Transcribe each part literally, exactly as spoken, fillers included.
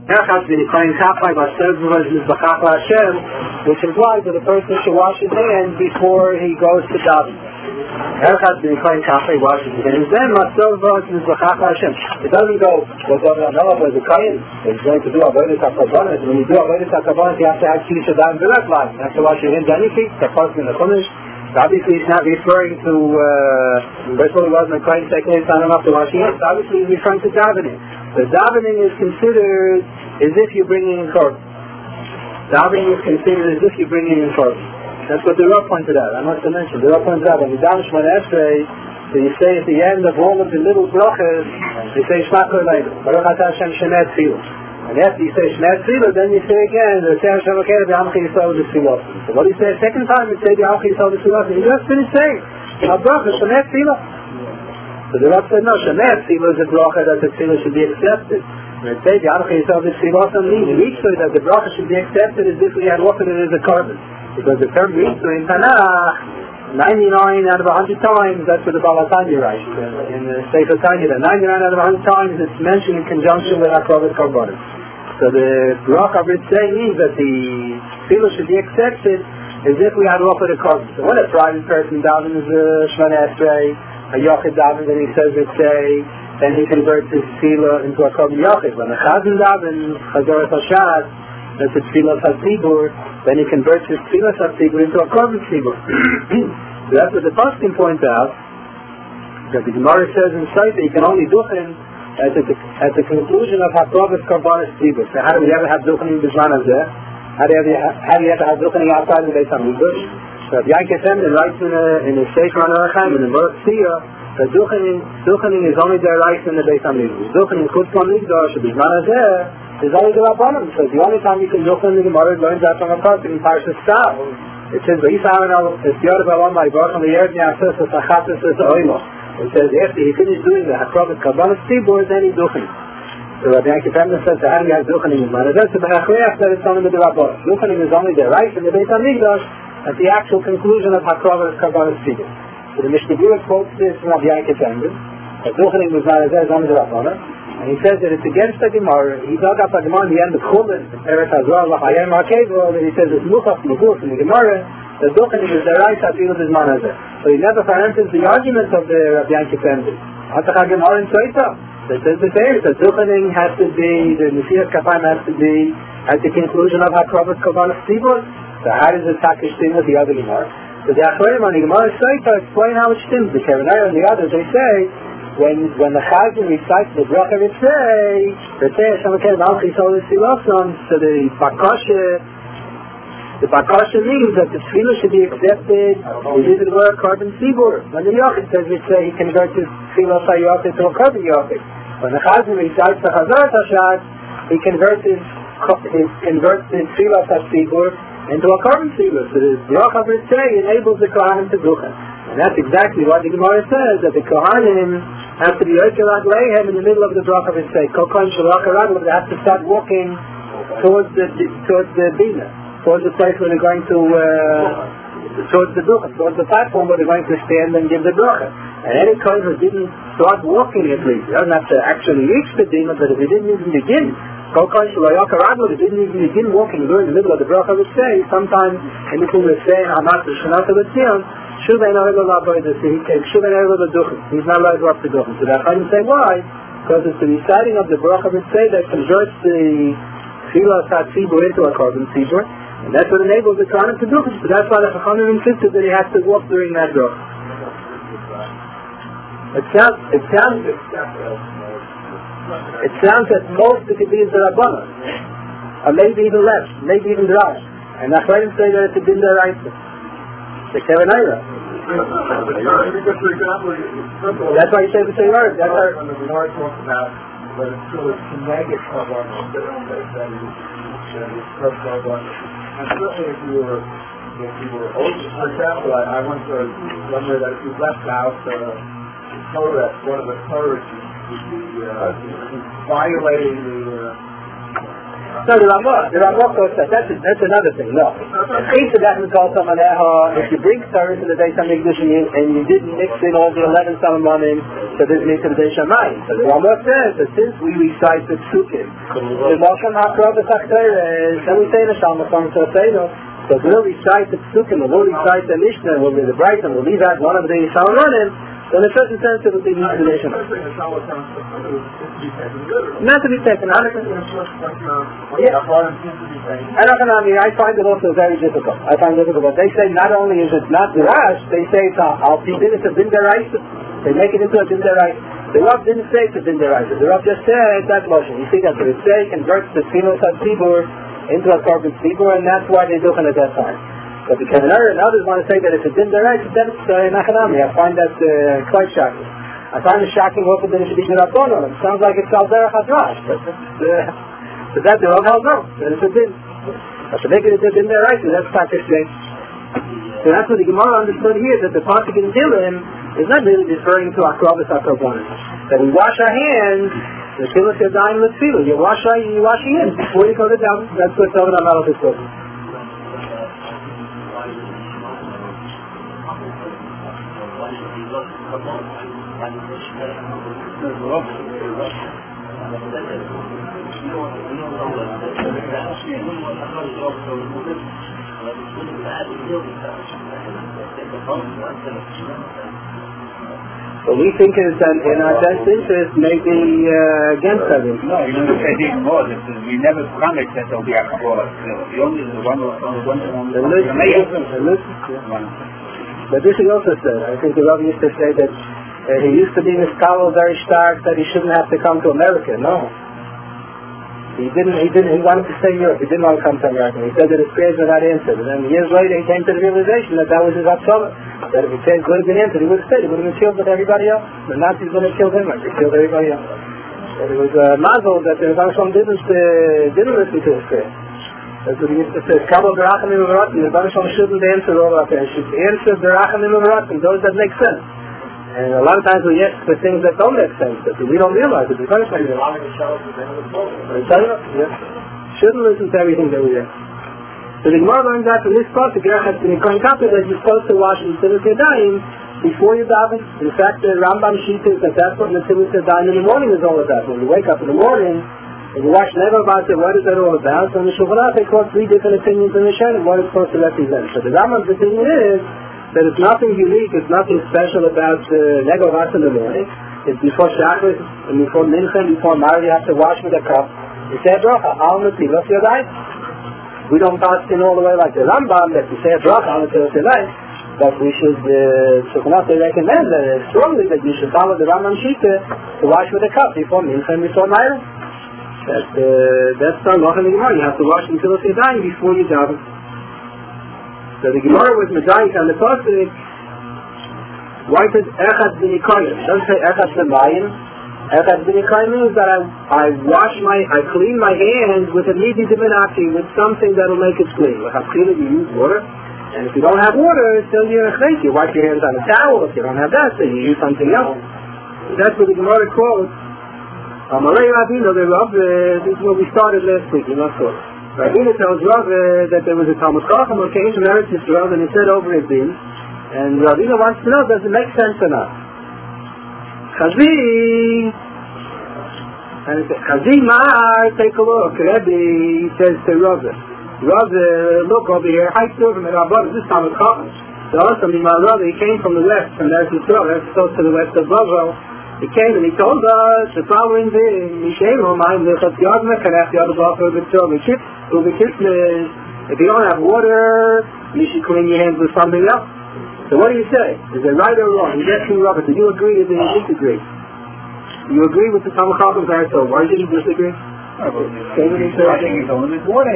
Erchas v'nikoyin kafai v'asev v'mizbachach l'Hashem, which implies that a person should wash his hands before he goes to daven. Erchas v'nikoyin kafai washes his hands, then v'asev v'mizbachach l'Hashem. It doesn't go, well, God, no, but the koyin is going to do avodas hakabanos. When you do avodas hakabanos, you have to have kiddusha daven direct line. You have to wash your hands and your feet. The person in the chumash. Obviously, he's not referring to, uh, first of all, he wasn't a koyin, secondly, it's not enough to wash your hands. Obviously, he's referring to davening. The davening is considered as if you're bringing in korban. Davening is considered as if you're bringing in korban. That's what the Rav pointed out. I must have mentioned. The Rav pointed out when you daven Shemona Esrei, so you say at the end of all of the little brachas, you say Shema Kolayim, Baruch Atah Hashem Shemei Tfilah. And after you say Shemei Tfilah, then you say again, the Seir Shavakeh, the Amchi Yisrael, the Tfilah. So what do you say a second time? You say the Amchi Yisrael, the Tfilah. You just finished saying, a bracha, Shemei Tfilah. So the Rav said, no, Shemei Tfilah is a bracha that the Tfilah should be accepted. And it says, the Amchi Yisrael, the Tfilah, means Ritzui, that the bracha should be accepted as if we had offered it as a korban. Because the term Ritzui in Tanakh, ninety-nine out of one hundred times, that's what the Baal HaTanya writes in the Sefer Tanya. ninety-nine out of one hundred times it's mentioned in conjunction with Hakrovas Korbanos. So the Baruch of Ritzei means that the tefillah should be accepted as if we had offered a korban. So when a private person davens a Shemona Esrei, a Yochid davens and he says Ritzei, then he converts his tefillah into a korban Yochid. When a Chazan davens, Chazoras HaShas, that's a tefillah Tzibur, then he converts his tefillah Tzibur into a korban Tzibur. So that's what the Paskin points out, that the Gemara says in Sotah you can only duchen at the, at the conclusion of Hakrovas Korbanos Tzibur. So how do we ever have duchening b'zman hazeh? How do you ever, how do you ever have duchening outside of the Beis HaMikdash? So if Yankeh Emden writes in a, in a Sefer HaNorach in the Baruch Tziyah, that duchening, duchening is only their right in the Beis HaMikdash. Duchening Chutz HaMikdash, b'zman hazeh, is only the Rabbanim. So the only time you can duchen, the Gemara learns that from a pasuk in Parshas Stav. It says, "V'yishaven al esiyot b'alam ma'ibach v'yered mi'asos v'sachatos v'sa'oilo." It says after he finished doing the Hakrovas Korbanos Tzibur, then he duchen. So Rabbi Yankeh Emden says, "How do you have duchening in Manazeh?" So the Hachreach said it's only with the Rabbanim. Duchening is only the right in the Beis Hamikdash at the actual conclusion of Hakrovas Korbanos Tzibur. So the Mishnah Berurah quotes this from Rabbi Yankeh Emden. That duchening with Manazeh is only the Rabbanim. And he says that it's against the Gemara. He dug up the Gemara in the end of Chulin, Eretz Hazor, L'chayim HaKevo, and he says it's Luchach L'chuf in the Gemara, the duchening is the right Hafilut is Manazeh. So he never answers the argument of the Rabbi Yankeh Emden. Hatach Gemara in Sotah that says the same. The duchening has to be, the Nesilas Kapayim has to be at the conclusion of Hakrovas Korbanos Tzibur. So how does it takish thing with the other Gemara? So the Achronim on the Gemara Sotah explain how it stems. The Kerenai and the others, they say, When when the Chazan recites the bracha Ritzei, Ritzei Hashem Elokeinu Malchi Yisrael V'Tziloson, so the Bakasha, the Bakasha means that the tefillah should be accepted. We use the word korban tzibur. When the Yochid says Ritzei, he converts his tefillah Yochid to a korban Yochid. When the Chazan recites the Chazoras HaShas, he converts his he converts his tefillah Tzibur into a korban tzibur. So the bracha Ritzei enables the Kohanim to duchen. And that's exactly what the Gemara says, that the Kohanim have to be Yokerat Leihem in the middle of the bracha of Ritzei. Kokoin Shalach they have to start walking towards the towards the Bina, towards the place where they're going to, uh, towards the Duchen, towards the platform where they're going to stand and give the bracha. And any Kohen who didn't start walking at least, he doesn't have to actually reach the Bina, but if he didn't even begin, Kokoin Shalach he didn't even begin walking during the middle of the bracha of Ritzei, sometimes in between Ritzei and Hamat Shonat L'Tzion, He's not allowed to go up to Duchen. So that I can say why? Because it's the reciting of the bracha Ritzei that converts the tefillah Tzibur into a korban tzibur, and that's what enables the Kohanim to Duchen. So that's why the Chachamim insisted that he has to walk during that bracha. It sounds, it sounds, it sounds that most of it is the Rabbanan, or maybe even less, maybe even the Rash. And I try to say that it's a din d'oraisa. The Kerenai. That's why you say the same word. That's why when the Gemara talks about that it's true it's connected Korbanos that is first Korbanos. And certainly if you were if you were old, for example, I, I went to somewhere that if you left out the Torah, one of the Torahs would be uh, violating the uh, No, the Ramah, the Ramah thought that that's, that's another thing, no. If you bring Torah to the Beis HaMikdash and you, and you didn't mix in all the eleven Salamanim, so there's need to the Beis Shamayim. So the Ramah says that since we recite the Psukim, the Moshe HaKrov HaTachtoires, then we say in the Shalma Song to say, no. So we'll recite the Psukim, we'll recite the Mishnah, we'll be the Brighton, we'll leave out one of the Salamanim, so in a certain sense it will be used to the Shamayim. Not to be taken, I yeah. I find it also very difficult. I find it difficult. They say not only is it not Dirash, they say it's Al Pi Din, it's a Din Deraisa. They make it into a Din Deraisa. The Rav didn't say it's a Din Deraisa. The Rav just said that's motion. You see that the Ritzei converts the Tfilos HaTzibur into a Korban Tzibur, and that's why they do it at that time. But the Kemener and others want to say that it's a Din Deraisa, then it's uh, Nachanami. I find that uh, quite shocking. I find it shocking also that it should be Din Rabbanon. It sounds like it's Al Derech HaDrash, but uh, so that the Rav held no, that it's a Din. I should make it a Din Deraisa, that's not the strange. So that's what the Gemara understood here, that the pasuk in Dillim is not really referring to Akrobus HaKorbanos. That we wash our hands, the Tfilos Yadayim L'Tfilah. You wash our, you wash your hands before you go to down. That's what's over on Malachus Kodesh. So we think it's an, in our best interest, maybe uh, against everything. No, you know, say even more. This is, we never promised that there'll be a Kabbalah. The only the one the one the list. But this he also said. I think the Rav used to say that uh, he used to be in his scholar very stark that he shouldn't have to come to America. No. He didn't, he didn't, he wanted to stay in Europe. He didn't want to come to America. He said that his prayers were not answered. And then years later he came to the realization that that was his Hatzalah. That if his prayers would have been answered, he would have stayed. He would have been killed with everybody else. The Nazis would have killed him like they killed everybody else. And it was a uh, mazel that the Rebbe didn't, uh, didn't listen to his prayers. That's what he used to say. Kabbalah Berachim Imavaratim. The Rebbe shouldn't answer all of that. He should answer Berachim Imavaratim, those that make sense. And a lot of times we ask for things that don't make sense, that we don't realize it. We punish like that. Shouldn't listen to everything that we ask. So the Gemara learns that from this pasuk, that you're supposed to wash the Tfilos Yadayim before you daven. In fact, the Rambam Shita is that that's what the Tfilos Yadayim in the morning is all about. When you wake up in the morning, and you wash never about it, what is that all about? So in the Shulchan Aruch they quote three different opinions in the Shem, what it's supposed to represent. So the Rambam's opinion is that it's nothing unique, it's nothing special about uh, Nego Vas in the morning. It's before Shacharis, and before Mincha, and before Mari, you have to wash with a cup. You say a bracha, Al Netilas Yadayim. We don't pass in all the way like the Rambam, that we say a bracha, Al Netilas Yadayim. But we should, Shulchan Aruch recommend uh, strongly that you should follow the Rambam Shita to wash with a cup before Mincha and before Mari. That, uh, that's the Lach in the Gemara. You have to wash Netilas Yadayim before you daven. So the Gemara was Medayik on the pasuk. Why does Echad B'Nikoyim? It doesn't say Echad B'Mayim. Echad B'Nikoyim means that I I wash my, I clean my hands with a Midi Divinaki, with something that will make it clean. Like how clean you use water. And if you don't have water, still you're a chayk. You wash your hands on a towel. If you don't have that, then you use something else. That's what the Gemara quotes. Amalei Rabino, the Rav, this is what we started last week, you're not sure. Rabbeinu tells Rav uh, that there was a Talmud Chacham who came to Eretz Yisrael and he said over his din, and Rabbeinu wants to know, does it make sense or not? Chazi, and he said, Chazi Ma'ar, take a look. Rebbe says to Rav, Rav, look over here, I still from the Rabbah, this is Talmud Chacham. So also, my Rav, he came from the west, from Eretz Yisrael, that's close to the west of Bavel. He came and he told us the following thing. If you don't have water, you should clean your hands with something else. So what do you say? Is it right or wrong? He's asking Robert, do you agree or do you disagree? Do you agree with the Talmud Chacham? So why did you disagree? I think it's only water.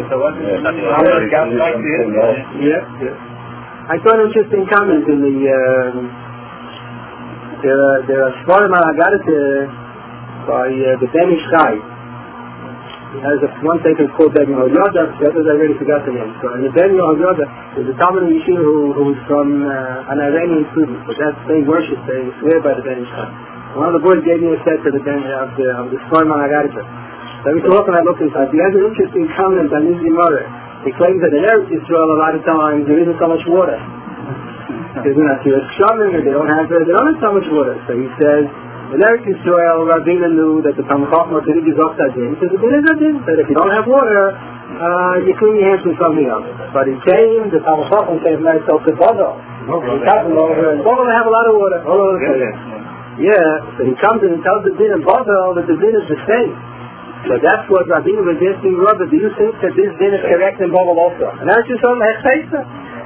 Yeah, yeah. I saw an interesting comment in the... Uh, There are, there are Svarim Ha'agadita by uh, the Ben Ish Chai. He has a, one taken called Ben Yehoyada, the others I already forgot the name. So in the Ben Yehoyada, there's a Talmud Yeshiva who, who is from uh, an Iranian student, but that's, they worship, they swear by the Ben Ish Chai. One of the boys gave me a set to the Ben of the, of the Svarim Ha'agadita. So we can look at that, look inside. He has an interesting comment on his Gemara. He claims that in Eretz Yisrael a lot of times there isn't so much water. There's not too much shoving, or they don't have they don't have so much water. So he says, in Eretz Yisrael, Rabbeinu knew that the Talmud Chacham was really Zokhtadin. He says, the din is a din, that if you don't have water, uh, you clean your hands with something else. But he came, the Talmud Chacham came from Eretz Yisrael to Bodo. He comes over, and Bodo have a lot of water. All over the place. Yeah, so he comes in and tells the din in Bodo that the din is the same. So that's what Rabbeinu was asking Rabbi, do you think that this din is correct in Bodo also? And Eretz Yisrael has Chaysa.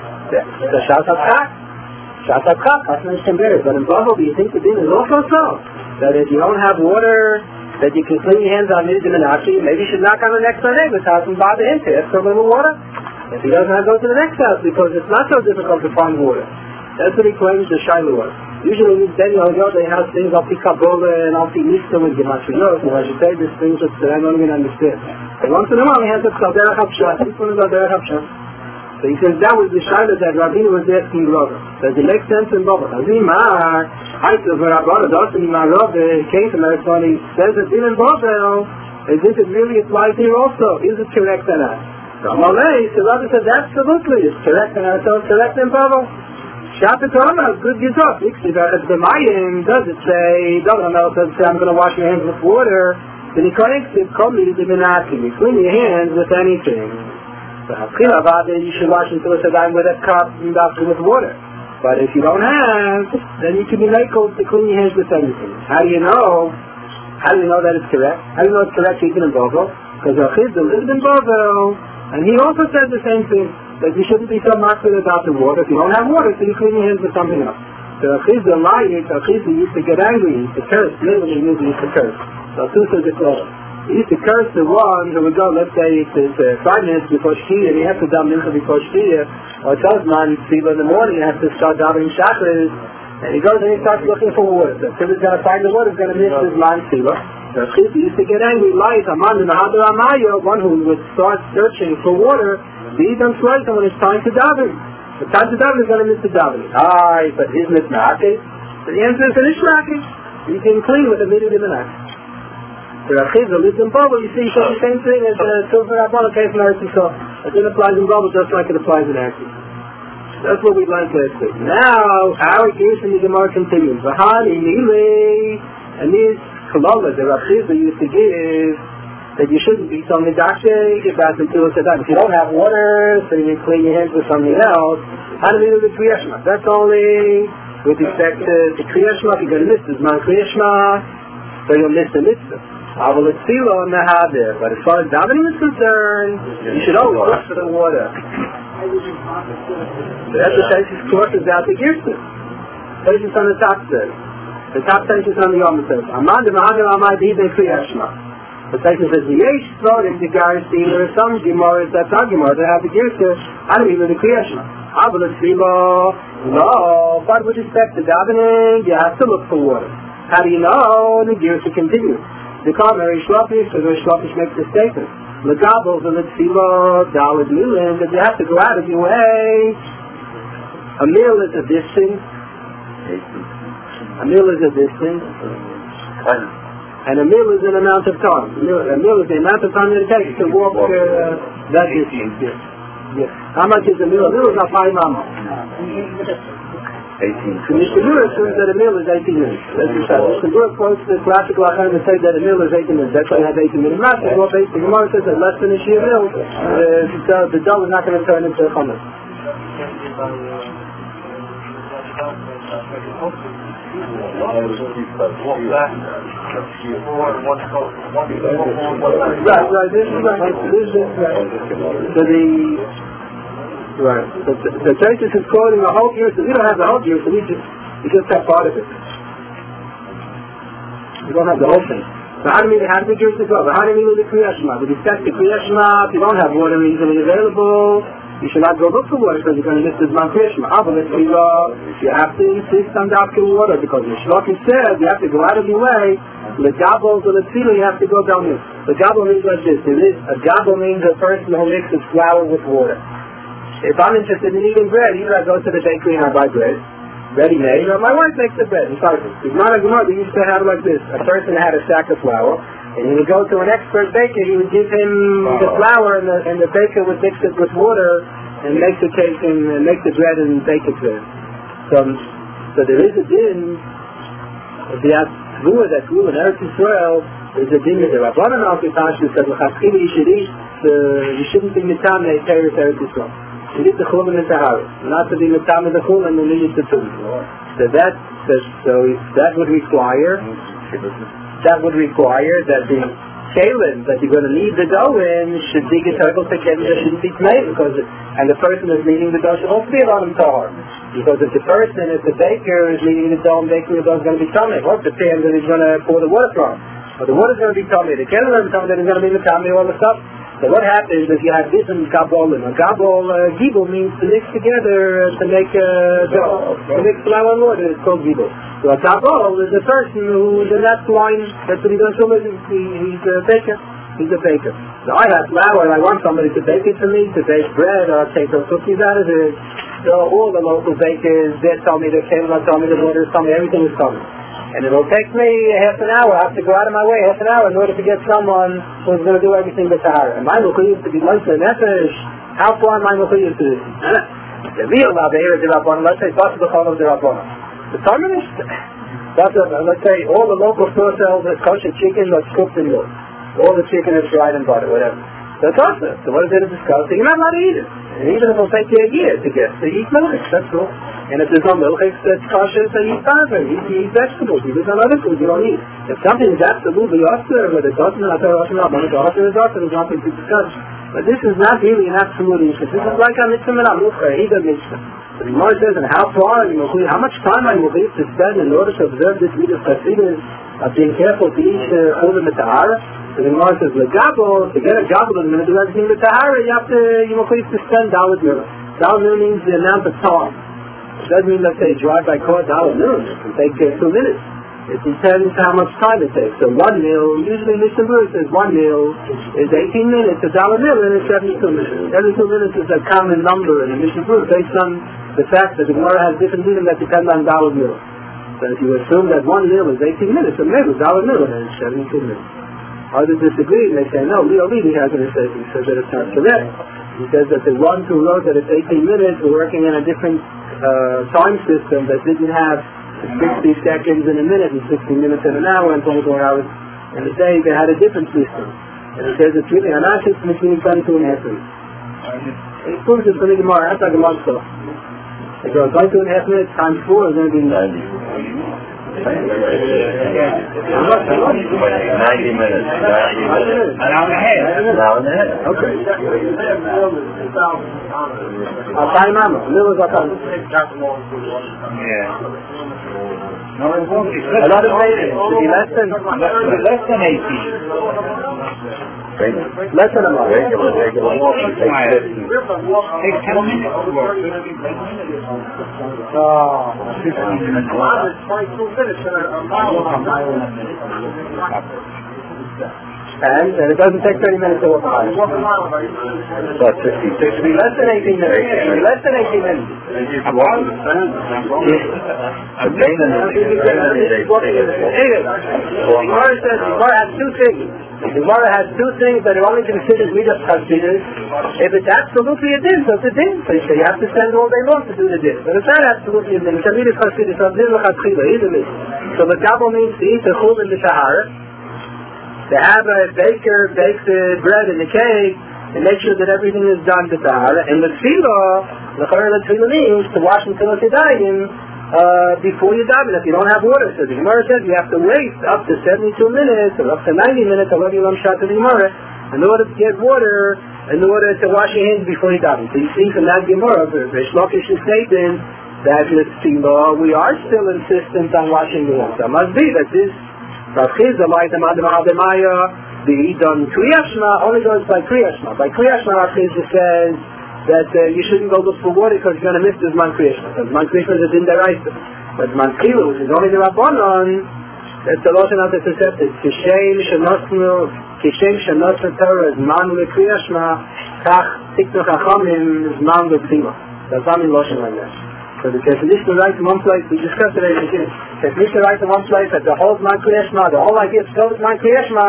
The Shas HaChak. Shas HaChak, Hassan is Shemberes. But in Bodo, do you think the din is also so? That if you don't have water, that you can clean your hands on Mitzvah Menachi, maybe you should knock on the next door neighbor's house and bother him to ask for a little water. If he doesn't have to go to the next house, because it's not so difficult to find water. That's what he claims the Shiloh was. Usually in Daniel, they have things I'll pick up Bola and I'll see Nista with Gematriot, and I should say these things that I don't even understand. But once in a while he has a Kaldera Hapshat, he's one of the Kaldera Hapshat. So he says that was the Shiloh that Rabbeinu was asking Rabbi. Does it make sense in Boba? Azimar, Haitov Rabbanah, Dawson Imar Rabbi, came to Marathon, he says it in Boba, as if it really applies here also. Is it correct or not? So Malay, so Rabbi says absolutely, it's correct and I so it's correct in Boba. Shabbat Torah, good Gizot. The Mayim does it say, David Hamel says, I'm going to wash my hands with water. Then he corrects it, call me the Menachim. You clean your hands with anything. So you should wash until it's a dime with a cup and after with water. But if you don't have, then you can be able to clean your hands with anything. How do you know? How do you know that it's correct? How do you know it's correct even in Bovel? Because Achizda lived in Bovel, and he also said the same thing, that you shouldn't be so marked about the water. If you don't have water, so you clean your hands with something else. So Achizda lied, Achizda used to get angry, he used to curse, literally he used to curse. So two says it's all. He used to curse the one who would go, let's say it's, it's uh, five minutes before Shkia, and he has to daven mincha before Shkia, or Tazman, Tziva in the morning, he has to start davening Shacharis, and he goes and he starts looking for water. So if he's going to find the water, he's going to miss his man Tziva. So Chizki used to get angry, lies, Aman and Ahadar Amaya, one who would start searching for water, be them slice when it's time to daven. The time to daven is going to miss the davening. Aye, but isn't it Ma'akeh? So the answer is that it's Ma'akeh. You can clean with a minute in the night. The Achizda lives in Bobo, you see, he says the same thing as the Silver Rabbanah came from Eretz Yisrael. It applies in Bobo just like it applies in Eretz Yisrael. That's what we learned last week. Now, our case in the Gemara continues. V'hani nili, and these kololas that Achizda used to give, that you shouldn't be so medakshek about until it's done. If you don't have water, so you clean your hands with something else, how do we do the Kriya Shema? That's only with respect to the Kriya Shema. You're going to miss this man Kriya Shema, so you'll miss the mitzvah. I will feel on the there, but as far as davening is concerned, you should always look for the water. So that's the Taisus courses out the Girsa. Taisus on the top says. The top Taisus on the Yom says, Aman de Mahadar Amai Dide Kriyashma. The Taisus says, the Yesh throat in the Garsi, there are some Gemaras, that's our Gemara, that have the Girsa, I don't even the Kriyashma. I will feel, no, but with respect to davening, you have to look for water. How do you know? The Girsa continues. The Kamari Shlopish, so the Shlopish makes the statement. Legabel, the Litzilo, Dalad Milin, that you have to go out of your way. A meal is a distance. A meal is a distance. And a meal is an amount of time. A meal, a meal is the amount of time that it takes to walk uh, that distance. Yes. Yes. How much is a meal? A meal is not five mama. eighteen. So Mister Lewis says that a meal is eighteen minutes. That's the fact. Mister Lewis quotes the classical Achim and says that a meal is eighteen minutes. That's why I have eighteen minutes. Master, well, basically, the Gemara says that less than a sheer meal, uh, the dough is not going to turn into a hummus. Right, right, this is right. This is right. So the Right. So the Taisus is quoting the whole year, so we don't have the whole year, so we just we just have part of it. We don't have the whole thing. So how do we how do we do this over? How do we do the Kriya Shema? With respect to Kriya Shema, if you don't have water easily available, you should not go look for water because you're going to miss this man Kriya Shema. You have to insist on doctor water because the Shloki says you have to go out of your way. The gabel to the tefillah, you have to go down this. The gabel means like this. A gabel means a person who mixes flour with water. If I'm interested in eating bread, either I go to the bakery and I buy bread, ready-made, or my wife makes the bread. In fact, it's not a Gemara, they used to have it like this. A person had a sack of flour, And he would go to an expert baker, he would give him the flour, and the, and the baker would mix it with water and make the cake and, and make the bread and bake it there. So, so there is a din, if the Atzvua that grew in Eretz Yisrael, there's a din that the Rabbanan al Pitash said, L'chachila you should eat, you shouldn't be mitame Teres Eretz Yisrael. You should eat the chulin and tahara, not to be mitame the chulin and then eat the chulin. So that, so that would require, that would require that the kalim that you're going to knead the dough in should be getargal together, shouldn't be made, because it, and the person who's kneading the dough should also be allowed to tahar. Because if the person, if the baker is kneading the dough and baking the dough, is going to be tummy. What's the pan that he's going to pour the water from? But the water's going to be tummy. The kalim is going to be tummy, then he's going to be the tummy, all the stuff. So what happens if you have this in gabolim? A gabol, uh, gibel means to mix together uh, to make uh, dough. To mix flour and water, it's called gibel. So a gabol is a person who's in that line, that's what he does, he, he's a baker. He's a baker. So I have flour and I want somebody to bake it for me, to bake bread or take those cookies out of it. So all the local bakers, they tell me, the camera tell me, the water tell me, everything is coming. And it'll take me half an hour. I have to go out of my way half an hour in order to get someone who's going to do everything but tahara. And my mukhiyyus to be lunch and nefesh. How far am I mukhiyyus to this? The real labeir is the Rabbanon. Let's say bas b'chol of the Rabbanon. The communist, let's say all the local store sells kosher chicken that's cooked in milk. All the chicken is fried in butter, whatever. That's awesome. So what is there to discuss? You're not allowed to eat it. And even if it'll take you a year to get to eat milk, that's cool. And if there's no milk, that's kosher, so you eat fiber, you eat, eat vegetables, you eat some other food you don't eat. If something is absolutely awesome, but it doesn't, I tell you, but it's awesome, it's awesome, there's nothing to discuss. But this is not really an absolute issue. This is like a mitzvah and a mukhar, he does mitzvah. The Gemara says, and how far, you know, how much time I'm going to spend in order to observe this mitzvah chassidus of being careful to eat uh, all the tahara? So the Gemara says, the gabel, to get a gabel, and to do everything with tahara, you have to, you know, to spend dalet mil. Dalet mil means the amount of time. It doesn't mean, let's say, drive by car dalet mil. It can take uh, two minutes. It depends how much time it takes. So one mil, usually Mishnah Berurah says one mil is eighteen minutes, a dollar mil, and it's seventy-two minutes. seventy-two minutes is a common number in the Mishnah Berurah based on the fact that the Gemara has different meaning that depend on dollar mil. So if you assume that one mil is eighteen minutes, a mil is dollar mil, and it's seventy-two minutes. Others disagree, and they say, no, Leo Levy has an essay. He says that it's not correct. He says that the ones who wrote that it's eighteen minutes were working in a different uh, time system that didn't have sixty seconds in a minute and sixty minutes in an hour and twenty-four hours in a day. They had a different system. And it says it's really an artist between twenty-two and a half minutes. It proves it from the Gemara. That's like a month stuff. It goes twenty-two and a half minutes times four is going to be ninety. ninety minutes. ninety minutes. An hour and a half. An hour and a half. Okay. I'll find Mama. Little is our time. Yeah. No, it won't be. A lot of ladies. Should be less than less than eighteen. Less than a month. Regular, regular walking takes fifteen. Take ten minutes to work. Oh. fifteen minutes. twenty-two minutes and a mile. And, and it doesn't take thirty minutes to walk a mile. About fifty. It should be less than eighteen minutes. It should be less than eighteen minutes. About the same. A day and a The Gemara says the Gemara has two things. The Gemara has two things that are only considered midas chassidus. If it's absolutely a din, so it's a din. So you have to spend all day long to do the din. But it's not absolutely a din. It's a midas chassidus. So the gabel means to eat the chul and the tahara. To have a baker bake the bread and the cake and make sure that everything is done to tahara. And the tefillah, the chayr of tefillah means to wash until it's yadayim uh, before you daven if you don't have water. So the Gemara says you have to wait up to seventy-two minutes or up to ninety minutes, I'll let you shot to the Gemara, in order to get water, in order to wash your hands before you daven. So you see from that Gemara, the Rish Lakish is stating that the tefillah, we are still insistent on washing the hands. So it must be that this Rav Chizda, the Idon Kriyas Shema only goes by Kriyas Shema. By Kriyas Shema, Rav Chizda says that uh, you shouldn't go look for water because you're going to miss this Man Kriyas Shema. Because Man Kriyas Shema is a din deraisa. But Man Kriyas, which is only the Rabbanon, that's the Lashon Al Tesefet. Kishem Shenosnu, Kishem Shenosnu Torah is Man Kriyas Shema, Kach Tiknu Chachamim is Man Kriyas. That's not in Lashon like that. So the Kesedishta writes in one place, we discussed it at the beginning. Kesedishta writes in one place that the whole Man Kriyas Shema, the whole idea of Torah is Man Kriyas Shema,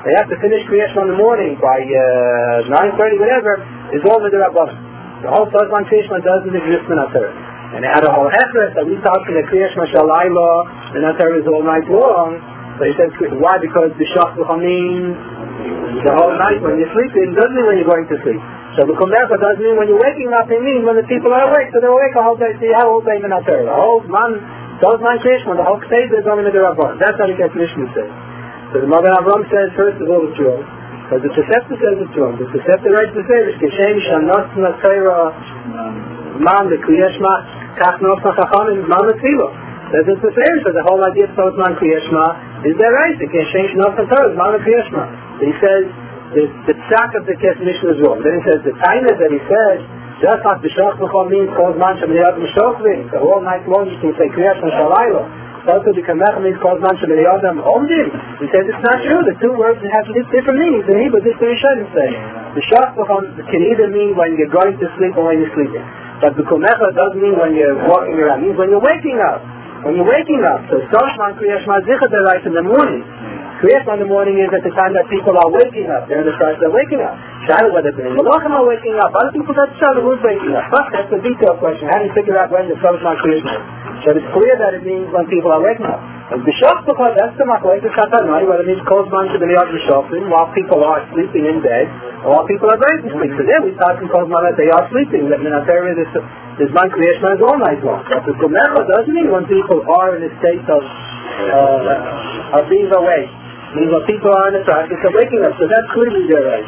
they have to finish Kriyash in the morning by uh, nine thirty, whatever, is all with the Rabbanan. The whole Sozman Kriyash doesn't exist in Atara. And they had a whole effort that we talked in the Kriyash Shalayla, and Atara is all night long. So he said, why? Because the Shach means the whole night when you're sleeping, doesn't mean when you're going to sleep. So the Kumercha doesn't mean when you're waking up, it means when the people are awake, so they're awake a whole day, so you have a whole day in Atara. The whole man, those man Kriyash, the whole stage is only with the Rabbanan. That's how the Mishnah says. So the Magen Avraham says, first of all, it's wrong. Because the Tosefta says it's wrong. The Tosefta writes the Sevish, Keshem Shanos Naseira Man, the Kriyashma, Kach Nosna Chachamim, Man Naseira. Says it's the Sevish, so the whole idea of Sozman Kriyashma is there right. The Keshem Shanos Naseira, Man Kriyashma. He says, the, the psak of the Kes Mishnah is wrong. Then he says, the kindness that he says, just like the Shach B'chol means, Sozman Shabniyad M'shokvim. So all night long you can say Kriyashma Shalayla. Also, the Kamech means called man Shabbat Yadam Omdim. He says it's not true. The two words have different meanings in Hebrew. This is what he shouldn't say. The Shach can either mean when you're going to sleep or when you're sleeping. But the Kumecha doesn't mean when you're walking around. It means when you're waking up. When you're waking up. So Soshman Kriyashma Zichah right in the morning. Kriyashma in the morning is at the time that people are waking up. They're in the start they're waking up. Shadow whether the Malachim are waking up. Other people got Shadow who's waking up. But that's a detailed question. How do you figure out when the Soshman Kriyashma is? So it's clear that it means when people are waking up. And the B'shach B'chol, that's the Machlokes of Chatanai, whether it means Kol Zman Sheb'niyad B'shofim, while people are sleeping in bed, or while people are going to sleep. So there we talk in Kol Zman that they are sleeping. That in Atara, this man Kriyashma is all night long. But the Kumercha doesn't mean when people are in a state of, uh, of being awake. It means when people are in a practice of waking up. So that's clearly their right.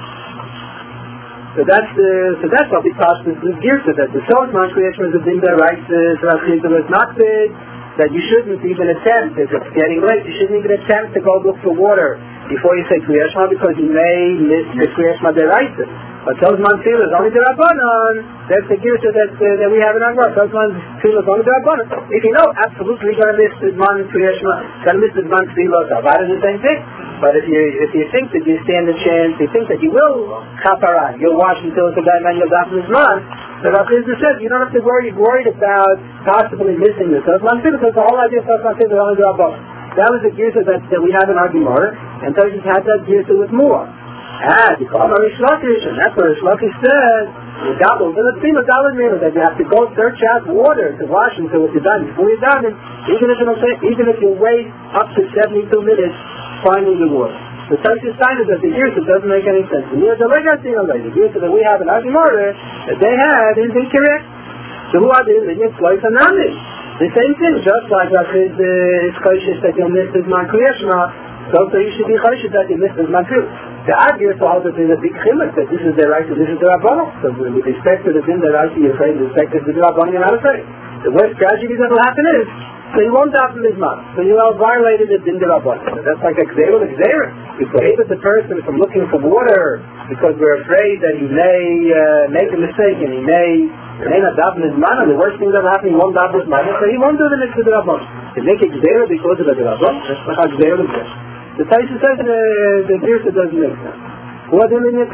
So that's uh, so that's what we taught this Girsa, that the Sozman Kriyashma is a din der right to was not big, that you shouldn't even attempt, if it's getting late, you shouldn't even attempt to go look for water before you say Kriyashma, because you may miss the Kriyashma deraisa. But Sozman Tefillah is only the Rabbanan. That's the Girsa that uh, that we have in our work. Sozman Tefillah is only the Rabbanan. If you know, absolutely you're going to miss the Zman Kriyashma, going to miss the Zman Tefillah, so about it the same thing. But if you if you think that you stand a chance, you think that you will kapara, you'll watch until it's a guy man you'll daven his man. So Rav Chizda says you don't have to worry. You're worried about possibly missing this. So Sozman Tefillah, because the whole idea of Sozman Tefillah is only the Rabbanan. That was the Girsa that, that we have in our Gemara, and Toshis had that Girsa with more. Ah, you call him a Rish Lakish, and that's what Rish Lakish says. You dabble, then it's been a dollar meal that you have to go search out water to wash until it's done. Before you're done, even if it'll say, even if you wait up to seventy-two minutes finding the water. The Toshis sign is that the Girsa doesn't make any sense. The Girsa the Girsa that we have in our Gemara that they had is incorrect. So who are these? The Yitzlois and Nami. The same thing, just like Rav Chizda is cautious that you'll miss his man Kriyashma. So, so you should be cautious that you missed his man too. The argument to hold that there's a big chiluk that this is the right, this is the Rabbanan. So with respect to the din that I see you're afraid, with respect to the Rabbanan, you're not afraid. The worst tragedy that will happen is, so you won't daven his man. So you have violated the din the Rabbanan. So that's like a gzeira, a gzeira. You prohibit the person from looking for water because we're afraid that he may uh, make a mistake and he may, he may not daven his man, and the worst thing that will happen, he won't daven his man, so he won't do the next to the Rabbanan. You make a gzeira because of the Rabbanan, that's like a gzeira is there. The Taisa says the the Girsa doesn't make sense. Why should it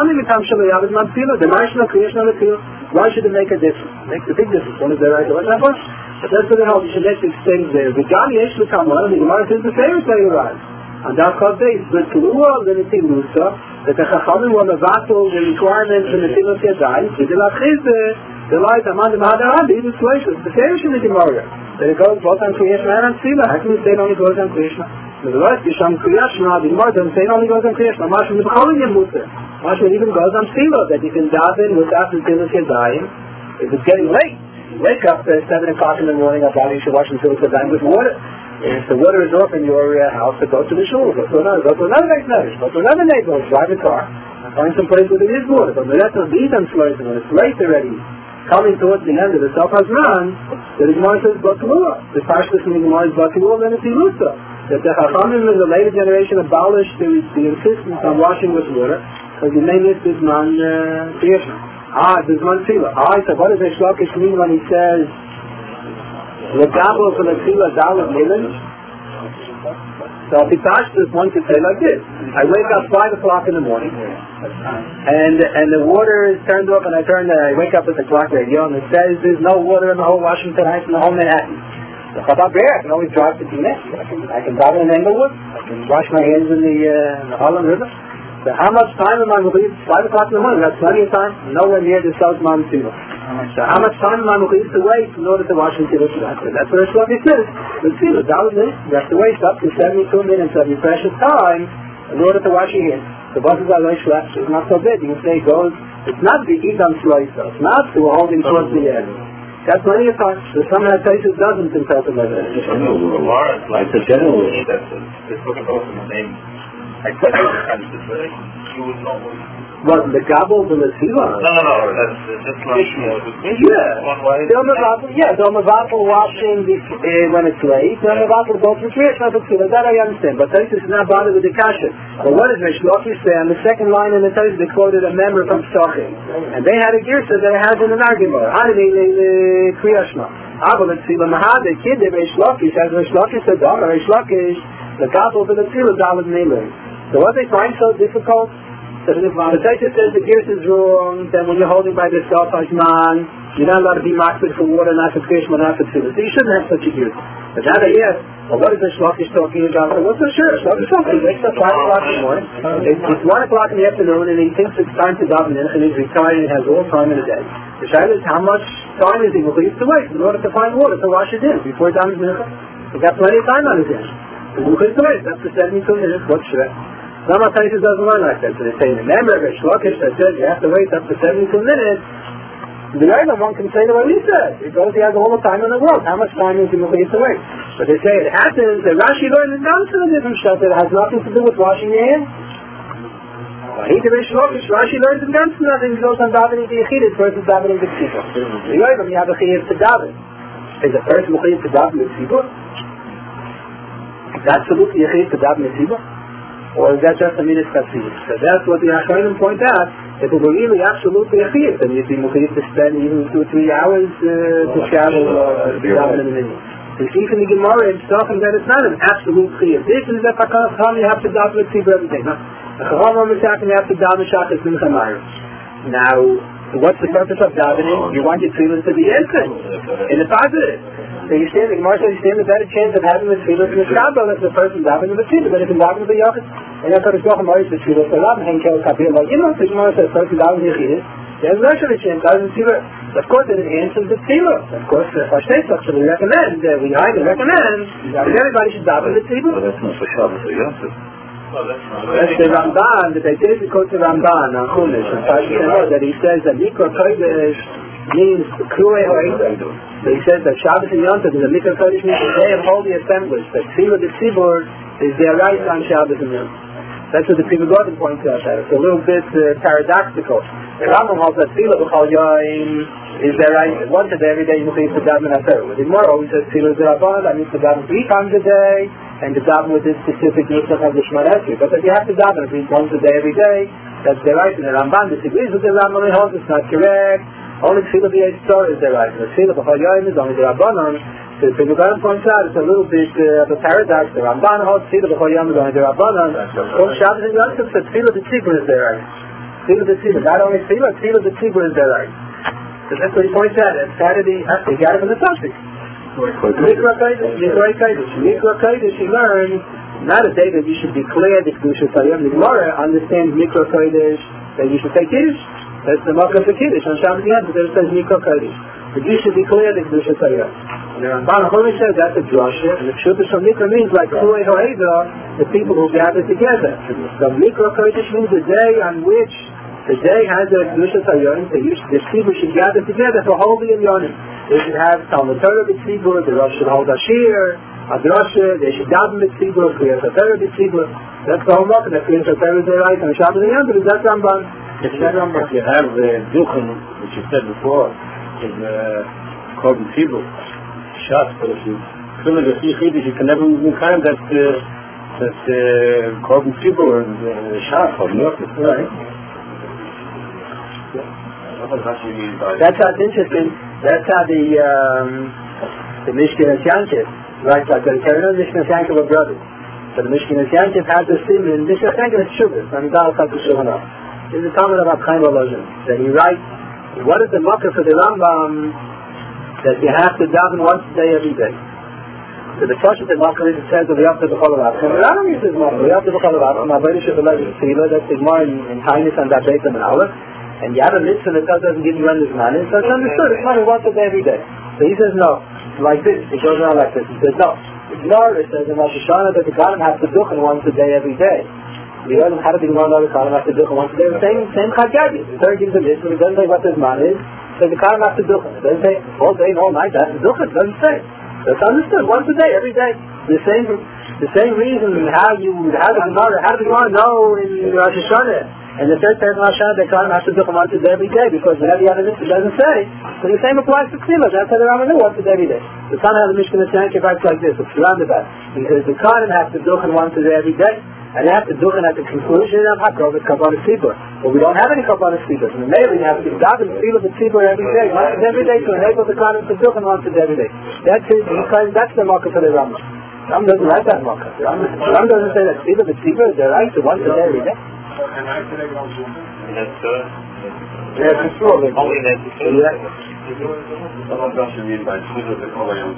make a difference? It makes a big difference. One is the right, one is the wrong. But that's what it holds. You should let these things there. The Gani Yesh become one, and the Gemara says the same as they arrive. And that's called days. But to all the Netilusa, that the Chachamim will battle the requirements of the Netilut Yadayim, to the Lachizde, the light among the Mahadaran, the Yidus Leishus, the same in the Gemara. That it goes both on Kriyashma and on Tefillah. How can you say it only goes on Kriyashma? The rest is on Kriyashma, the Gemara doesn't say it only goes on Kriyashma. Mashma is calling him Mutter. Mashma even goes on Tefillah, that you can daven without the Netilut Yadayim. If it's getting late, you wake up at seven o'clock in the morning, our body should wash until it's done with water. If the water is off in your uh, house, to go to the shul, go to another, go to another neighbor, go to another neighbor, drive a car, find some place where there is water. But the rest of the Eden flows, when it's late already, coming towards the end of the Sofas Ran, the Gemara says Batlua. The Pashtus in the Gemara is Batlua, then it's Ilusa. That the Chachamim in the later generation abolished the, the insistence on washing with water, because you may miss this man Kriyashma. Ah, this man Tefillah. Ah, so what does Rish Lakish mean when he says the double for the Tefillah Dalet Milan? So if he touched this, one could say like this: I wake up five o'clock in the morning, and and the water is turned off, and I turn. Uh, I wake up at the clock radio, and it says there's no water in the whole Washington Heights and the whole Manhattan. The Chabad Bear, I can always drive to Tunis. I can, I can daven in Englewood. I can wash my hands in the, uh, in the Holland River. So how much time am I going to leave? five o'clock in the morning. That's plenty of time. Nowhere near the South Mountain Tefillah. So how much time am I going to leave to wait in order to wash the Tefillah? That's what it's like it says. The Tefillah, that was it. You have to wait up to seventy-two minutes of your precious time in order to wash your hands. The buses are like flash. It's not so big. You can say it goes. It's not the Edom Slicer. It's not to holding towards the end. That's plenty of time. So some places doesn't interpret like that. It's a general. It's looking for the name. I said you would know. What, the gobble, the Lesiva? No, no, no, that's just like... Yeah. Yeah, the Mavatal washing the, uh, when it's late, the Mavatal goes for Kriyash, not the Tefillah. That I understand. But Taisus is not bothered with the Kasha. But what does Meshloki say? On the second line in the Taisus, they quoted a member from Stochim. And they had a girsa that had in an argument. How did they uh, Kriyash not? Aber the Tefillah Mahad, the kid, the Meshloki, says Meshloki said, oh, Meshloki, the gobble for the Tefillah, Dalit Neimer. So what they find so difficult? So if the Taita says the gears is wrong, then when you're holding by the Saltashman, you're not allowed to be marked for water, not for fish, but not for food. So you shouldn't have such a gear. But now that yes, well, what is the Shlokish talking about? What's the sure? Shlokish talking. He wakes up five o'clock in the morning. It's one o'clock in the afternoon, and he thinks it's time to daven, and he's retired and has all time in the day. The Shaila is how much time is he going to wait in order to find water to wash his hands before he davens mincha? He's got plenty of time on his hands. He's going to wait. That's the seventy-two minutes. What's sure? Some places doesn't learn like that. So they say, remember, the Shlokish that says you have to wait up to seventy-two minutes. The Rambam one can say the way he says. He goes, he has all the time in the world. How much time is he going to wait? But they say it happens that Rashi learns in down to the different stuff that has nothing to do with washing your hands. Well, he did Shlokish. Rashi learns in down to nothing. He goes on davening the Yechidus versus davening the Tzibur. The Rambam, you have a Chiyuv to daven. Is a person Chiyuv to daven the Tzibur? That's absolutely a Chiyuv to daven the Tzibur? Or is that just a minute tafsir? So that's what the Achronim point out. If it were really absolutely a chiyuv, then you'd be mukhayif to spend even two or three hours uh, to travel or to travel in a minute. So you see from the Gemara, it's talking that it's not an absolute chiyuv. This is that Chacham, you have to daven with tzibur every day. No? The Chacham is talking, you have to daven shachas mincha ma'ariv. Now, what's the purpose of davening? You want your tefillah to be instant, in the positive. So you stand, the Gemara says you stand a better chance of having the tefillah in the Shabbat if the person davening with the tefillah, but if he's davening with the yachid, and that's what it's talking about, the tefillah, so Rabbi Henkel Kabir, like, you know, the Gemara says the person davening with the yachid, there's no such a chance, davening with the tefillah. Of course, it enhances the tefillah. Of course, the Fashtesach, so we recommend, uh, we highly recommend, that everybody should daven with the tefillah. Well, that's not for Shabbat, so Yosef. That's the Ramban, that they did quote the Ramban on Chumash, that he says that Mikra Kodesh means Kruei Ha'edah. So he says that Shabbos and Yom Tov is a Mikra Kodesh means the day of holy assemblies. That Tefillah the Tzibur is their right on Shabbos and Yom Tov. That's what the Pri Megadim points out. That it's a little bit uh, paradoxical. The Rambam holds that Tefillah B'chol Yom is their right. Once a day, every day you need to daven at her. The Gemara always says Tefillah Zerabban. I need to daven three times a day, and to daven with this specific mitzvah of the Shemar Esrei. But if you have to daven three times a day every day, that's their right. And the Ramban disagrees with the Rambam. He holds it's not correct. Only Tefillah B'Yitzor is their right. The Tefillah B'chol Yom is only the Rabbanon. So the Pri Megadim points out it's a little bit uh, of a paradox. The Ramban holds Tefillah B'chol Yom is only the Rabbanon. Both Shabbos and Yom Tov said Tefillah the Tzibur is their right. Tefillah the Tzibur. Not only Tefillah, Tefillah the Tzibur is their right. So that's what he points out. It's Saturday, he got it from the subject. Mikra Kodesh, Mikra Kodesh, Mikra Kodesh, he learned not a day that you should declare the Kedusha Tayyam. The Gemara understands Mikra Kodesh that you should say Kiddush. That's the Makkah for Kiddush on Shabbos Yom Tov. There it says Mikra Kodesh. But you should declare the Kedusha Tayyam. And the Ramban Chumah says that's a drasha, and the Pshuta from Mikra means like Kruei Ha'edah, the people who gather together. So Mikra Kodesh means the day on which the day has a Kedusha Tayyam, the people should gather together for holy and yonim. They should have Talmud Torah b'tzibur, the Rosh should hold Ashir, Adrasha, they should daven b'tzibur, Kriyas HaTorah b'tzibur. That's the whole market, that Kriyas HaTorah is their right, and Shabbos and Yom Tov, that's Ramban. If you have the Duchen, which you said before, is called b'tzibur, Shas, but if you fill it with Yichidus, you can never even find that that called b'tzibur and Shas, or not, right? That's how it's interesting. That's how the um, the Mishkan Yankiv, right? Like the Karina Mishkan Yankiv are brothers. So the Mishkan Yankiv has the simon. Mishkan Yankiv is Shuvah. And Dal Chak Shuvah. There's a comment about Chaim Volozhin that he writes. What is the makkah for the Rambam that you have to daven once a day every day? So the question that Malcolm is says that we have to be called about. And I don't use this model. We have to be called about. My brother should be like the Tefillah. That's the more in kindness and that base of an hour. And you have a mitzvah that doesn't give you endless money. So it's understood. It's money once a day, every day. So he says no. Like this. He goes around like this. He says no. It's not. It says in Rosh Hashanah that the Kohen has to duchen once a day, every day. The other how to be one other Kohen has to duchen once a day. The same same chagagis. The third gives a mitzvah. It doesn't say what his money is. So the Kohen has to duchen. It doesn't say all day and all night. That's duchen. It doesn't say. That's understood. Once a day, every day. The same, the same reason how you how the Gemara how do you want to know in Rosh Hashanah and the third day of Rosh Hashanah the Kohen has to do once a day every day because whenever you have a mitzvah it doesn't say. So the same applies to Tefillah. That's how the Rambam knew once a day every day. The Kohen has a Mishnah Tank writes like this. It's roundabout because the Kohen has to do once a day every day. And you have to do it at the conclusion of Hakov with Kabbalah Tzibur. But we don't have any Kabbalah Tzibur. So maybe you have to daven Tzibur the Tzibur every day, once every day, to enable the Kohen to do it once every day. That's it. That's the marker for the Rambam. Rambam doesn't write that marker. Rambam doesn't say that Tzibur the Tzibur, they're right to once a day every day. That's good. Yeah, it's true. Only necessary. Yeah. Someone else should read by Tzibur the Kohen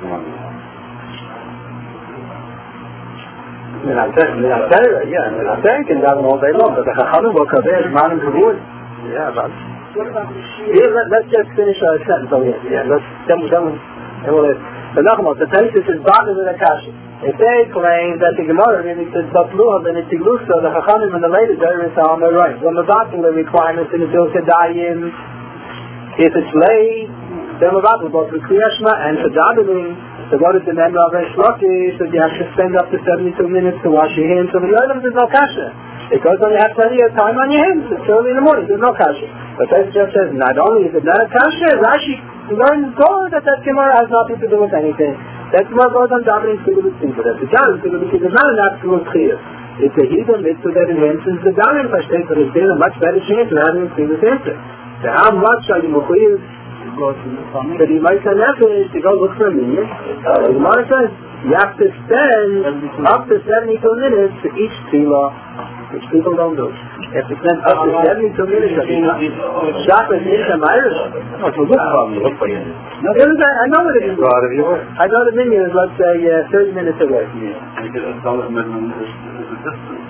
Min HaTorah, yeah, Min HaTorah can daven all day long, but the Chachamim will come in, Manim Kavod. Yeah, but here, let, let's just finish our sentence over here. Yeah, let's then then we'll the Nachman, the Taisus is bothered with Akasha. If they claim that the Gemara really says Batluah, then it's Iglusa, the Chachamim and the later Torah is on the right. When we're about the requirements in the Bil Kedayim, if it's late, then we're about to go to Kriyashma and for davening. So what is the name of Reish Lakish that you have to spend up to seventy-two minutes to wash your hands? So the items there's no kasha. Because when you have plenty of time on your hands, it's early in the morning, there's no kasha. But Taisus just says, not only is it not a kasha, Rashi learns all that that Gemara has nothing to do with anything. That Gemara goes on davening Tzibur Tzibur. That's the davening Tzibur Tzibur. It's not an absolute clear. It's a hidden mitzvah that enhances the davening Pashtet, but it's a much better chance of having a Tzibur answer. So how much are you mechuyev? But he might send nefesh to go look for a minyan. The Gemara says you have to spend up to seventy-two minutes for each tefillah, which people don't do. You have to spend up to seventy-two minutes for each Shabbos Mincha Irish. No, it's a good problem. Look for you. No, there is a, I know what it is. I know the minyan is, let's say, uh, thirty minutes away. Yeah, because a dollar minimum is a distance.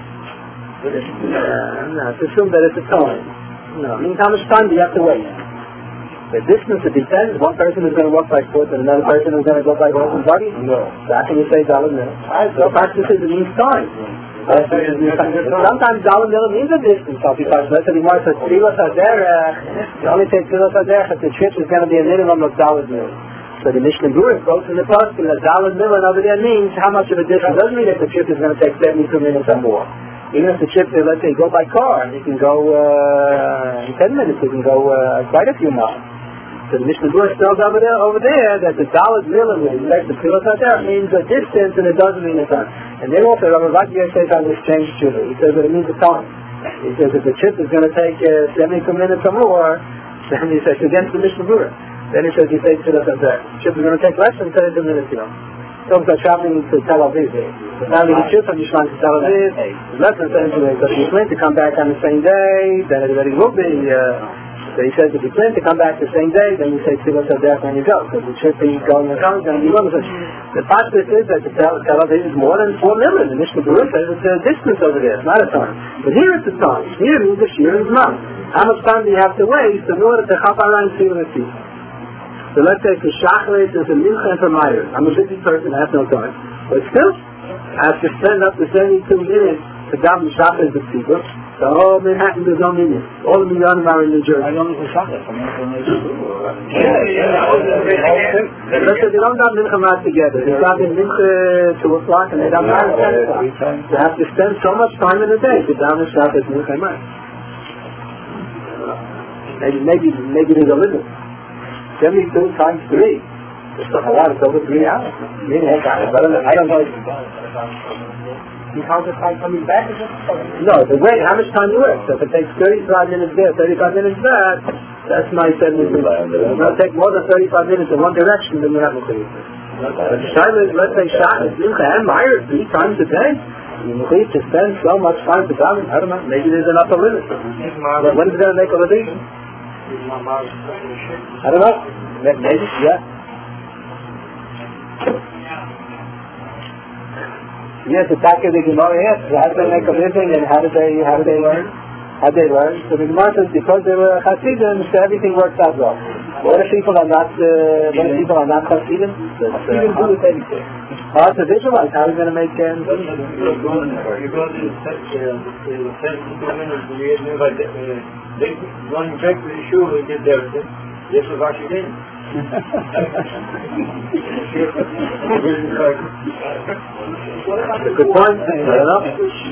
Yeah, no, it's assumed that it's a time. No, I mean, how much time do you have to wait? The distance, it depends. One person is going to walk by foot and another person is going to go by horse and buggy. No. So how can you say dollar minute? So practices it means time. Sometimes dollar minute means a distance. So because let's say more for Tfilas HaDerech, you only take Tfilas HaDerech if the trip is going to be a minimum of dollar minute. So the Mishnah Berurah goes in the post and the dollar minute over there means how much of a distance. It doesn't mean that the trip is going to take seventy-two minutes or more. Even if the trip, let's say, you go by car, you can go uh, in ten minutes. You can go uh, quite a few miles. So the Mishnah Berurah spells over there, over there that the Dalet Milah with respect to Tfilas HaDerech means a distance and it doesn't mean a time. And then also Rabbi Vakiya says on this change too. He says that it means a time. He says if the trip is going to take uh, seventy-two minutes or more, then he says against the Mishnah Berurah. Then he says you take Tfilas HaDerech. The trip is going to take less than seventy-two minutes, you know. So it's like traveling to Tel Aviv. The family the trip from Yishman to Tel Aviv is less than seventy-two minutes. So if you plan to come back on the same day, then it already will be. Uh, So he says if you plan to come back the same day, then you say Tfilas HaDerech when you go, because the trip that you're going and coming is going to be limited. The pasuk is that the Tel Aviv is more than four million. The Mishnah Berurah says it's a distance over there, it's not a time. But here it's a time. Here means a shear is not. How much time do you have to waste in order to chap around Tfilah HaTziv? So let's say for Shachrit there's a Mincha and for Meir. I'm a busy person, I have no time. But still, I have to spend up to seventy-two minutes to daven Shachrit the Tzibur. So all Manhattan there's no minyan. All the minyanim are in New Jersey. I don't know for Shachrit. I'm not going to Yeah, yeah. Let's say they don't daven Mincha Mat together. They daven Mincha two o'clock and they daven nine o'clock. They have to spend so much time in the day to daven Shachrit Mincha Mat. Maybe, maybe, maybe there's a limit. seventy-two times three. It's a lot. It's over three hours. Three and a half hours. I don't know. I don't know. You count the time coming back? Is it? No, the way, how much time you work. So if it takes thirty-five minutes there, thirty-five minutes back, that's my seventy-two. If it will take more than thirty-five minutes in one direction, then you have to do it. But Shaila, let's say Shachrit, Mincha, and Meir three times a day, you need to spend so much time to daven. I don't know. Maybe there's an upper limit. But when is it going to make a living? I don't know. Maybe, yeah. Yes, the back of the Gemara asks, how did they make a living and how did they, how did they learn? How did they learn? So the Gemara says, because they were Hasidim, so everything works out well. What if people are not, uh, what if people are not Hasidim? Hasidim do the same thing. Oh, it's a visualize. How are you going to make um, You're going to set two minutes to read me, but they going back to the shul and get there. This was actually again. Good point. Fair enough.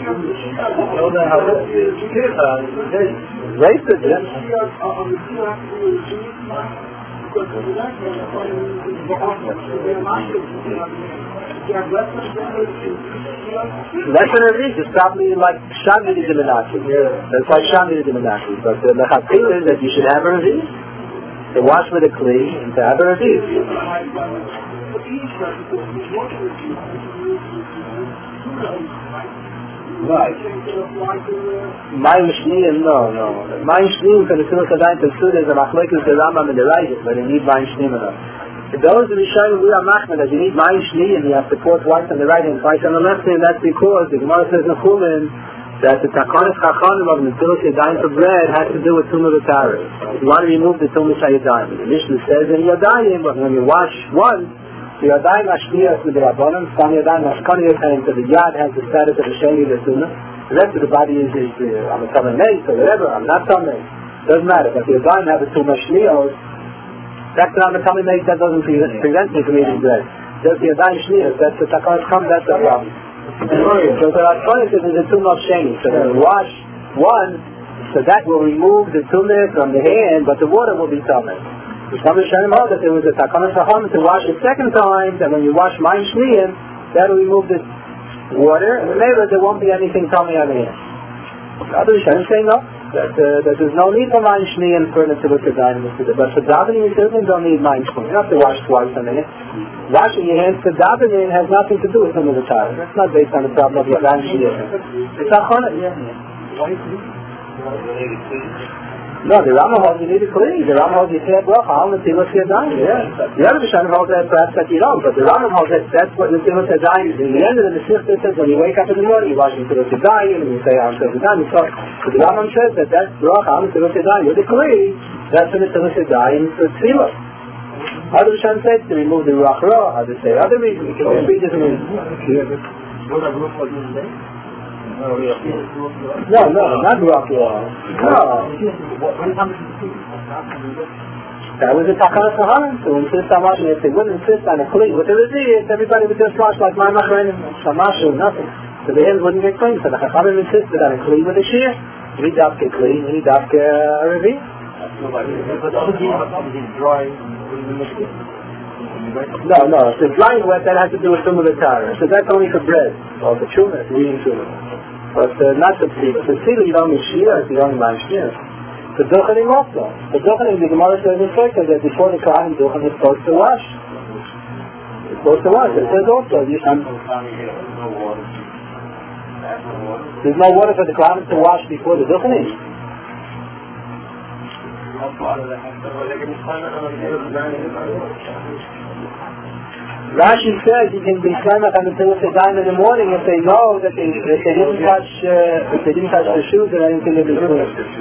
Racist, yeah. Lesson of this is probably like Shani the Menachim. That's like Shani the Menachim. But the Lechatim is that you should have a Reviv. To wash with a Kli and to have a Reviv. Right. Mayim Shniyim, no, no. Mayim Shniyim can still Kadai to Sud is a Machlekes the Rambam and the Rajit, but you need Mayim Shniyim enough. For those of the Shayim we are Machman, that you need Mayim Shniyim, you have to pour twice on the right hand, twice on the left hand. That's because the Gemara says in Chulin that the Takonis Chachanim of Netilas Yadayim for bread has to do with Tumah V'Taris. You want to remove the Tumah Yadayim. The Mishnah says in Yadayim, but when you wash one, the Yadayim Ashmiyas with the Rabbanim, Stam Yadayim Ashkani Yadayim, so the Yad has the status of the Sheni the Tumah. The rest of the body is, is uh, I'm a Tamei Meis or whatever, I'm not Tamei. Doesn't matter, but the Yadayim have the Tumah Shniyos. That's not I'm a Tamei Meis, that doesn't prevent me from eating bread. Just the Yadayim Shniyos, that's the Takonis Chum, that's the problem. So the Ashkani says there's a Tumah Sheni, so then wash one, so that will remove the Tumah from the hand, but the water will be Tamei. Some of the Shanim hold that there was a Takonis Chum to wash the second time, and when you wash Mayim Shniyim, that will remove the water, and maybe there won't be anything coming out of here. Other Shanim say no, that, uh, that there's no need for Mayim Shniyim for the Tzibur Kedayim, but for davening you certainly don't need Mayim Shniyim. You don't have to wash twice a minute. Washing your hands for davening has nothing to do with some of the time. That's not based on the problem of your Mayim Shniyim. It's Achonah, yeah. No, the Rambam holds you need to clean. The Rambam holds you say bracha on the Netilas Yadayim. Yeah. The other Rishonim holds that perhaps that you don't, but the Rambam holds that that's what the Netilas Yadayim is. In the end of the Masechta says when you wake up in the morning, you wash the Netilas Yadayim and you say on Netilas Yadayim. So the Rambam says that that's bracha on the Netilas Yadayim. With the clean, that's the Netilas Yadayim for Tefillah. Other Rishonim say to remove the Ruach Ra. Others say other reasons. You can read this in No, no, not Ruach Ra. No. That was a Takonis Chum to insist on washing. If they wouldn't insist on a clean with the Reviv, everybody would just wash like my Machrenim, Shamashu, nothing. So the hands wouldn't get clean. So the Chachamim insisted on a clean with a shear. We dafke clean, we dafke a Reviv. No, no, if the drying wet, that has to do with some of the tara. So that's only for bread, or for chumah, for eating chumah. But uh, not the tzila. The tzila you don't need shira, you don't need my shira. The duchening also. The duchening, the Gemara says in Circus that before the Kohanim duchen is supposed to wash. It's supposed to wash. It says also, you should... There's no water for the Kohanim to wash before the duchening. Rashi says you can be Shemach on the Netilas Yadayim in the morning if they know that they, if they didn't touch uh, if they didn't touch the shoes or anything that they do.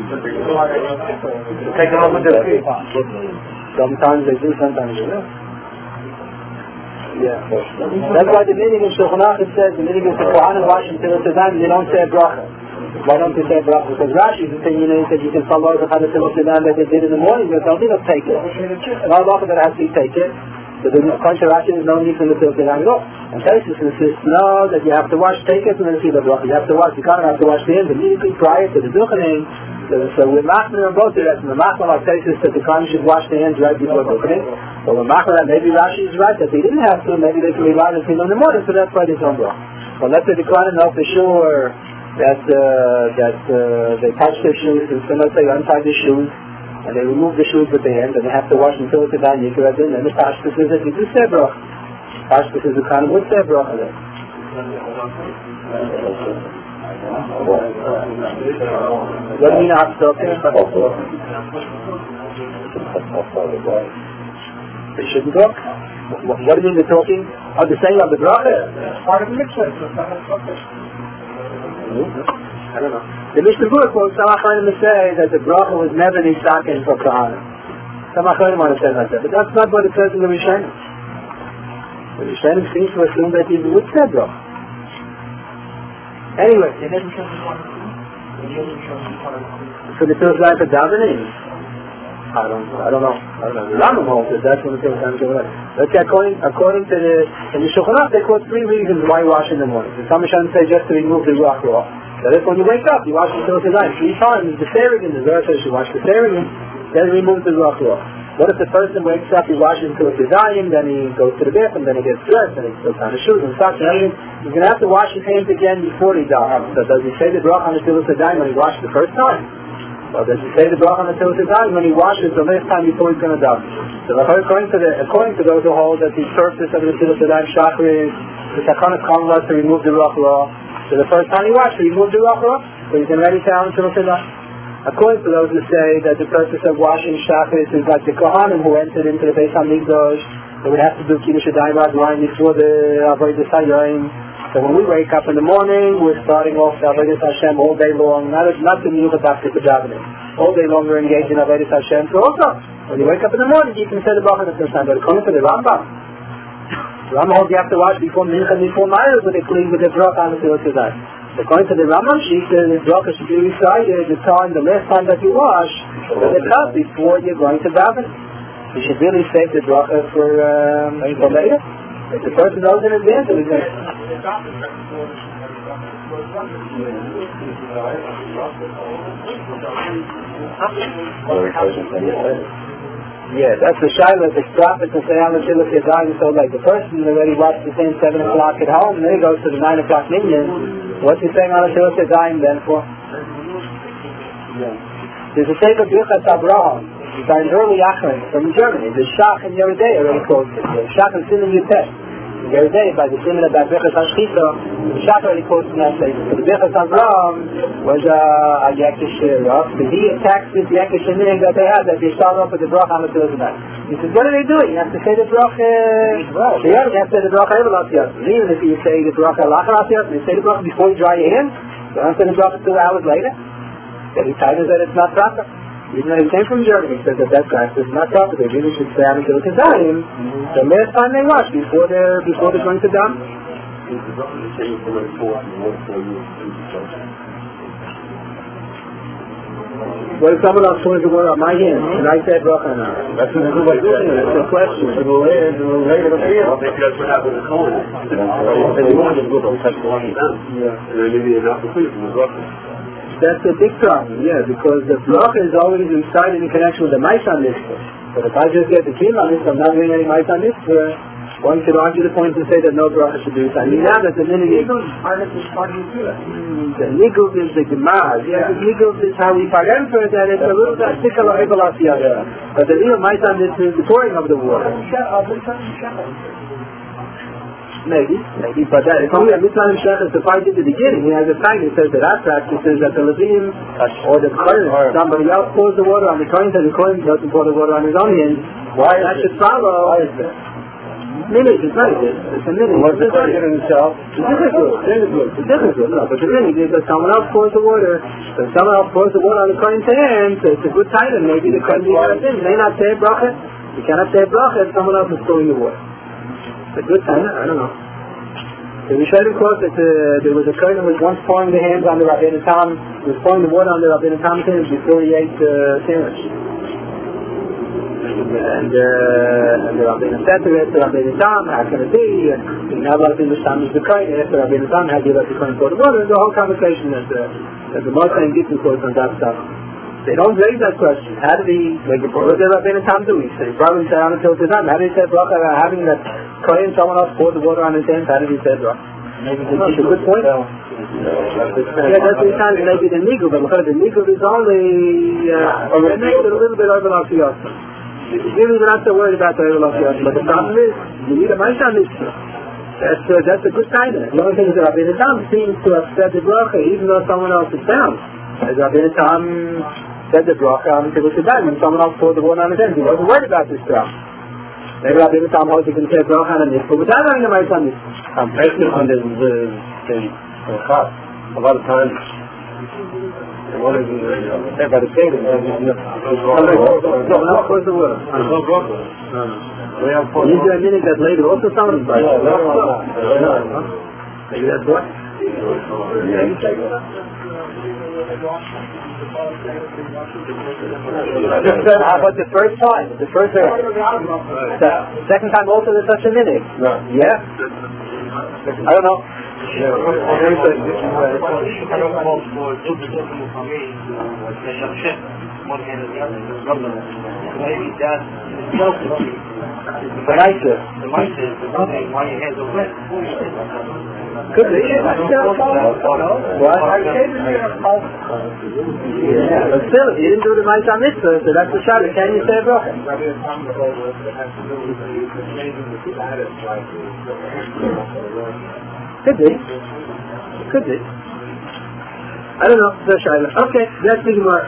Take them off with their feet. Sometimes they do, sometimes they don't. Yeah. That's why the meaning of Shulchan Aruch says the meaning of the Kohanim washing Netilas Yadayim, they don't say a bracha. Why don't they say a bracha? Because Rashi's opinion is that you can follow the Netilas Yadayim that they did in the morning, but don't need to take it. Not a lot of it has to take it. So the Consha Rashi is no need for the Netilas Yadayim at all. And Taisus insists, no, that you have to wash, take it, and then see the bracha. You have to wash, you can't have to wash the hands immediately prior to the duchening. So, so we're machmir on both directions. We're machmir like Taisus that the Kohen should wash the hands right before duchening. So we're machmir that maybe Rashi is right, that they didn't have to, maybe they can rely on the in the morning, so that's why there's no bracha. Well, let's say the Kohen know for sure that, uh, that uh, they touch their shoes, and so let's say you untie their shoes, and they remove the shoes with their hand, and they have to wash until it's done, you can have in, and the Pashtus is that you do say bracha. Pashtus is the kind of would say bracha there. What do you mean hot stuff? They shouldn't talk. What, what do you mean they're talking? Oh, they're saying of the bracha? Part of the mitzvah. I don't know. The Mishnah Berurah quotes some Achronim to say that the bracha was never nisaken for Kahana. Some Achronim want to say like that, but that's not what it says in the Rishonim. The Rishonim seems to assume that he would say bracha. Anyway, so the first line for davening. I don't, I don't know. I don't know. The Rambam holds that that's when the first line for Let's say according, according to the in the Shulchan Aruch, they quote three reasons why you wash in the morning. The some Rishonim say just to remove the ruach ruach. That is when you wake up, you wash the Tzilas Yadayim three times. The Sarigan, the Zohar says you wash the Sarigan, then remove the ruach ruach. What if the person wakes up, he washes the Tzilas Yadayim, then he goes to the bathroom, then he gets dressed, then he puts on his shoes and socks and everything? He's going to have to wash his hands again before he does. So does he say the bracha on the Tzilas Yadayim when he washes the first time? Or does he say the bracha on the Tzilas Yadayim when he washes the last time before he's going to daven? So according to the according to those who hold that the purpose of the Tzilas Yadayim shachar is the Takanat Khan was to remove the ruach ruach. So the first time he washed, he removed the ruach ruach, so he's going to ready to have Tzilas Yadayim. According to those who say that the purpose of washing shachris is like the Kohanim who entered into the Beis HaMikdash, they would have to do Kiddush Yadayim right before the Avodas Hayom. So when we wake up in the morning, we're starting off the Avodas Hashem all day long, not not the Mincha after the davening. All day long we're engaged in Avodas Hashem. So also, when you wake up in the morning, you can say the bracha at the time. But according to the Rambam, the Rambam holds you have to wash before Mincha and before Ma'ariv with a clean with the bracha on the Tzilas Yadayim. According to the Rambam, she says the bracha should be recited the time, the last time that you wash, the cup before you're going to daven. You should really save the bracha for, um, for later. If the person knows in advance, it is going Yeah, that's the shiloh. The prophet can say on the Tzilas Yadayim. So like the person already watched the same seven o'clock at home, and then he goes to the nine o'clock minyan. What's he saying on the Tzilas Yadayim then for? Yeah. There's a Sefer Birchas Abraham by an early Achron from Germany. The Shach and Yeridei already quotes it. The Shach and Simon Yuteh. Yeridei by the Simon about Birchas Hashchita. The Shach already quotes in that Sefer. So the Birchas Abraham was uh, a Yekish Rav. So he attacked this Yekish Minig that they had, that they start off with the bracha on the Tzilas Yadayim. He says, what are they doing? You have to say the bracha. You have to say the bracha Evel Asiyas. Even if you say the bracha Lachar Asiyas, you say the bracha before you dry your hands. You don't say the bracha two hours later. Then he tells us that it's not proper. Even though he came from Germany, he says that that practice is not proper. They really should say on the Tzilas Yadayim the last time they wash before they're before they're going to daven. What if someone else pours the water on my hand? Can I say bracha now? That's a good question. That's what happened to Cohen. That's a big problem, yeah, because the bracha is always recited in connection with the Ma'aseh Mitzvah. But if I just get the Kiyum Mitzvah, I'm not doing any Ma'aseh Mitzvah, one could argue the point and say that no bracha should be recited. I mean, now that the minute is the nigul is the Gemara. Yeah, the nigul is how we parent for that it's a little bit stickle of Evalasiyah. But the real Ma'aseh Mitzvah is the pouring of the water. Maybe, maybe, but that, it's only a mitzvah shechus. If I did the beginning, he has a time that says that our practice is that the Levim or the Kohen, somebody else pours the water on the Kohen, and the Kohen doesn't pour the water on his own hand. Why that should follow? Why is that? Minute, it's not this. It's a minute. What's the Kohen in himself? It's difficult. It's difficult. No, but the minute is that someone else pours the water. So someone else pours the water on the Kohen's hand. So it's a good time, and maybe the Kohen may not say bracha. You cannot say bracha if someone else is pouring the water. It's a good time, I don't know. So we showed of course that uh, there was a Kohen who was once pouring the hands on the Rabbeinu Tam, he was pouring the water on the Rabbeinu Tam's hands before he ate the uh, sandwich. And, uh, and the Rabbeinu said to it, the Rabbeinu Tam, how can it be? And now the Rabbeinu Tam is the Kohen, after Rabbeinu Tam had to let the Kohen pour the water, and the whole conversation that, uh, that the Moshe and Gittin quotes on that stuff. They don't raise that question. How did he, like, what did Rabbeinu Tam do? He said, he probably said on until time. How did he say bracha having that Kohen, someone else poured the water on his hands? How did he say bracha? Maybe it's a good point. Yeah, that's what he said. Maybe the nigul, but because the nigul is only, uh, it makes it a little bit overlocked to us. Really, we're not so worried about the overlocked to us. But the problem is, you need a Ma'aseh Mitzvah. That's, uh, that's a good sign. The only thing is that Rabbeinu Tam seems to have said the bracha, even though someone else is found. As Rabbeinu Tam said the bracha on the Tzilas Yadayim, and someone else poured the water on his hands. He wasn't worried about this stuff. Maybe Rabbi Tam holds you can say bracha on a mitzvah without having a mitzvah on mitzvah. I'm personally on the the chas. A lot of times, what is it? Say by the table. No, not close the word. No bracha. Is there a minute that later also sounded by? Maybe that's what? How about the first time? The first time? The second time also there's such a minute? No. Yeah? I don't know. Maybe that's the nicer. the mice is why your hands are wet. Could be. What? Yeah, but still, if you didn't do the mice on mitzvah, so that's the shot. Can you say a bracha? Could be. Could be. I don't know. The shayla. Okay, that's the Gemara.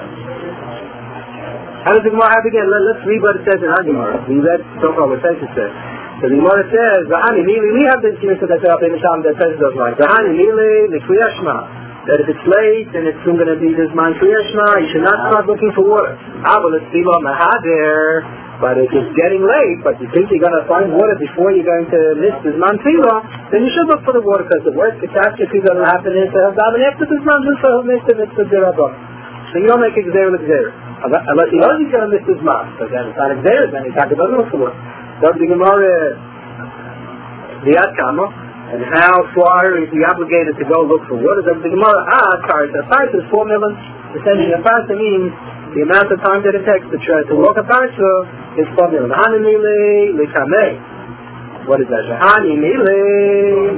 How does the Gemara have again? Let, let's read what it says in our Gemara. We read so far what Taisa says. So the Gemara says, "V'hani mili." We have this Gemara that says those lines. "V'hani mili l'kriyashma." That if it's late and it's soon going to be this man kriyashma, you should not start looking for water. Avol estiva mahader. But if it's getting late, but you think you're going to find water before you're going to miss this man tefillah, then you should look for the water, because the worst catastrophe that will happen is to have daven after this man tefillah, miss the mitzvah dirabah. So you don't make it gzeir l'gzeir. Unless he knows he's going to miss his man, because then it's not gzeir, then he's not going to look for water. So the Gemara, the Adkama, and how far is he obligated to go look for water? The Gemara, ah, sorry, the price is four million. Essentially, the price means the amount of time that it takes to try to walk a parsha is four million. Hani mili likamei. What is that? Hani mili.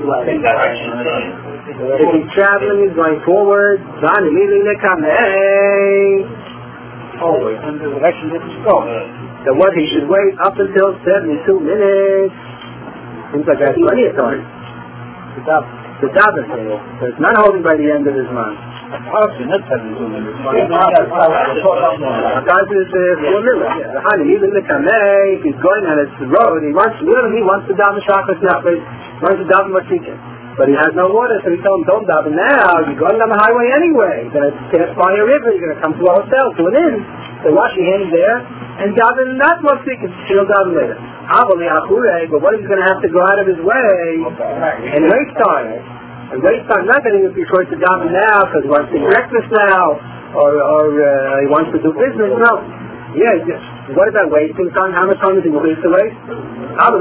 If he's traveling, he's going forward. Hani mili likamei. Always in the direction that he's going. So what, he should wait up until seventy-two minutes. Seems like that's plenty of time. The daven. So it's not holding by the end of his month. Not seventy-two minutes. Sometimes it's four minutes. The honey, even the kamei, if he's going on his road, he wants literally he wants to daven shachar snapper, wants to daven masikin. But he has no water, so he told him, don't daven now, you're going down the highway anyway. You're going to pass by a river, you're going to come to a hotel, to an inn. So wash your hands there, and daven not masikin, she'll daven later. But what if he's going to have to go out of his way and waste time? And waste time, not that he would prefer to daven now because he wants to eat breakfast now, or, or uh, he wants to do business. No. Yeah, just, what about wasting time? How much time is he going to waste? But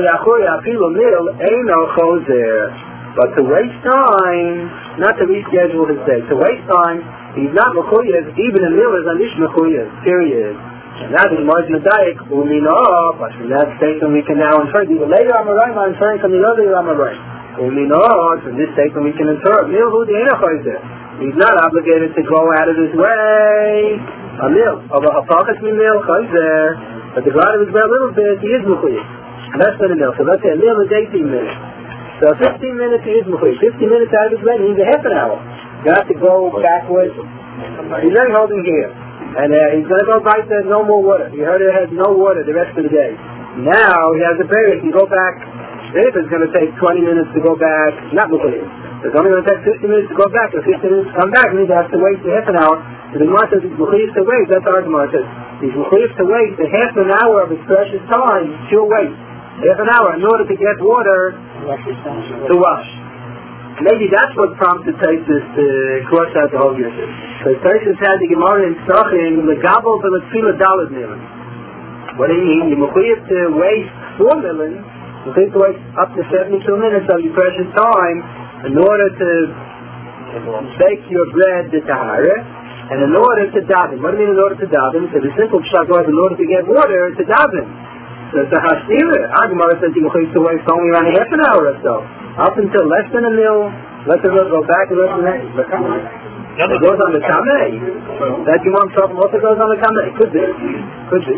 to waste time, not to reschedule his day, to waste time, he's not mechuyev, even a meal is anish mechuyev, period. And that is Mars Medayik, Umino, but from that statement we can now infer, the later Amarayim are inferring from the other Amarayim. Umino, from this statement we can infer, Milhu the Enachayzer. He's not obligated to go out of his way. A mil, of a Hapakas Mil, Chayzer, but to go out of his way a little bit, he is mechuyev. Less than a mil, so let's say a mil is eighteen minutes. So fifteen minutes he is mechuyev. fifteen minutes out of his way means a half an hour. You have to go backwards. He's only holding here. And uh, he's going to go by there, no more water. You heard it has no water the rest of the day. Now he has a period. He can go back. If it's going to take twenty minutes to go back, not mechuyev. It's only going to take fifteen minutes to go back, or fifteen minutes to come back, means he has to wait for half an hour. So the Gemara says he's mechuyev to wait. That's our Gemara says. He's mechuyev to wait for half an hour of his precious time. She'll wait. Half an hour in order to get water to wash. Maybe that's what prompted Taisus to cross out the whole year. So Taisus had the Gemara in Tzachim, Legabel v'Letfila Daled Milim. What do you mean? You're mechuyev to waste four million, you think to waste up to seventy-two minutes of your precious time in order to bake your bread to tahara, and in order to daven. What do you mean in order to daven? So the simple pshat was in order to get water to daven. So it's a hashira. Our Gemara says you're mechuyev to waste only around a half an hour or so. Up until less than a mil, let the road go back and less than that. It goes on the Kamei. That Imam Shapim also goes on the Kamei. Could be. Could be.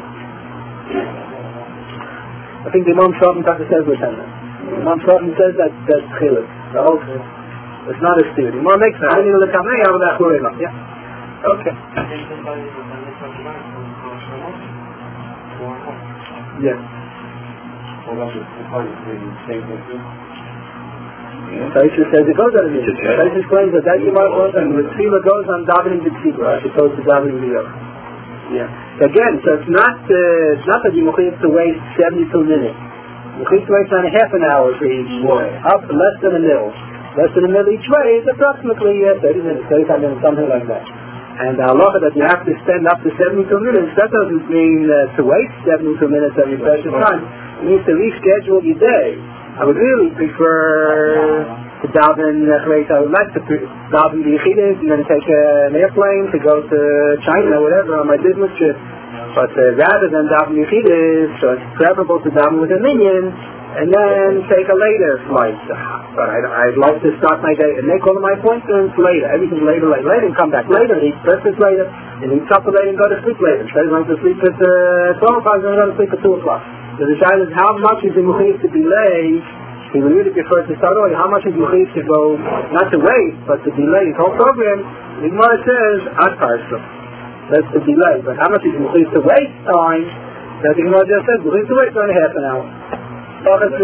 I think the Imam Shapim says with him. Imam Shapim says that that's chiluk. The whole thing. It's not a steer. The Imam makes that. I need to look Kamei out of that Hurema. Yeah. Okay. Yeah. Taisha says it goes on the Mishnah. Taisha explains that that Gemara goes on the Tefillah goes on davening the Tefillah as opposed to davening the Yoch. Yeah. Again, so it's not uh, it's not that you have to wait seventy-two minutes. You have to wait on a half an hour for each way. Up less than a mill. Less than a mill each way is approximately uh, thirty minutes, thirty-five minutes, something like that. And the halacha that you have to spend up to seventy-two minutes, that doesn't mean uh, to wait seventy-two minutes of your precious time. It means to reschedule your day. I would really prefer to daven, uh, I would like to pre- daven the Yechidus and then take uh, an airplane to go to China or whatever on my business trip. But uh, rather than daven Yechidus, so it's preferable to daven with a minion and then take a later flight. But I'd, I'd like to start my day and make all of my appointments later. Everything later, later, later, and come back later, eat breakfast later, and eat supper later and go to sleep later. Instead of going to sleep at uh, twelve o'clock, I'm going to go to sleep at two o'clock. So the child is how much is the muchif to delay. He would really prefer to start early. How much is muchif to go, not to wait, but to delay his whole program? The Gemara says, ad parsa. That's the delay. But how much is muchif to wait time? That the Gemara just says, muchif to wait for only half an hour. Yeah, but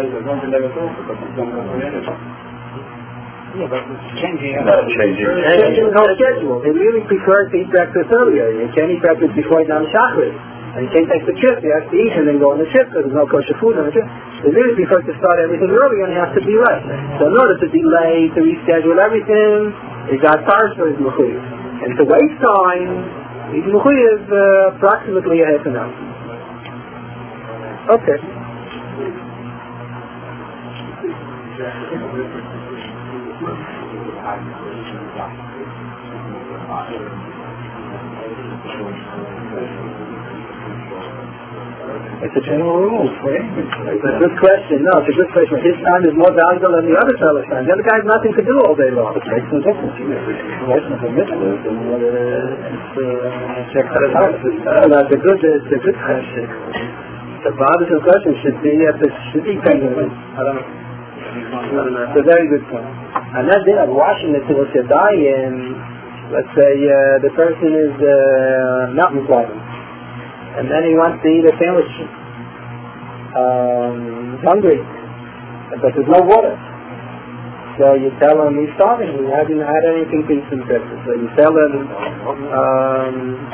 it's changing. Changing the whole schedule. They really prefer to eat breakfast earlier. You can't eat breakfast before you down Shachrit. And you can't take the trip. You have to eat and then go on the trip because there's no kosher food on the trip. They really prefer to start everything early and you have to delay. So in order to delay, to reschedule everything, you got parts for his mechuyev. And to waste time, his mechuyev uh, approximately a half an hour. Okay. It's a general rule for anything. It's a good question. No, it's a good question. His time is more valuable than the other fellow's time. The other guy has nothing to do all day long. It makes no difference. It's a mitzvah. That's a good, it's a good question. The bothersome question should be if it should be taken. I don't know. I don't know. It's a very good point. And that day of washing the till you die in, let's say uh, the person is uh, mountain climbing. And then he wants to eat a sandwich. Um, he's hungry, but there's no water. So you tell him he's starving. He hasn't had anything to eat since breakfast. So you tell him, um,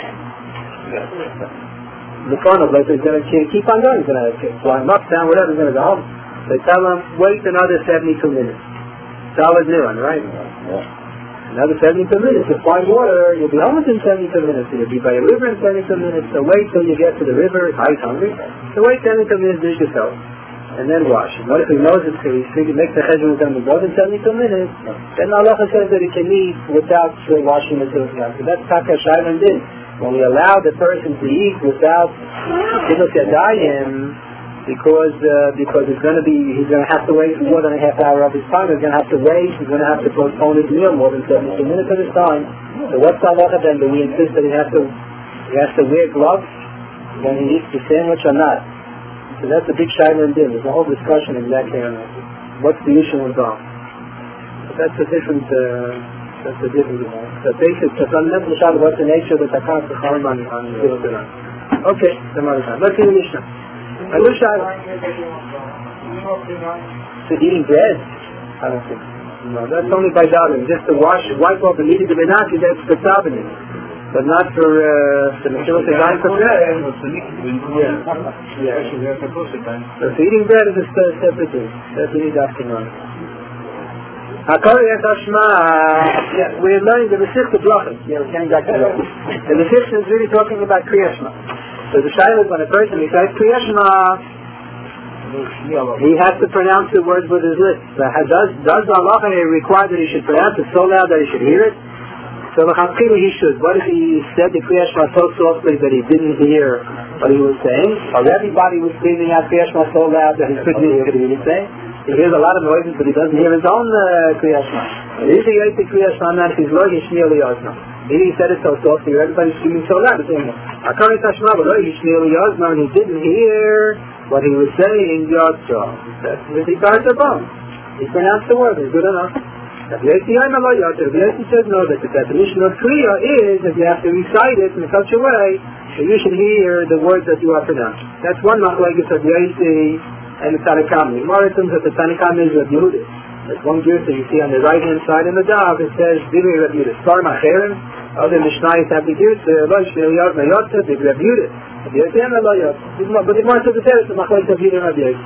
the front of it is going to keep on going. He's going to climb up, down, whatever. He's going to go home. They tell him, wait another seventy-two minutes. Solid new one, right? Another seventy-two minutes. To find water, you'll be home in seventy-two minutes. You'll be by a river in seventy-two minutes. So wait till you get to the river. He's hungry. So wait seventy-two minutes, dish yourself. And then wash. And what if he knows it's because he makes the cheshbon going to be more than seventy-two minutes? Then Allah says that he can eat without uh, washing the tefillin. So that's Taka Shaivan did. When we allow the person to eat without Tilas Yadayim, because uh, because it's going to be, he's going to have to wait more than a half hour of his time. He's going to have to wait. He's going to have to postpone his meal more than seventy-two minutes of his time. So what's the halacha then? Do we insist that he has to he has to wear gloves when he eats the sandwich or not? So that's a big shayla and din. There's a whole discussion exactly on that. What's the issue involved? But that's a different. Uh, that's a different. Uh, the basic, the fundamental shayla. What's the nature of the takas the charim on on the Torah? Okay, some other time. Let's see the Mishnah. A new shayla. To eating bread? I don't think. No, that's only by davening. Just to wash, wipe off and eat it to be not, that's for davening. But not for uh, the Mechilot Yadayim for bread. Yeah. Yeah. So eating bread is a separate thing. That's what you need asking on. We're learning the Masechta Brachos. Yeah, we're getting back to that. The Masechta is really talking about Kriya Shema. So the Shaila is when a person recites Kriya Shema, he has to pronounce the words with his lips. So does, does Allah require that he should pronounce it so loud that he should hear it? So l'chatchila he should. What if he said the Kriya Shema so softly that he didn't hear what he was saying? Or everybody was screaming out Kriya Shema so loud that he couldn't hear what he was saying? He hears a lot of noises, but he doesn't hear his own uh, Kriya Shema. If he hears the Kriya Shema, then he's lo yishmiel liyazna. Maybe he said it so softly, everybody's screaming so loud. Akari Tashma, but lo yishmiel liyazna, and he didn't hear what he was saying. Yotza. That's the Zikar Tabam. He pronounced the word. It's good enough. Rabbi Yossi says no, that the definition of Kriya is that you have to recite it in such a way that you should hear the words that you are pronouncing. That's one machlokes of Rabbi Yossi and the Tanakam. The Gemara assumes that the Tanakam is Rabbi Yehuda. There's one gear that you see on the right hand side in the dog, it says Divrei Rabbi Yehuda. Star Macherim, other Mishnayos have the gear, Lo Shmei Yod Mayotza, Divrei Rabbi Yehuda. Rabbi Yehuda, Lo Yod. But the Gemara says the Teres, the Machlokes of Yehuda and Rabbi Yehuda.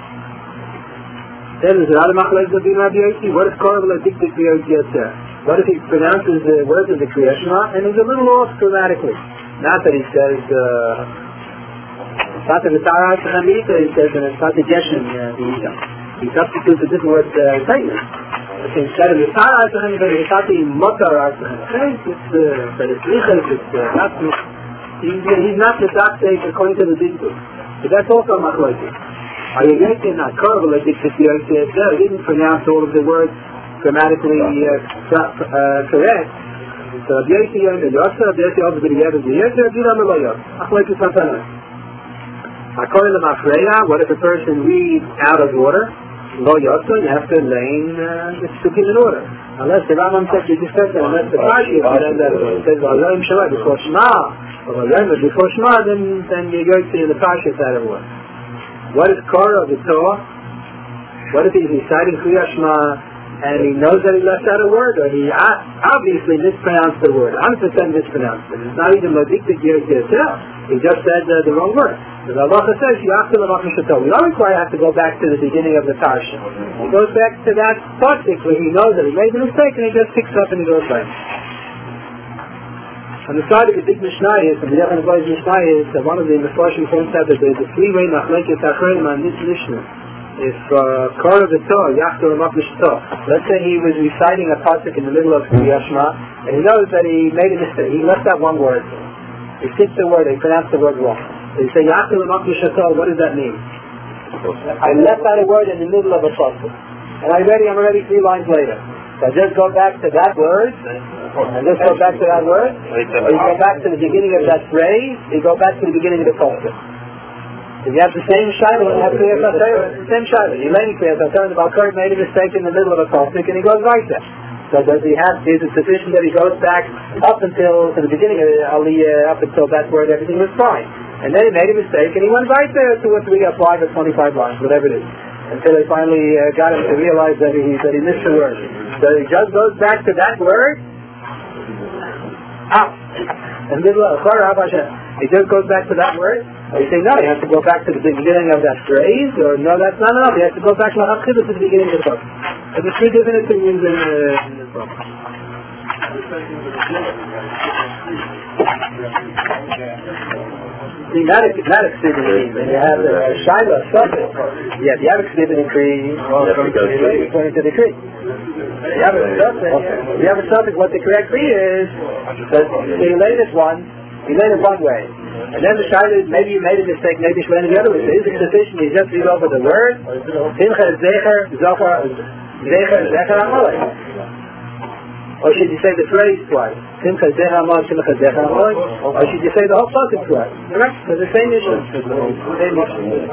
Then is it not a Machlokes of Yehuda and Rabbi Yehuda? What if Korah will dictate Rabbi Yehuda? What if he pronounces the words of the Kriya Shema and he's a little off grammatically? Not that he says, uh, it's not the Vitara Ha'Sachamita, he says, and it's not the Geshem, uh, he substitutes a different word, uh, Satan. Instead of the Vitara Ha'Sachamita, it's not the Motar Ha'Sachamita, it's, uh, but it's Lichas, it's, uh, not, he, he's not the Daktek according to the Diktuk. But that's also Machlokes. Are you going to not Korah like Diktuk Yehuda? He didn't pronounce all of the words grammatically uh, uh, correct. So Rabbi Yossi Yom and Yossi, Rabbi Yossi also did together. Rabbi Yossi Rabbi Yossi Rabbi Yossi. Achlokes Santana. According to Mafreya, what if a person reads out of order? Lo Yossi, you have to lane uh, the Sukkim in order. Unless the Rambam says you just said that, unless the Pashi then that says V'alayim Shema before Shema, or V'alayim before Shema, then then you go to the Pashi out of order. What is Korah of the Torah? What if he's reciting Kriya Shema and he knows that he left out a word, or he obviously mispronounced the word? one hundred percent mispronounced it. It's not even Lodiktik Yehuda. He just said uh, the wrong word. The Halacha says, Yachtel L'Machim Shato. We don't require him to go back to the beginning of the Parsha. He goes back to that pasuk where he knows that he made the mistake, and he just picks up and he goes back. On the side of the big Mishnayos, and the Yechon Boy's Mishnayos, uh, one of the Mefarshim points out that there's a three-way Machlokes Achronim on this Mishnah. If uh, Korah the Torah, Yachtel L'Machim Shato, let's say he was reciting a pasuk in the middle of Kriya Shema, and he knows that he made a mistake. He left out one word. He skipped the word, he pronounced the word wrong. So you say, Yachtel L'Machim Shato, what does that mean? I left out a word in the middle of a pasuk. And I'm ready, I'm already three lines later. So I just go back to that word, and just go back to that word, or you go back to the beginning of that phrase, you go back to the beginning of the pasuk. If you have the same Shiloh, you have Kriyas HaTorah, the same Shiloh. You're learning Kriyas HaTorah, the Balkar made a mistake in the middle of a pasuk, and he goes right there. So does he have, is it sufficient that he goes back up until, to the beginning of the Aliyah, up until that word, everything was fine. And then he made a mistake, and he went right there to what we apply for twenty-five lines, whatever it is. Until they finally uh, got him to realize that he, that he missed the word. So he just goes back to that word, ah, in the middle of he just goes back to that word. Or you say, no, you have to go back to the beginning of that phrase, or no, that's not enough. You have to go back to the beginning of the book. So there's three different opinions in, uh, in this book. See, not a, not a exhibiting when you have a Shiloh, something. Yeah, you have exhibiting tree, according to the tree. You have a something, you have a something, what the correct tree is, but the latest one, you made it one way. And then the Shiloh, maybe you made a mistake, maybe you made it the other way. So is it sufficient you just read over the word? Simcha Zecher, Zohar, Zecher, Zecher Amalek. Or should you say the phrase twice? Simcha Zecher Amalek, Simcha Zecher Amalek. Or should you say the whole pasuk twice? Correct? So the same issue. Same issue.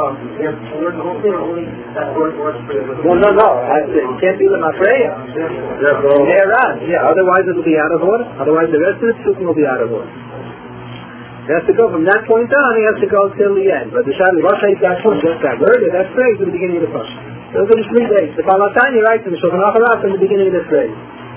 No, no, no. You can't be the Mafreya. They're around. Yeah, otherwise it will be out of order. Otherwise the rest of the psukim will be out of order. He has to go from that point on, he has to go till the end. But the Shadi Rosh HaYitashon, just that word, that phrase at the beginning of the Pasuk. Those are the three days. The Baal HaTanya writes in the Shulchan Aruch in the beginning of the phrase.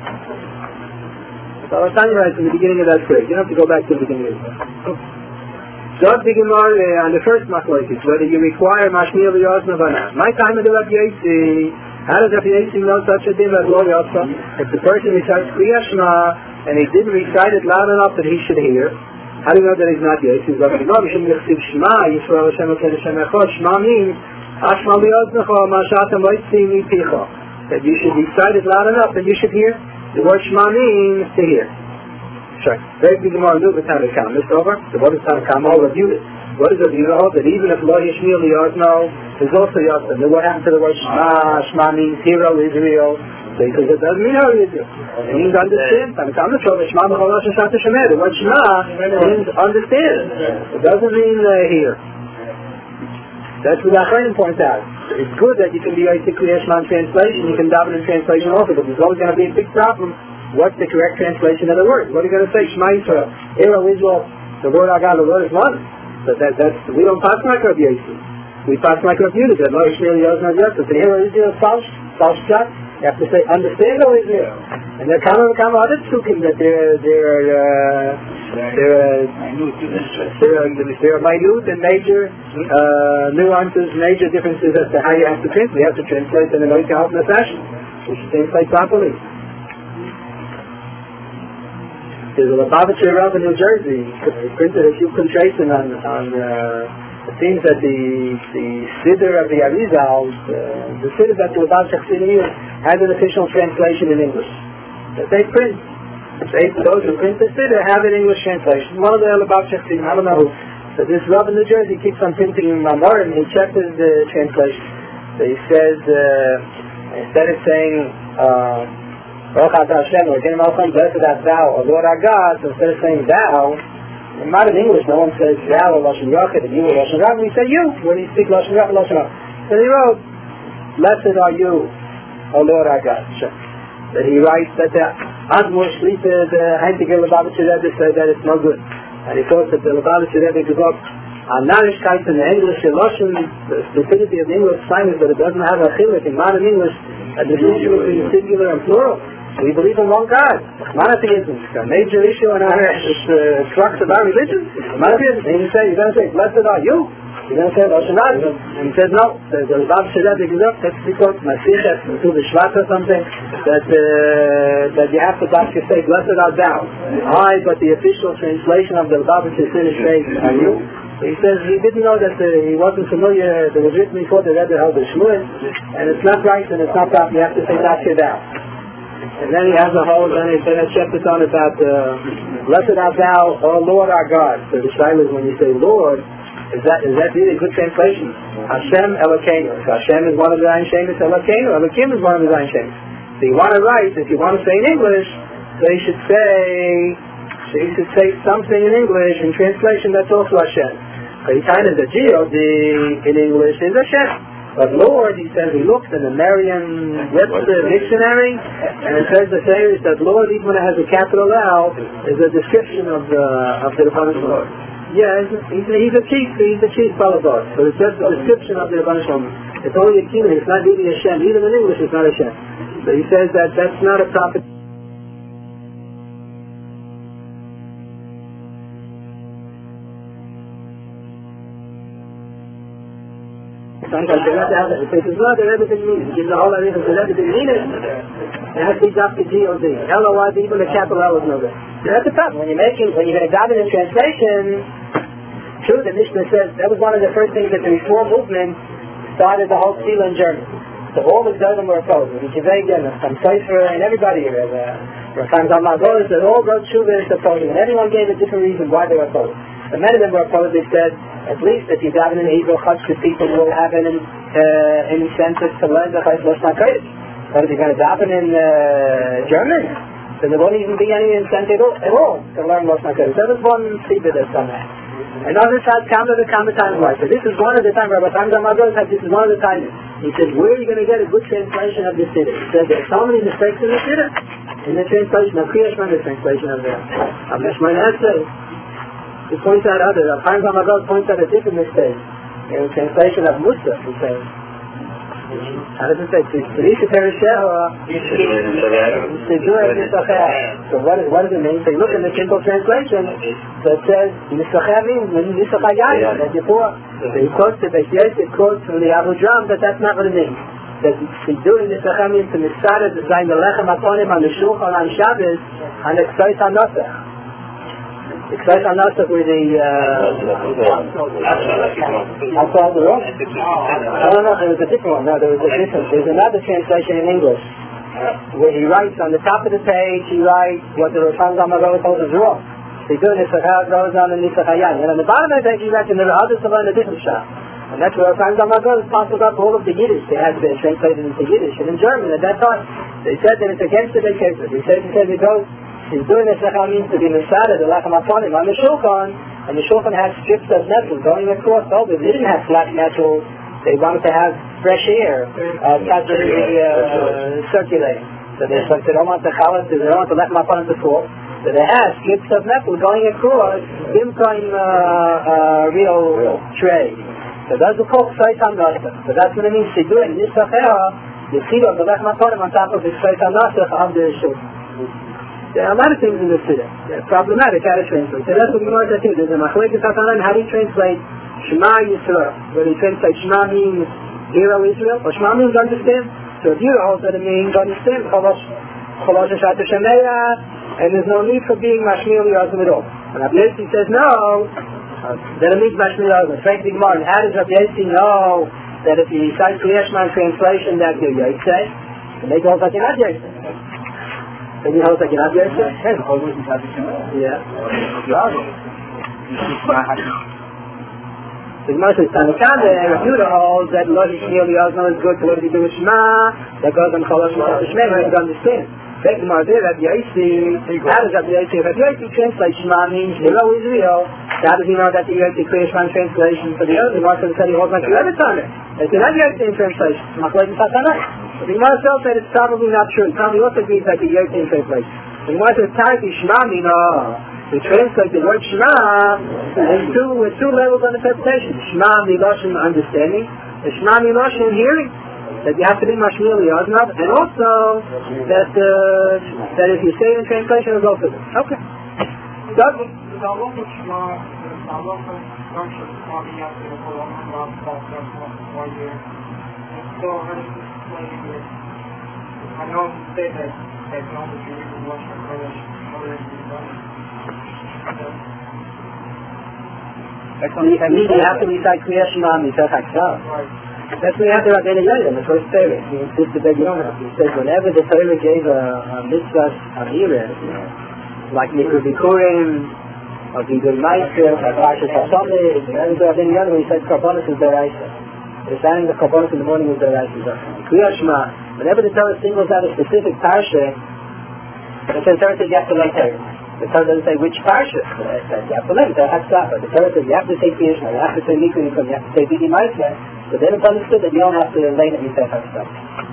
The Baal HaTanya writes in the beginning of that phrase. You don't have to go back to the beginning of the Pasuk. Zod B'Gemar on the first Machlokes, whether you require Mashmiel V'Yosna V'Na. My time of the Rabbi Yossi, how does Rabbi Yossi know such a thing as Lo Yosna? If the person recites Kriya Shema, and he didn't recite it loud enough that he should hear, how do you know that he's not Yossi? He's like, no, we shouldn't receive Shema, Yisrael Hashem Elokeinu Hashem Echad. Shema means, Ashma Li'oznecha, Ma'ashatam Lo'itzi Mipicha. That you should recite it loud enough, and you should hear. The word Shema means to hear. Sure. Very big Gemara knew the Tanakam. This over. So what is Tanakam? All reviewed it. What is the view of that even if Lo Yishmiel Li'ozno is also Yosef. Then what happened to the word Shema? Shema means hear, O Israel. Because it doesn't mean how you do. It means understand. Tanakam is over. Shema B'chol Hashem Shata Shemer. The word Shema means understand. It doesn't mean uh, hear. That's what Achronim points out. It's good that you can be Yosef Kriya Shema in translation. You can daven in translation also, but there's always going to be a big problem. What's the correct translation of the word? What are you going to say? Shema Yisrael. Hear, O Israel. The word Agah, the word is one. But that, that's, we don't pass like Rabbi Yossi. we pass like Rav Yehuda said, Lo Yishmael Yozna Yosef. And here Israel false, false shot. You have to say, understand O Israel. And there come come other psukim that they're they're uh, they're they're they're minute and major uh, nuances, major differences as to how you have to translate. You have to translate in an Oika fashion. You should translate properly. There's a Lubavitcher Rav in New Jersey. He printed a few contrasting on on. Uh, It seems that the the Siddur of the Arizal, uh, the Siddur that the Lubavitcher Chassidim has an official translation in English. That they print. They, those who print the Siddur have an English translation. One of the Lubavitcher Chassidim, I don't know who. So this Rav in New Jersey keeps on printing Mamor, and he checked the uh, translation. So he says, uh, instead of saying, Baruch Atah Hashem, or Genim Alcham, blessed art thou, O Lord our God, so instead of saying thou, not in English, no one says thou or Lashon Yachid and you or Lashon Rav, we say you when you speak Lashon Rav and Lashon Rav. So he wrote, blessed are you, O Lord our God. That he writes that the Admor Shlita, the Heintige Lubavitcher Rebbe said that it's no good. And he thought that the Lubavitcher Rebbe gives up on Narishkeit in the English and Lashon, the stupidity of the English sign is that it doesn't have a chilek in modern English, a distinction between singular and plural. We believe in one God. Monotheism is a major issue in our uh, crux of our religion. Monotheism. And you say, you're going to say, blessed are you. You're going to say, Lashon Rav. And he says, no. The Lubavitcher Rebbe gives up. That's because Masichet, to the Shvat or something, that uh, that you have to doctor say, blessed art thou. I, but the official translation of the Lubavitcher Siddur says, are you? He says he didn't know that uh, he wasn't familiar. There was written before the Rebbe held the Shmuel, and it's not right and it's not proper. You have to say, doctor thou. And then he has a whole, then he said, chapter on about, uh, blessed art thou, O Lord our God. So the Shaila is when you say Lord, is that is that really a good translation? Hashem Elokeinu. So Hashem is one of the Ayin Shemis, Elokeinu, Elokim is one of the Ayin Shemis. So you want to write, if you want to say in English, so you should say, so you should say something in English, in translation that's also Hashem. So he kind of the G O D in English is Hashem. But Lord, he says, he looks in the Merriam-Webster dictionary, and it says the theory is that Lord, even when it has a capital L, is a description of the of the Rebbeinu Shalom. Yeah, he's, he's, he's a chief, he's the chief fellow God. So it's just a description of the Rebbeinu Shalom. It's only a kingdom, it's not really Hashem. Even in English, it's not Hashem. So he says that that's not a proper. Sometimes they have to have it. If it's not, the Rebbe didn't mean it. Give the whole idea of the Rebbe didn't mean it. It has to be just the G O D. L O I D, even the capital L is no good. So that's the problem. When you're making, when you're going to daven in translation, true, the Mishnah says that was one of the first things that the Reform movement started the whole Tefillah in German. So all the Gedolim were opposed. The Kivegan, some Sefer, and everybody here. Rav Chaim Zalman said all wrote Shuvah is opposed, and everyone gave a different reason why they were opposed. The many of them were opposed. They said, at least if you daven in Hebrew Chutz, the people will have an, uh, an incentive to learn the Chutz Lashon HaKodesh. But if you're going to daven in uh, German, then there won't even be any incentive at all to learn Lashon HaKodesh. So there's one secret that's on that. And others had come to the common times like so. This is one of the times, Rabbi Chaim Zalman said, this is one of the times. He said, where are you going to get a good translation of this Siddur? He said, there's so many mistakes in the Siddur. In the translation of Kriyash the translation of the of Mishmar Essay. He points out other. Rabbi Chaim Zalman points out a different mistake. In the translation of Musa, he says, how does it say? So what, is, what does it mean? So you look in the simple translation, so it says, Nisachah means Nisachah Yayin, as before. So he quotes it, it quotes from the Abu Dram that that's not what it means. That doing Nisachah means to Nisachah, to sign the Lechem Aponim on the Shulchan on Shabbos, on the Ksais HaNosach. The Ksais HaNosach were the, uh, I'll call the wrong. No, no, no, there was a different one. No, there was a different. There's another translation in English where he writes on the top of the page, he writes what the Rav Chaim Zalman told us wrong. He doing Nisachah goes on the Nisachah Yayin. And on the bottom of the page, he writes, and there are others to learn a different shot. And that's where Rav Chaim Zalman sponsored up all of the Yiddish. They had been translated into Yiddish and in German at that time. They said that it's against the Beit Kesef. He said, he said, because he's doing Nisachah means to be Nisachah, the Lechem Aponim on the Shulchan, and the Shulchan has strips of metal going across over. They didn't have flat metal. They wanted to have fresh air uh, constantly uh, circulating. So they, so they don't want the chalas, they don't want the Lechem Aponim to fall. So they have strips of metal going across, Bimkaim uh, uh, real tray. So those are called Seitan Nasach. So that's what it means to do it. In this Sachera, the Siddur of the Lech Makonim on top of the Seitan Nasach of the Shul. There are a lot of things in the Siddur. They're problematic how to translate. So that's what we want to do. There's a Machlekes HaTanaim, how do you translate Shema Yisrael? Whether you translate Shema means Hear, O Israel, or Shema means understand. So if you holds that it means understand, Cholosh Hashat Shemeya, and there's no need for being Mashmir Yozim at all. And Rabbi Yossi says no, then it means Mashmir Yozim. Frank Big Martin, how does Rabbi Yossi know that if you recite Kriyash Man translation that you're Yosef, then they hold like you're not Yosef. Then you hold like you're not Yosef? Yeah. The Gemara says, Tanakanda, and if Yehuda holds that Lo Yishmir Yozim is good, so what does he do with Shema? That goes on Cholosh Hashat Shemeya, you don't understand. Take the Mardir, Rabbi Yossi, how does Rabbi Yossi, Rabbi Yossi translate Shema means Hear, O Israel, how does he know that the Yossi Kriyash Man translation for the other? The Gemara said he holds like the other time. It's not Yossi in translation, Machlekes HaTanaim. But the Gemara self said it's probably not true. It probably also agrees like the Yossi in translation. The Gemara says, Tarki Shema mean, oh, we translate the word Shema in two, with two levels of interpretation. Shema Miloshin understanding, and Shema Miloshin hearing. That you have to be Mashmir Liyaznav, and also that uh, that if you say it in translation, it'll go for them. Okay. Doug? I know you say that that no that you even watch the Kodesh you have to recite Kriyash Shema Mitzvah Haksav. That's what we have to write in the first Torah. He insisted that you don't have to. He says whenever the Torah gave a, a mitzvah on Erev, like Nikur Bikurim, or Gidul Meister, or Parshas HaSomeh, whenever there have been the other, he said Karbonos is Deraisa. Reciting the Karbonos in the morning is Deraisa. Kriyash Shema, whenever the Torah singles out a specific parsha, the Torah says you have to learn Torah. The Torah doesn't say which parsha. You have to learn the Haksafa. The Torah says you have to say Kriyash Shema, you have to say Nikur Bikurim, you have to say Gidul Meister. So then it's understood that you don't have to lay it with that stuff.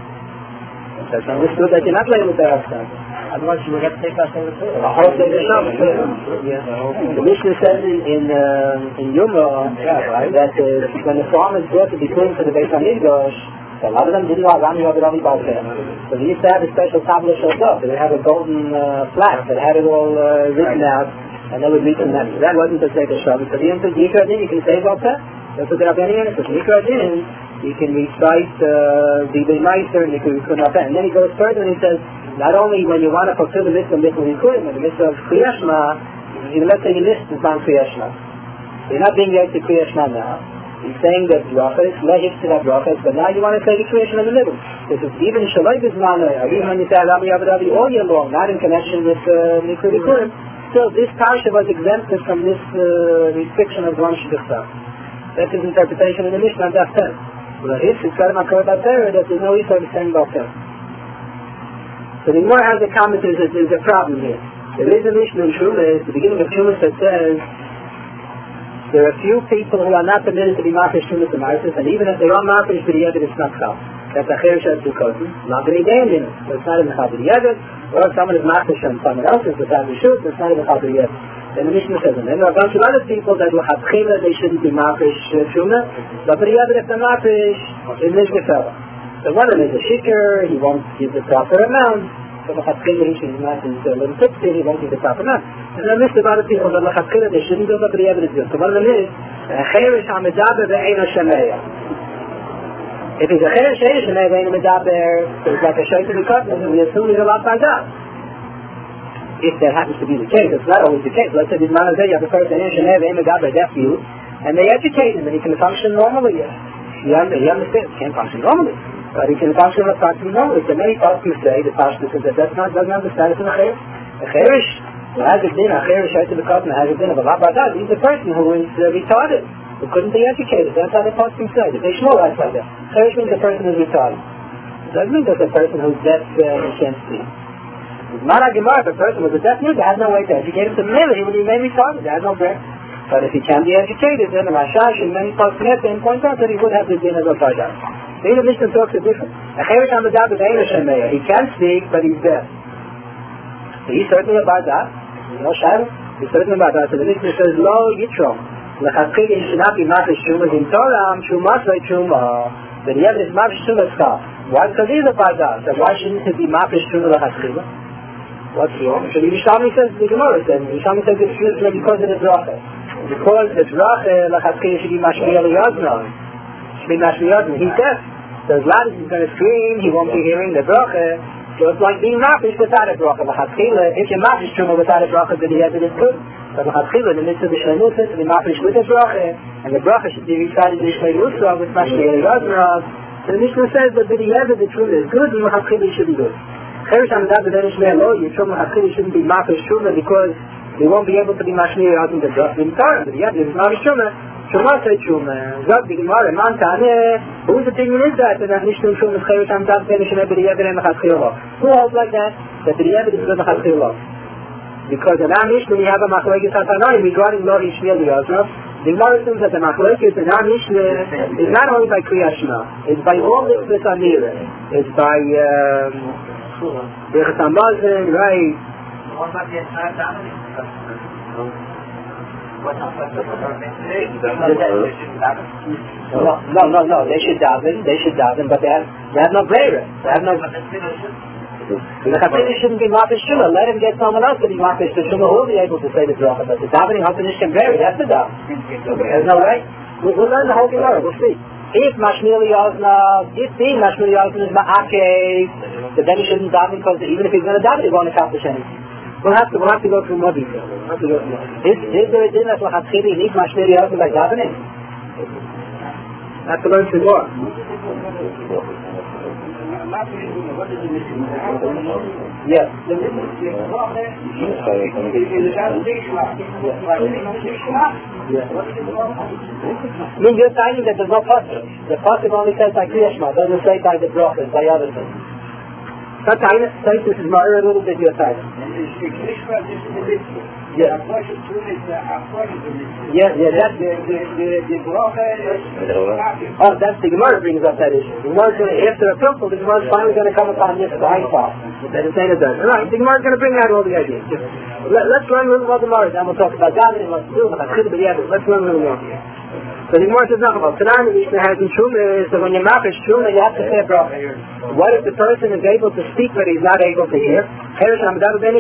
So it's understood that you're not laying with that stuff. Otherwise you would have to take that thing with it. The whole thing is not. The Mishnah says in in, uh, in Yuma that uh, when the farm is brought to be clean for the Beit HaMikdash, a lot of them didn't have Rami Rabbi Balkeh. So they used to have a special tablet showed up. They had a golden uh, plaque that had it all uh, written out, and they would read from that. So that wasn't to say the Shabbat. So the answer is, you can say Balkeh. That's what the Rabbani answers. Mikra Din, you can recite uh, the Meister and you can recite that. And then he goes further and he says, not only when you want to fulfill the mitzvah of mitzvah Yikurim, and the mitzvah of Kriyash Shema, even let's say you missed the Zman Kriyash Shema. You're not being yet to Kriyash Shema now. He's saying that brachas, lehik to that brachas, but now you want to say the Kriyash Shema in the middle. Because it's even Shalai Bizman, or even when you say Rami Abadavi all year long, not in connection with Mikra uh, Yikurim, still this parsha was exempted from this uh, restriction of Ram Shidduchah. That's his interpretation in the Mishnah and Daf ten. But if it's got a makor about there, that there's no Yisrael saying about there. So the more has a comment is that there's a problem here. There is a Mishnah in Shumah, the beginning of Shumah that says there are few people who are not permitted to be Mafish Shumah to Marcus, and even if they are Mafish to the Yedid, it's not Chal. That's a Cherish at Sukkot. Not going to be in it. So it's not in the Chal to the Yedid, or if someone is Mafish on someone else's, the Chal to Shut, it's not in the Chal to the Yedid. Then the Mishnah says, and then there are a bunch of other people that will have chila, they shouldn't be mafish shumah, but for the other, if they're mafish, it's nishgefela. So one of them is a shikr, he won't give the proper amount, so the chila, he should not is a little tipsy, he won't give the proper amount. And then there's other people that will have chila, they shouldn't do, but for the other, it's good. So one of them is, cherish ha-medaber ve'eino shemeya. If he's a cherish ha-medaber ve'eino medaber, so it's like a shaykh to the cotton, we assume he's a lot like that. If that happens to be the case, it's not always the case. Let's say this man is there, you have a person in Shaneva, in the Gabba, deaf you, and they educate him, and he can function normally. He, under, he understands, he can't function normally. But he can function approximately normally. So many Pasuk say, the Pasuk says that that's not, doesn't understand it's in a Cherish. A Cherish, who has it been, a Cherish has to be caught, and has it been, of a Rabbadah, he's a person who is uh, retarded, who couldn't be educated. That's how the Pasuk says. They show like that. Cherish means a person who is retarded. It doesn't mean that a person who's deaf uh, and can't speak. It's not a Gemara, if a person was a deaf mute, they had no way to educate him to Miller, he would be maybe retarded, they had no breath. But if he can be educated, then the Rashash and many folks can point out that he would have the din of a Fajar. The Ina Mishnah talks are different. He can speak, but he's deaf. So he's certainly about that. No shadow. He's certainly about that. So the Mishnah says, Lo Yitrom. L'chadchila you should not be mafish truma in Torah, truma say truma. But the evidence is mafish truma stuff. Why? Because he's a Barzal. So why shouldn't it be mafish truma l'chadchila? What's wrong? So the Yerushalmi says, the Gemara says, the Yerushalmi says it's true because of the bracha. Because the bracha l'chadchila should be mashmiel yazna. Should be mashmiel yazna. He's deaf. So as loud as he's going to scream, he won't be hearing the bracha. So it's like being mafish without a bracha. L'chadchila, if you're mafish truma without a bracha, then the evidence is good. But l'chadchila, in the midst of the shleimusa, to be mafish with the bracha, and the bracha should be recited in the shleimusa with mashmiel yazna. So the Mishnah says that the evidence the truma is good, and l'chadchila should be good. Cherish Hamadav the Danish Melo, your truma l'chadchila shouldn't be mafish truma because they won't be able to be mashmiel yazna the bracha in Torah. But the evidence is mafish truma. Truma say truma. Zog the Gemara, man taneh. Whose opinion is that? That not nishtum truma is cherish Hamadav the Danish Melo, the evidence l'chadchila. Who holds like that? That the evidence is l'chadchila. Because in our Mishnah we have a machlokes hatanayim regarding lo yishmiel yazna. The Gemara assumes that the machlokes in our Mishnah is not only by Kriyas Shema, it's by all the mitzvahs amira. It's by Birchas Hamazon, right? No, no, no. They should daven. They should daven, but they have they have no brera. They have no. The Chafetz shouldn't be mafish truma. Let him get someone else to be mafish the truma who will be able to say the bracha. But the davening Chafetz can vary. That's the daven. There's no way. We'll, we'll learn the whole Gemara. We'll see. If mashmiel yazna, if the mashmiel yazna is ma'akeh, then he shouldn't daven because even if he's going to daven, he won't accomplish anything. We'll have to we'll have to go through more detail. We'll have to go through more. Is is there a din that l'chadchila you need mashmiel yazna by davening? Have to learn some more. Yes. I mean, you're saying that there's no pasuk. The pasuk only says by Kriyas Shema, doesn't say by the brachas, by other things. That's how you say this is more a little bit your time. Yeah. Yeah, yeah, that's the the the the oh, that's the Gemara brings up that issue. The Gemara's gonna after a pilpul, the Gemara's finally gonna come upon this behind part. That is saying it does. Alright, the Gemara's gonna bring out all the ideas. Just, let, let's learn a little about the Gemara, then we'll talk about davening, let's do it, but yeah, let's learn a little more. So the Gemara says nothing about Tanai the Mishnah has in Truma is that when you're mafish Truma, you have to say a bracha. What if the person is able to speak but he's not able to hear? Let him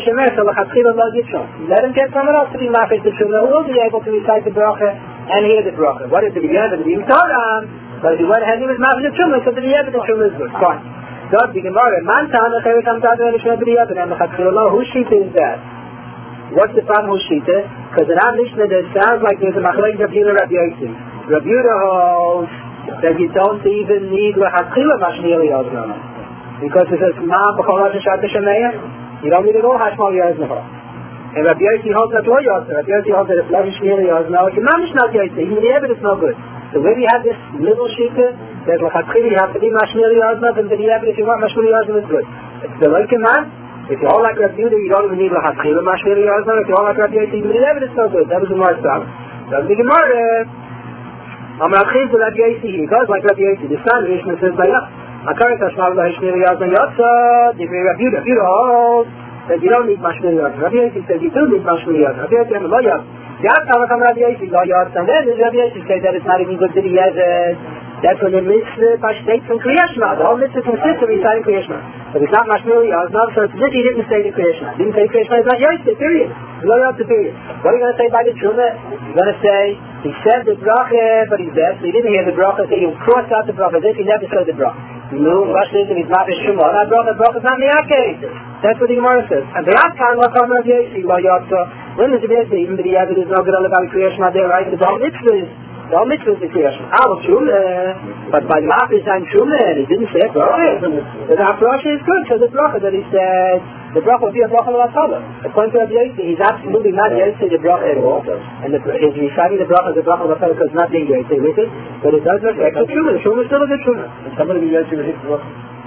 get someone else to be mafish the Truma who will be able to recite the bracha and hear the bracha. What if the evidence is Torah? But if he went ahead and he was mafish the Truma, so the evidence Truma is good. Fine. So the Gemara, man tana cherish hamadav the Mishnah b'diavad and l'chadchila. Whose shita is that? What's the problem with shita? Because in our Mishnah there sounds like there's a machlokes of Rabbi Yossi. Rabbi Yehuda holds that you don't even need l'chadchila mashmiel yazna because it says ma b'chol rosh hashanah shemeya. You don't need it all hashmal yazna. And Rabbi Yossi holds that all yazna. Rabbi Yossi holds that it's not mashmiel yazna. Your mamish not yossi. Even the evidence is no good. So when you have this little shita that l'chadchila you have to be mashmiel yazna, then the evidence if you want mashmiel yazna is good. It's the like man. If you all like Rabbi Yehuda, you don't even need l'chadchila mashmiel yazna. If you all like Rabbi Yossi, even the evidence is no good. That was the Gemara's problem. That's the Gemara. I'm not going to Rabbi Yossi because like Rabbi Yossi, the son of Mishnah says by us. Akaret Hashmal Hashmir Yazan Yotza, the Rabbi Yehuda, Rabbi Yehuda holds that you don't need Mashmir Yazan. Rabbi Yossi says you do need Mashmir Yazan. Rabbi Yossi says Lo Yotza. The outcome of Rabbi Yossi Lo Yotza, and then Rabbi Yossi says that it's not even good to the Yazan. That's when the mitzvah by states from Kriyas Shema. The whole mitzvah consists of reciting Kriyas Shema. But it's not Mashmir Yazan, so it's he didn't say the Kriyas Shema. Didn't say Kriyas Shema, it's not Yossi, period. Lo Yotza, period. What are you going to say by the Truma? You're going to say he said the bracha, but he's deaf, so he didn't hear the bracha, so he crossed out the bracha, as if he never said the bracha. You know, Rashi and he's not a shumah. That bracha, bracha is not miyakeh. That's what the Gemara says. And the outcome of Chama of Yossi, lo yotza. When is it Yossi? Even the evidence is no good all about Kriyas Shema there, right? The whole mitzvah is, the whole mitzvah is the Kriyas Shema. Ah, well, shumah. But by the mouth is on shumah, and he didn't say bracha. So the Rashi is good, so the bracha that he said, the bracha will be a bracha l'vatala. According to Rabbi Yossi, he's absolutely not Yossi the bracha at all. And the, he's reciting the bracha as a bracha l'vatala because it's not being Yossi with it. But it does reflect the Shumah. The Shumah is still a good Shumah. Somebody be Yossi with his bracha.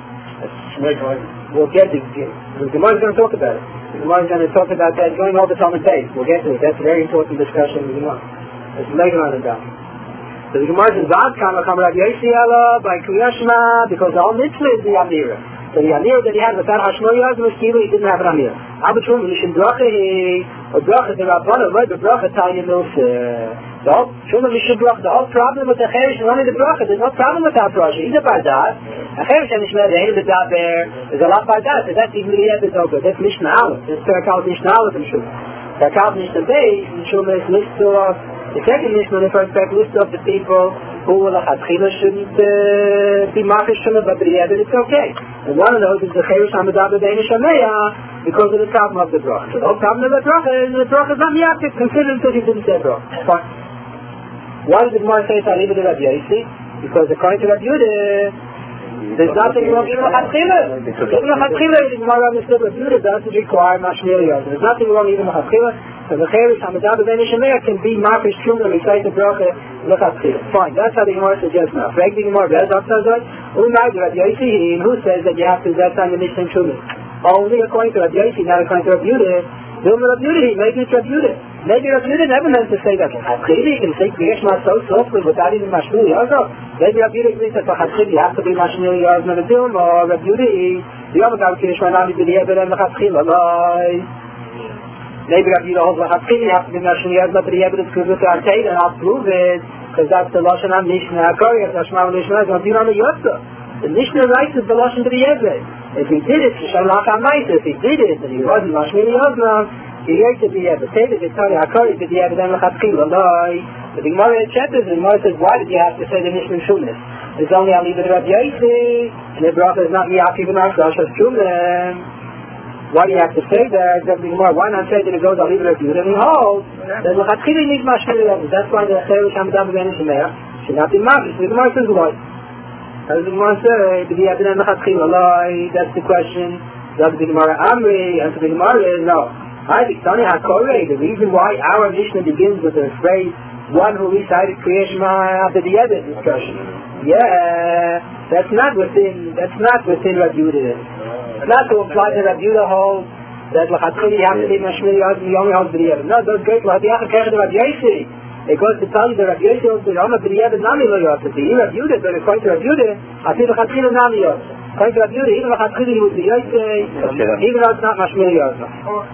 We'll get to it. The Gemara is going to talk about it. The Gemara is going to talk about that going all the time in days. We'll get to it. That's a very important discussion in the Gemara. It's later on in the document. So the Gemara says, Vad kama kama Rabbi Yossi Allah by Kriyas Shema because the whole mitzvah is the Amira. So the Amir that he had without Hashmor Yazim was Kilo, he didn't have an Amir. Abba Shum, Mishim Bracha, or Bracha, the Rabbana, right, the Bracha, Tanya Mills, the whole, Shum, Mishim Bracha, the whole problem with the Cherish is only the Bracha, there's no problem with that Bracha, either by that, a Cherish and Ishmael, the Hail of the Daber, there's a lot by that, so that's even the Yeb is over, that's Mishnah Aleph, that's Perakal Mishnah Aleph in Shum. Perakal Mishnah Bey, in Shum is list of, the second Mishnah, the first parak, list of the people who will have Chila shouldn't uh, be Marcus Shuma, but the Yeb, it's okay. And one of those is the Cherish Hamadabah Bein Shameya, because of the problem of the bracha. So the whole problem of the bracha is the bracha is not miyakif, considered until he didn't say bracha. Fine. Why does the Gemara say it's Aliba de Rabbi Yossi? Because according to Rabbi Yehuda, there's nothing wrong even with Hatchila. Even with Hatchila, the Gemara understood Rabbi Yehuda doesn't require Mashmir Yossi. There's nothing wrong even with Hatchila. So the Cherish Hamadabah Bein Shameya can be Marcus Shuma, recite the bracha, look at Hatchila. Fine, that's how the Gemara suggests now. Frag the Gemara, Bez Aftazai, Umay de Rabbi Yossi, who says that you have to that's on the Mishnah Shuma. Only according to Rabbi Yossi, not according to Rabbi Yehuda. Dilma Rabbi Yehuda, maybe it's Rabbi Yehuda. Maybe Rabbi Yehuda never meant to say that. Hatchili, you can say Kriyash Ma so softly without even Mashmir Yazov. Maybe Rabbi Yehuda agrees that for Hatchili you have to be Mashmir Yazov and Dilma, or Rabbi Yehuda, the other guy Kriyash Ma Nami B'di Yebed and Hatchili. Maybe Rabbi Yehuda holds for Hatchili you have to be Mashmir Yazov B'di Yebed and Kriyash Ma Nami and I'll prove it, because that's the Lashon HaMishnah Mishnah HaKoriyah, Lashon HaMishnah Mishnah HaKoriyah, Lashon HaMishnah The Mishnah writes is the Lashon B'di Yebed. If he did it, if he did it, and he wasn't Mashmir Yazov, he writes it B'di Yebed. Say that it's Torah HaKoriyah B'di Yebed and L'chatchila. But the Gemara chapters, the Gemara says, why did you have to say the Mishnah Shumis? It's only Aliba de Rabbi Yossi, and the bracha is not Miyakiv and Arshas Shumim. Why do you have to say that? The Gemara, why not say that it goes Aliba de Rabbi Yossi? And he holds that L'chatchila needs Mashmir Yazov. That's why the Cherish Hamadabah Bein Shameya should not be Mamish. The Gemara says why? As the Gemara says, B'di Yebed and L'chatchila. That's the question. Does the Gemara Amri? Answer the Gemara is no. I think Tani HaKoreh, the reason why our Mishnah begins with the phrase one who recited Kriyash Ma B'di Yebed discussion. Yeah, that's not within that's not within Rabbi Yehuda. It's not to apply to Rabbi Yehuda holds that L'chatchila you have to be Mashmir Yazov, you only hold B'di Yebed. No, those great L'chatchila Kech to Rabbi Yossi. It goes to tell you that Rabbi Yossi holds the Rama B'di Yebed Nami Lo Yosef. Even Rabbi Yehuda, but according to Rabbi Yehuda, I think L'chatchila Nami Yosef. According to Rabbi Yehuda, even L'chatchila he would be Yosef, even though it's not Mashmir Yazov.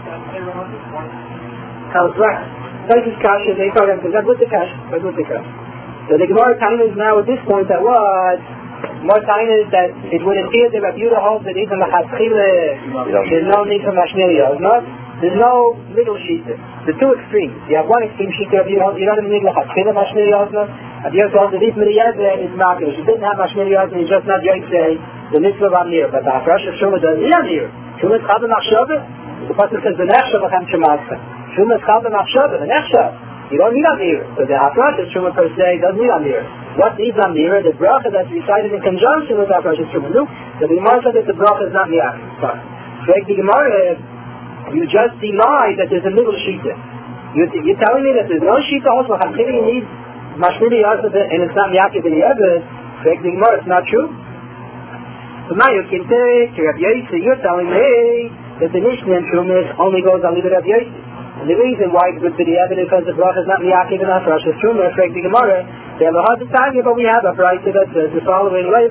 That's right. This is Kasha, they thought everything. That's with the Kasha. That's with the Kasha. So the Gemara time is now at this point that what? More time is that it would appear that Rabbi Yehuda holds that even L'chatchila there's no need for Mashmir Yazov. There's no middle sheet. The two extremes. You have one extreme sheet of you don't you don't even need L'chatchila Mashmir Yazov. And the other holds that if B'di Yebed is not good. If you didn't have Mashmir Yazov, he's just not Yosef, the mitzvah of Amir. But the Hafrash of Shumah doesn't need Amir. Shumah is Chada Machshavah. The Pasuk says, V'nechshav Achem Shematzah. Shumah is Chada Machshavah, V'nechshav. You don't need Amir. So the Hafrash of Shumah per se doesn't need Amir. What needs Amir? The bracha that's recited in conjunction with Hafrash of Shumah. No. So the Gemara said that the bracha is not Miyakif. Fine. So the Gemara, you just deny that there's a middle shita. You're, you're telling me that there's no shita also. Hatchili you need Mashmir Yazov and it's not Miyakif B'di Yebed. So the Gemara, it's not true. So now you can take Rabbi Yossi, you're telling me that the Mishnah in Shumis only goes on Rabbi Yossi. And the reason why it's good B'di Yebed is because the bracha is not Miyakiv and Hafrash of Shumah. It's like the Gemara. They have a hard time here, but we have a price that says the following way.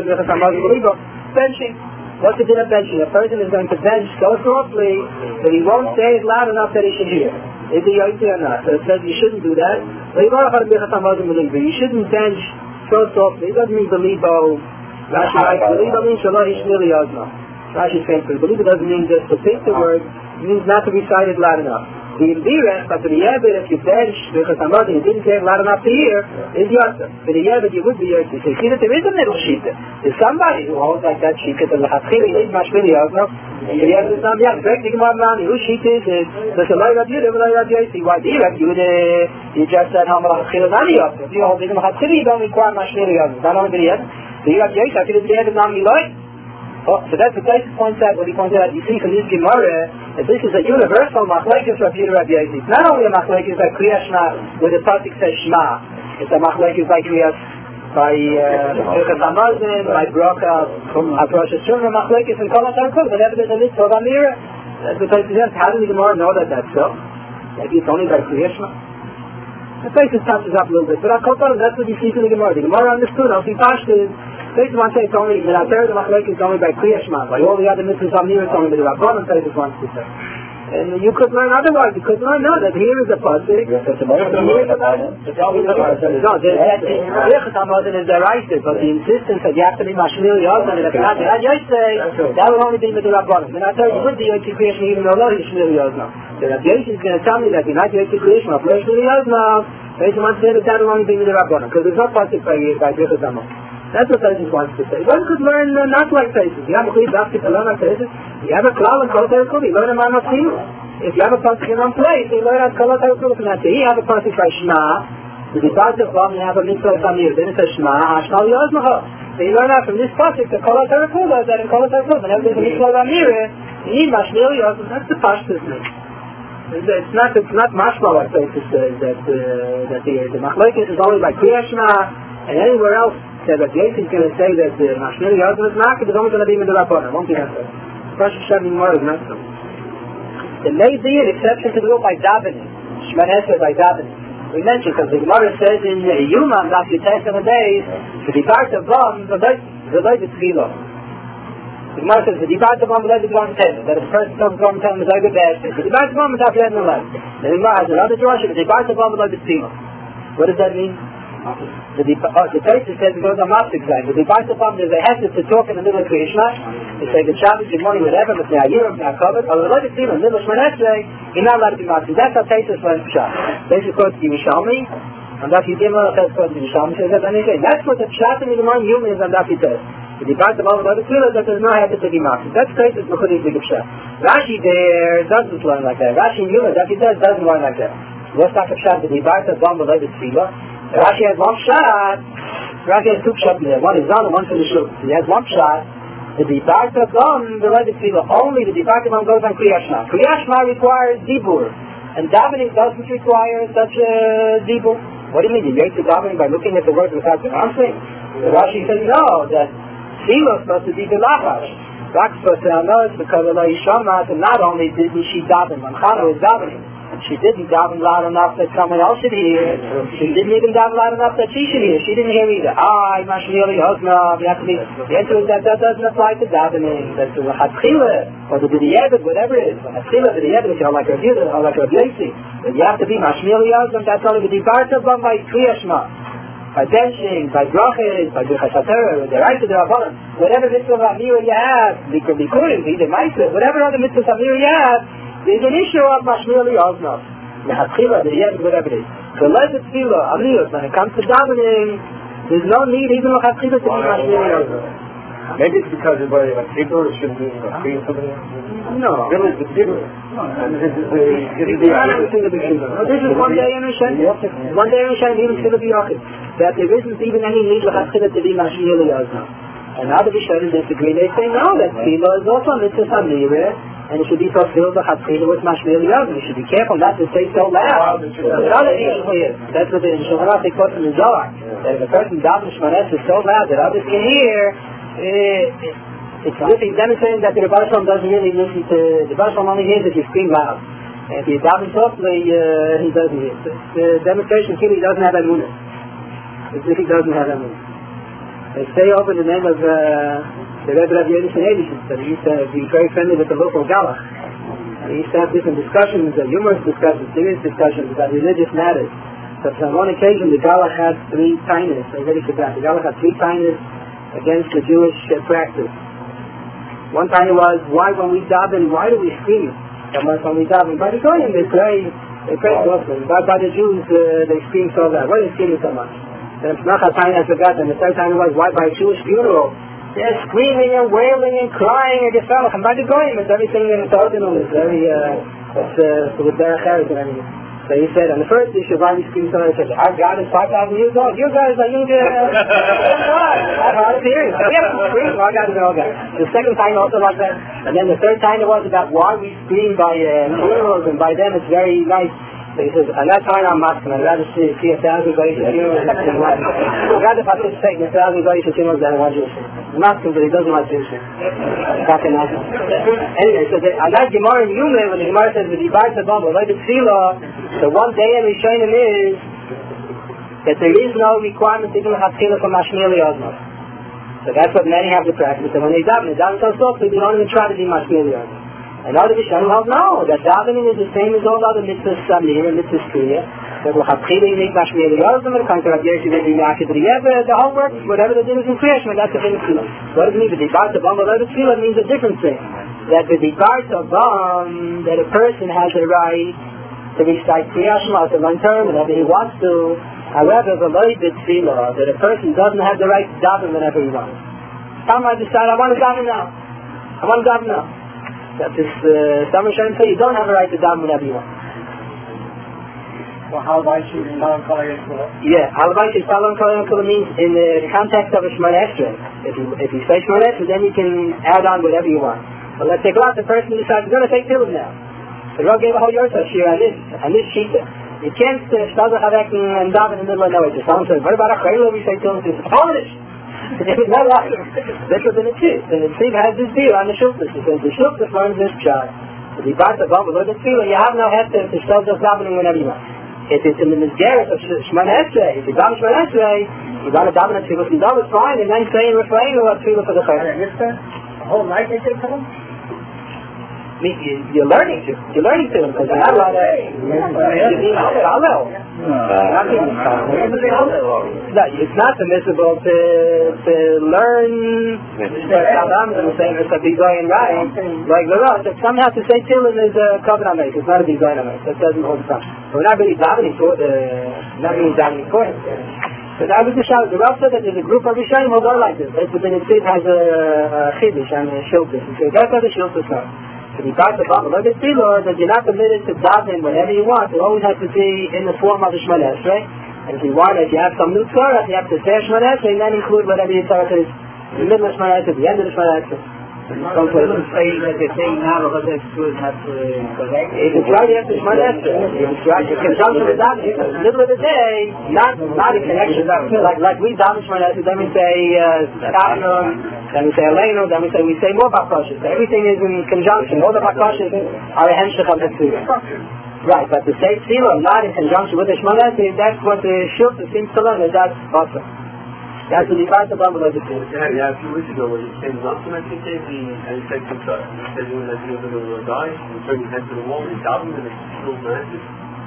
Benching. What's the din of benching? A person is going to bench so softly that he won't say it loud enough that he should hear. Is he Yossi or not? So it says you shouldn't do that. You shouldn't bench so softly. It doesn't mean belibo. Rashi writes, belibo means Shalom Ishmili Yazma. Rashi says, belibo doesn't mean just to take the word, it means not to recite it loud enough. The Imbirech, but for the Yebed, if you bench, because I'm not, you didn't say it loud enough to hear, is Yosef. For the Yebed, you would be Yosef. So you see that there is a middle shita. There's somebody who holds like that shita, that L'chatchili is Mashmir Yazma. The Yebed is not Yosef. Correct the Gemara Mani, whose shita is it? There's a Loi Rabbi Yehuda, Loi Rabbi Yossi. Why do you Rabbi Yehuda? You just said how L'chatchili is not Yosef. If you hold the L'chatchili, you don't require Mashmir Yazma. Not only the Yebed. The Rabbi Yossi, I feel the Yebed not Loi. Oh, so that's what Tyson points out, what he points out, you see from this Gemara, that this is a universal machlekes Rabbi Yehuda Rabbi Yossi. It's not only a machlekes like Kriyash Ma, where the pasuk says Shema. It's a machlekes like Kriyash by Birchas Hamazon, by Bracha, Hafrash of Shumah, machlekes and Kol HaTarkut. Whenever there's a mitzvah of Amir, that's what Tyson says. How does the Gemara know that that's so? Maybe it's only by Kriyash Ma. The Tyson touches up a little bit, but I'll that's what you see from the Gemara. The Gemara understood, I'll see Pashtas, This one says only, the third of Machlokes is only by Kriya Shema. By all the other mitzvahs of Nira, it's only by the Rabbanon, says this wants to say. And you could learn otherwise. You could learn, no, that here is a pasuk. No, the Birchas HaMazon is the Raisa, but the insistence that you have to be Mashmil Yozna, and if not, that Yosef, that will only be with the Rabbanon. And I tell you, with the Yosef creation, even though not Mashmil Yozna. So that Yosef is going to tell me that you're not Yosef creation, of Mashmil Yozna, Yosef wants to say that that will only be with the Rabbanon, because there's no pasuk by Birchas HaMazon. That's what Taisus wants to say. One could learn uh, not like Taisus. You have a clear basket to learn like Taisus. You have a klal and kol terekul. You learn a man of field. If you have a pasuk in one place, you learn a kol terekul from that. You have a pasuk by Shema. The depart of one, you have a mitzvah of Amir. Then it says Shema. Hashmal Yozmacha. So you learn out from this pasuk the kol terekul. That in kol terekul, whenever there's a mitzvah of Amir, you need Mashmil Yozmacha. That's the pashtus name. It's not. It's not mashma like Taisus says that uh, that the the Machlokes is only by Kriya Shema and anywhere else. That Yosef is going to say that the Mashmil Yozna is not, it's only going to be with the Rabbanon. It won't be necessary. Rosh Hashanah more is not so. There may be an exception to the rule by davening. Shemon Esrei by davening. We mentioned because the Gemara says in Yuma, that you test on the days, the depart of Ram, the light is Tefillah. The Gemara says the depart of Ram, the light is Ram ten. That if a person comes from ten, the light is best. The depart of Ram is after the light. The Gemara has another drasha, the depart of Ram, the light is Tefillah. What does that mean? The Taisus says it goes on Mafsik side. The depart of Ram, there's a hesed to talk in the middle of Kriyishma. They say the Shabbos, good morning, whatever, but the Ayirim, the Akabot, or the light is Tefillah, in the middle of Shemon Esrei, you're not allowed to be Mafsik. That's how Taisus learns Pshat. Taisus quotes the Yerushalmi, and Daf Yudimah says quotes the Yerushalmi, says that anything. That's what the Pshat in the Gemara Yuma is on Daf Yudimah. The depart of Ram, the light is Tefillah, that there's no hesed to be Mafsik. That's Taisus Mechudi Big Pshat. Rashi there doesn't learn like that. Rashi in Yuma, Daf Yudimah doesn't learn like that. What's that Pshat? The depart of Ram, the light is Tefillah. Rashi has one shot. Rashi has two shots there. One is on and one for the shul. He has one shot. The depart of Ram, the light is Tefillah. Only the depart of Ram goes on Kriya Shema. Kriya Shema requires dibur, and davening doesn't require such a dibur. What do you mean? You make the davening by looking at the words without pronouncing? So Rashi says no. That Tefillah is supposed to be the lachash. That's supposed to know it's because Allah Yishama. And not only did she daven, when Chana was davening. She didn't daven loud enough that someone else should hear. She didn't even daven loud enough that she should hear. She didn't hear either. Ah, Mashmil Yozna. You have to be. The answer is that that doesn't apply to davening. That's the Hatchila or the B'diavad, whatever it is. Hatchila, B'diavad, which are like a Yudah or like a Yossi. But you have to be Mashmil Yozna. That's only the depart of one by Kriya Shema, by benching, by brachas, by Birchas HaTorah, the right to the Rabbanon. Whatever mitzvah of Amir you have, Bikurim, either Ma'aseh, whatever other mitzvah of Amir you have. There's an issue of Mashmil Yozna. The Hatchila, the Yed, whatever it is. So let it feel Amir, when it comes to davening, there's no need even of Hatchila to be Mashmil Yozna. Maybe it's because of a Tibur shouldn't be a free something else? No. Really, the Tibur. This is one day in Rishen. One day in Rishen, even Tzilah B'Yachid. That there isn't even any need for Hatchila to be Mashmil Yozna. And other Rishonim disagree. They say no, that Tzilah is also a mitzvah Amir. And it should be fulfilled the Hatchila with Mashmil Yozna. You should be careful not to say so loud. Another issue is, that's what the Shulchan Aruch quotes in the Zohar, that if a person davens Shemon Esrei so loud that others can hear, uh, it's as if he's demonstrating that the Rebbe Shalom doesn't really listen to, the Rebbe Shalom only hears if you scream loud. And if you daven softly, uh, he doesn't hear. The demonstration clearly doesn't have emunah. It's as if he doesn't have emunah. They say over the name of uh, the Rebbe Rav Yedis and Edison, that he used to be very friendly with the local Galach. He used to have different discussions, uh, humorous discussions, serious discussions about religious matters. But on one occasion, the Galach had three tainas. I already forgot. The Galach had three tainas against the Jewish uh, practice. One taina was, why when we daven, why do we scream? So much when we daven. By the Goyim, they pray, they pray softly. But by the Jews, uh, they scream so loud. Why are they screaming so much? And it's not a taina I forgot. And the third taina was, why by a Jewish funeral? They're screaming and wailing and crying and gefallen. And by the Goyim, it's everything in the ordinal. It's very, uh, it's, uh, with Derech Eretz and everything. So he said, on the first issue, why we scream so much? Our God is five thousand years old. You guys are young. I'm hard of hearing. We have to scream. Our God is our God. The second time also like that. And then the third time it was about why we scream by uh, funerals, and by them it's very nice. So he says, and that's why I'm asking. I'd rather see, see a thousand guys at funerals than see one. I'd rather participate in a thousand guys at funerals than one Jewish. I'm asking, but he doesn't like Jewish. Anyway, so the, I like Gemara in Yuma, when the Gemara says, the Dibar Tabam, like the Tefillah, the one day in Rishonim is that there is no requirement to do Hatchila for Mashmil Yozna. So that's what many have to practice. And when they daven, they daven so softly, they don't even try to be mashmir liyazim. And other Rishonim hold no, that davening is the same as all other mitzvahs samir and mitzvahs kriya. That will have chili, you need mashmir liyazim, it comes to Rav Yeshi, they do yakid riyevah, the whole work, whatever the din is in kriya, that's the thing of tefillah. What does it mean? The dibar to bam below the tefillah means a different thing. That the dibar to bam, that a person has the right to recite kriya shema, to learn term, whenever he wants to. However, the loy bit tefillah, that a person doesn't have the right to daven whenever he wants. Some I decide, I want to daven now. I want to daven now. That is, uh, some Rishonim say you don't have a right to daven whenever you want. Well, how about you Salam Kol Yisrael? Yeah, Halavai Salam Kol Yisrael means in the context of a Shemona Esrei. If you if you say Shemona Esrei, then you can add on whatever you want. But let's take a lot. The person decides he's going to take Tefillah now. The Rav gave a whole Yorta shir on this on this shita. You can't start uh, and daven in the middle of nowhere. Someone says, "What about a chayla?" We say to him, "It's Polish." It's not like that's what the Netziv. The Netziv has this deal on the shultas. He says the shultas learns this child. If you buy the bubble or the tefillah, you have no head to start just davening whenever you want. If it's in the Mizgeret of Shemona Esrei, if you daven Shemona Esrei, you got to daven a tefillah from Dov, it's fine, and then say in refrain or a tefillah for the chayla. The whole night they take them? You're learning to. You're learning to them because you're not allowed to. You're being halal. It's not permissible to to learn Saddam and say it's a bigoyin right. Like the Rosh, somehow to say Tefillin is a covenant make. It's not a bigoyin make. That doesn't hold the time. We're not really davening for the. Not really davening for it. So that was the shot. The Rosh said that there's a group of Rishonim who go like this. But then it has a chiddush and a shiltus. So that's how the shiltus are. If you got the bottle of the tefillah, that you're not permitted to daven whenever you want. It always has to be in the form of the Shemona Esrei. And if you want, if you have some new Torah, you have to say Shemona Esrei and then include whatever your Torah is in the middle of Shemona Esrei, the end of the Shemona Esrei. Don't say that they're saying now because that's good, not correct. If it's right, you have to Shemona Esrei. If it's right, you can jump to the daven. In the middle of the day, not not in connection. Like like we daven Shemona Esrei, then we say Tafnun. Uh, Then we say Aleinu, then we say we say more bakashas. So everything is in conjunction. All the bakashas are a hemshech of the tefillah. Right, but to say tefillah not in conjunction with the Shemona Esrei, that's what the shulta seems to learn, is that's awesome. That's the divide of Baba Lodhi tefillah. Yeah, yeah, a few weeks ago when you came up to me, and you said you said you were going to die, you turned your head to the wall, you davened, and it's still nasty.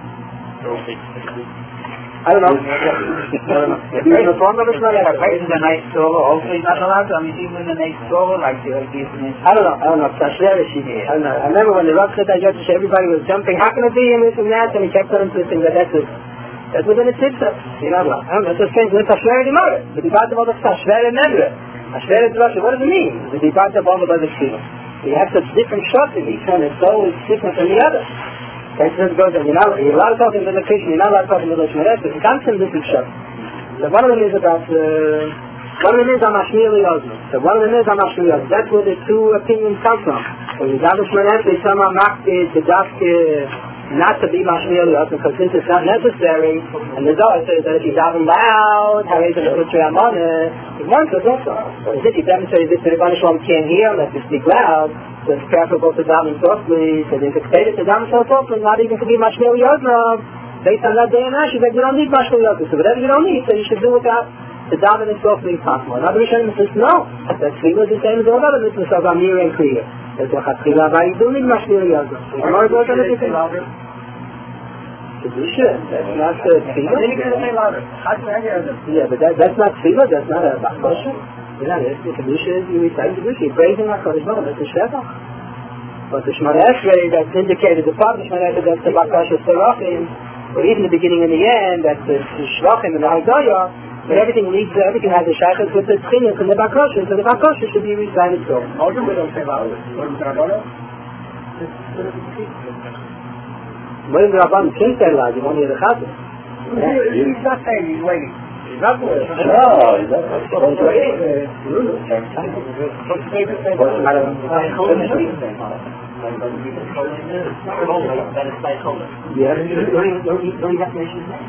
I don't know. Maybe in the form of a Shemona Esrei. Is the night solo also not allowed to? I mean, even the night solo, like the business. I don't know. I don't know. I don't know. I remember when the Rav said that, everybody was jumping. How can it be in this and that? And he kept on insisting that that's it. That's within a tzitza. You know, I don't know. That's a strange. It's a shver dimara. The dibata of the shver nemre. A shver dimara. What does it mean? The dibata of the tefillah. You have such different shots in each one. It's always different from the other. That's just goes on. You're not you're allowed to talk in the Krishna. You're not allowed to talk in the Shemona Esrei. It comes from different shots. So one of them is about. Uh, one of them is on Mashmir Liyazim. So one of them is on Mashmir Liyazim. That's where the two opinions come from. When you daven Shemona Esrei, someone mocked it to dask not to be Mashmir Liyazim because since it's not necessary, and the Zohar says that if you daven loud, how is it to put your amana? It wants us also. But if you demonstrate this to the Rebbeinu Shalom can't hear, let's just speak loud. So it's preferable to daven softly. So they dictated to daven so softly, not even to be Mashmir Liyazim. Based on that day and Rashi, that you don't need Mashmir Liyazim. So whatever you don't need, so you should do without. To daven as softly as possible. Another Rishonim says no. That tefillah is the same as all other mitzvahs of Amir and Kriya. There's a chatchila, but you do need Mashmir Liyazim. The Gemara goes on a different level. Kedusha, that's not the tefillah. Yeah, but that, that's not tefillah. That's not a bakosha. You know, the Kedusha is you recite Kedusha. You're praising HaKadosh Baruch Hu. That's a shevach. But the Shemona Esrei that's indicated the part of the Shemona Esrei that's the bakosha serachim. Or even the beginning and the end, that's the shvachim and the hagdaya. But everything leads, uh, everything has a shaykhus with the tchinas and the bakosha, so the bakosha should be recited so. Also, we don't say about it. What is the Rabbanah? What is the Rabbanah? King said loud, you want to hear the chazan. He's not saying, he's waiting. He's not waiting. No, he's not waiting. What's the matter? Yeah, don't you have to mention his name?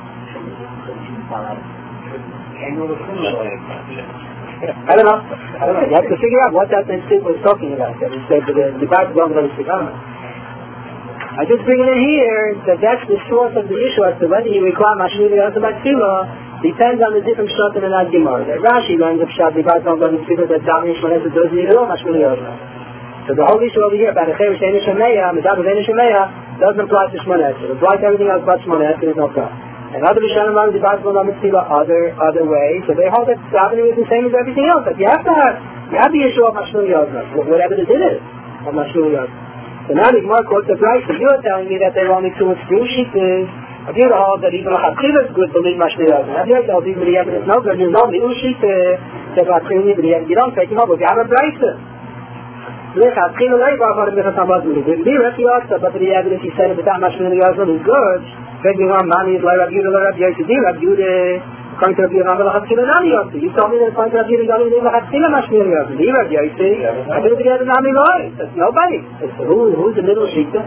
I don't know. I don't know. You have to figure out what that Netziv was talking about. That he said the debate belongs on the Sigama. I just bring it in here that that's the source of the issue as to whether you require Mashmir Liyazim by Tefillah Depends on the different shot in that Gemara. Rashi learns of shot the guys don't learn the that Dami Shmones doesn't need all Mashmili Yosna. So the whole issue over here about the Chevish Enish Hameya, Medab of Enish Hameya, doesn't apply to Shmones. It applies to everything else but Shmones, and there's no problem. And other Rishonim learn the guys don't learn the other other way, so they hold that davening is the same as everything else. But you have to have you have the issue of Mashmili Yosna, whatever it is of Mashmili Yosna. So now the Gemara quotes the price, and you're telling me that there are only two extremes. If you hold that even L'Chatchila is good, believe Mashmili Yosna. If you hold even the evidence no good, you know the Ushit says L'Chatchila, but you don't take him over. You have a price. L'Chatchila like what I'm going to talk about. The Rebbe also, but the evidence he said at the time Mashmili Yosna is good. Begging on money is like Rabbi Yehuda, Rabbi Yossi, Rabbi Yehuda, according to Rabbi Yehuda, L'Chatchila Nami Yossi. You told me that according to Rabbi Yehuda, L'Chatchila Mashmili Yosna. Rabbi Yossi, I did it together Nami Loi. That's nobody. Who, who's the middle Shita?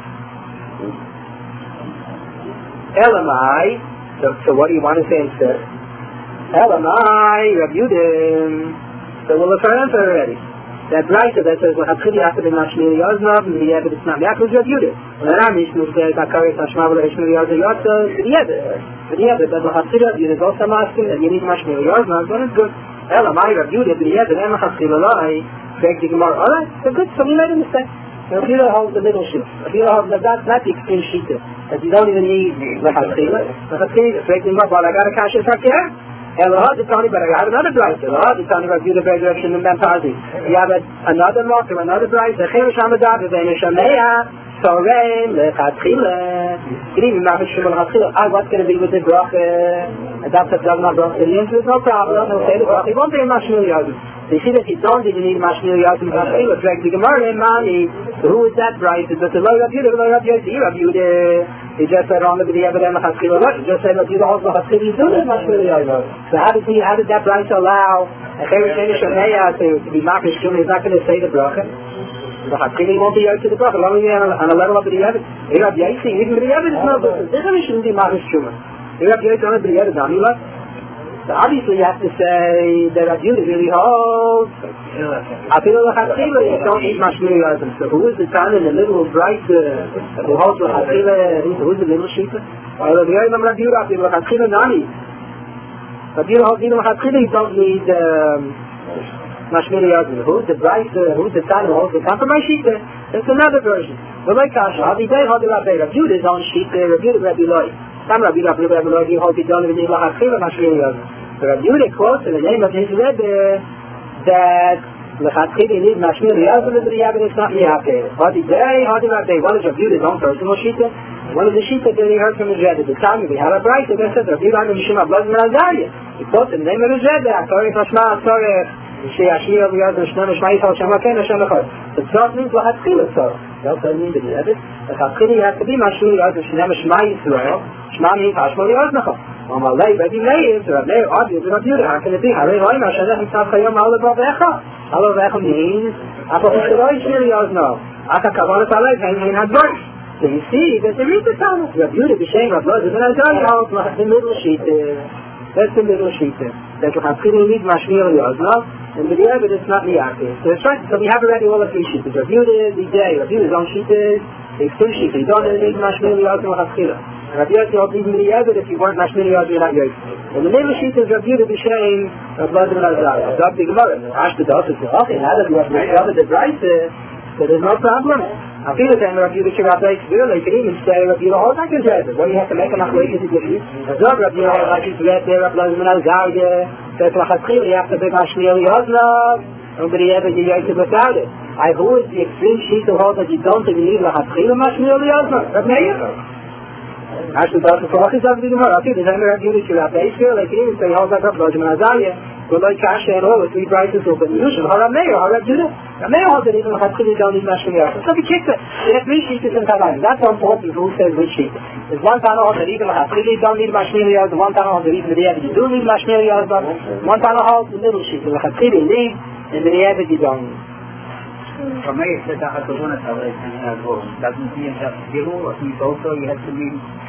Elamai, so, so what do you want to say instead? Elamai, Rabbi Yehuda. So we'll refer to it already. That writer that says, well, Hatchili after the Mashmili Yoznov, and the evidence not Yaakov Rabbi Yehuda. And then our Mishnah says, Akari Tashma V'la Mashmili Yozna Yotza, the other. The other, but the Hatchili Rabbi Yehuda is also masking that you need Mashmili Yoznov, then it's good. Elamai, Rabbi Yehuda, the other, and Hatchili Lai, begs the Gemara, alright, so good, so we made a mistake. Rabbi Yehuda holds the middle shift. Rabbi Yehuda holds that that's not the extreme shita. That you don't even need the Hatchila. The Hatchila, begs the Gemara, well, I got a kasha truck here. Elohad is telling me, but I have another price. Elohad is telling me about the very direction in Bentazi. You have a, another mark or another price. The Chevish Hamadab is in Shameya, Sorein, Lechatchila. Good evening, Rabbi Shimon Hatchila. Ah, what's going to be with the bracha? And that's a Dagmar bracha. The answer is no problem. He'll say the bracha. He won't be in Mashmili Yozim. So you see that you don't even need Mashmili Yozim. Hatchila, drag the Gemara in money. So who is that price? It's the Lo Rabbi Yehuda, Lo Rabbi Yehuda, Rabbi Yehuda. He just said on the video of the Lechatchila. He just said that you don't also Hatchila. You do need Mashmili Yozim. So how did he, how did that price allow a Chevish Enish Hameya to be Makish Shum? He's not going to say the bracha. The Hatchili won't be out to the bracha. Long as on, on a level of the evidence. Hey, Rabbi Yossi, even the evidence is no good. This is shouldn't be Makish Shum. Hey, Rabbi Yossi, on the evidence, Amila. So obviously you have to say that Rabbi Yehuda really holds. I feel the Hatchila, you don't eat Mashmili Yozim. So who is the time in the middle of bright who holds the Hatchila? Who's the middle sheepah? Well, Rabbi Yehuda, Rabbi Yehuda, I feel the Hatchila Nami. But you know, even Hatchila, you don't need Mashmili Yozim. Who's the bright, who's the time who holds the compromise sheepah? That's another version. But like Kasha, I'll be there, I'll be Rabbi Yehuda's own sheepah, Rabbi Yehuda, Rabbi Loi. Some Rabbi Yehuda, Rabbi Loi, he holds the don't even need Hatchila Mashmili Yozim. So Rabbi Yehuda quotes in the name of his Rebbe that L'Chatchila need Mashmili Yozim, but the evidence not Miyakeh. Hadi Day, Hadi Rabbi. One is Rabbi Yehuda's own personal sheepah. One of the sheep that he heard from his Rebbe. The time we had a bright, and they said, Rabbi Yehuda Mishum Abloz Merazariah. He quotes in the name of his Rebbe, Akari Tashma, Akari, Sheashir of Yod, Shnon, Shmai, Hashem, Haken, Hashem, Echad. So Tzot means L'Chatchila, so. That's what I mean to the Rebbe. L'Chatchila has to be Mashmili Yozim, Shnem, Shmai, Yisrael. Shma means Hashmali Yoznecha. Amalei, Rabbi Meir, Rabbi Meir, obviously, Rabbi Yehuda, how can it be? Harei Roim, Hashem, Hashem, Chayom, Halav, Avecha. Halav, Avecha means, Apo, Shiroi, Shmili Yozno. Aka, Kavanas, Alev, Hein, Hein, Hadvar. So you see that there is a Talmud. Rabbi Yehuda, B'Shem, Rabbi Loi, Rabbi Nazari, holds the middle sheet. That's the middle sheet. That L'Chatchila needs Mashmili Yozno, and the evidence it's not Miyakeh. So that's right. So we have already all the three sheets. Rabbi Yehuda, the day, Rabbi Yehuda's own sheet is, the extreme sheet. You don't need Mashmili Yozno, L'Chatchila. Rabbi Yossi holds even the evidence if you weren't Mashmili Yozno, you're not Yossi. And the middle sheet is Rabbi Yehuda, B'Shem, Rabbi Loi, Rabbi Nazari. Rabbi the Gemara. Ashta Dosas, okay, now that you have the right, so there's no problem. I feel that Rabbi Yehuda Shirabai Tzvir, you can even say Rabbi Yehuda holds like his Rebbe. What do you have to make a machlokes to give you? As well, Rabbi Yehuda holds like his Rebbe, Rabbi Loi, Rabbi Nazari, says L'Chatchila, you have to be Mashmili Yozno, and the Rebbe, you have to look at it. I who is the extreme sheet who holds that you don't even need L'Chatchila Mashmili Yozno? Rabbi Meir. Actually, that's the Torah is of the Gemara. Okay, there's only Rabbi Yehuda Shirabai Tzvir, like you can even say he holds like Rabbi Loi, Rabbi Nazari, but like Kasha and all the three prices will be usual. Rabbi Meir, Rabbi Yehuda. Rabbi Meir holds that even L'Chatchila don't need Mashmili Yozno. So we kick it. There are three sheets in Tanaim. That's so important who says which sheet. There's one Tana holds that even L'Chatchila don't need Mashmili Yozno, one Tana holds that even the Rebbe you do need Mashmili Yozno, one Tana holds the middle sheet. L'Chatchila need, and the Rebbe you don't need. Rabbi Meir said that at the one at doesn't he have Gilul, or he's also, you have to be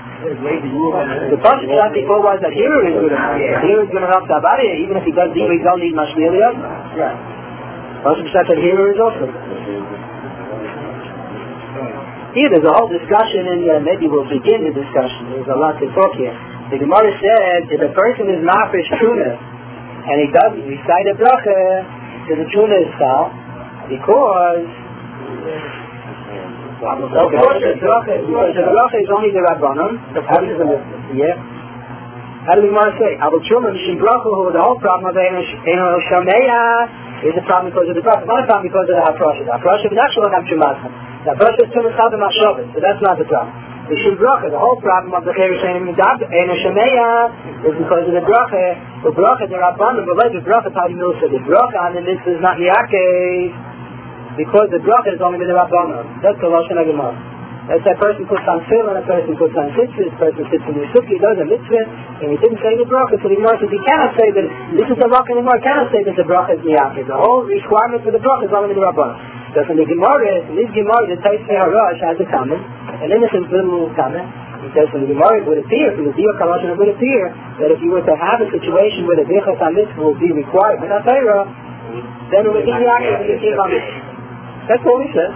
the first shot before was that here is good enough. Here is good enough to Abariya, even if he does deep, he don't need Mashmili Yozno. Right. First shot that here is also. Here there's a whole discussion, and uh, maybe we'll begin the discussion. There's a lot to talk here. The Gemara said if a person is mafish truna and he doesn't recite a bracha, then the truna is foul because the bracha is only the rabbanon. Yeah. How does the Gemara say? Aval truma mishim bracha, who the whole problem of Eino Shameya is a problem because of the bracha, not a problem because of the haprasha. The haprasha is actually not truma. The haprasha is truma salda mashavit, so that's not the problem. The Mishim bracha, the whole problem of the Cheresh Eino Shameya is because of the bracha. The bracha, the rabbanon, but like the bracha, Tadi Milsa, the bracha on the mitzvah is not Yaakeh, because the bracha is only with the rabbanon. That's the Lashon HaGemara. That's that person puts on tefillin, a person puts on tzitzis, a person sits in the sukkah, he does a mitzvah, and he didn't say the bracha, so the Gemara says he cannot say that, this is the bracha anymore, he cannot say that the bracha is Yaakeh. The whole requirement for the bracha is only with the rabbanon. So from the Gemara, in this Gemara, the Taisei Harash has a comment, an innocent little comment. He says from the Gemara it would appear, from the Diya Kalashon it would appear, that if you were to have a situation where the Birchas HaMitzvah will be required by the Torah, then it would be Yaakeh to the HaMitzvah. That's what he says.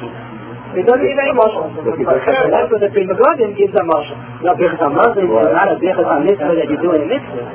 It doesn't give any motion. That's what the Pri Megadim gives a motion. No, Birchas HaMitzvah is not a Birchas HaMitzvah that you do in a mitzvah.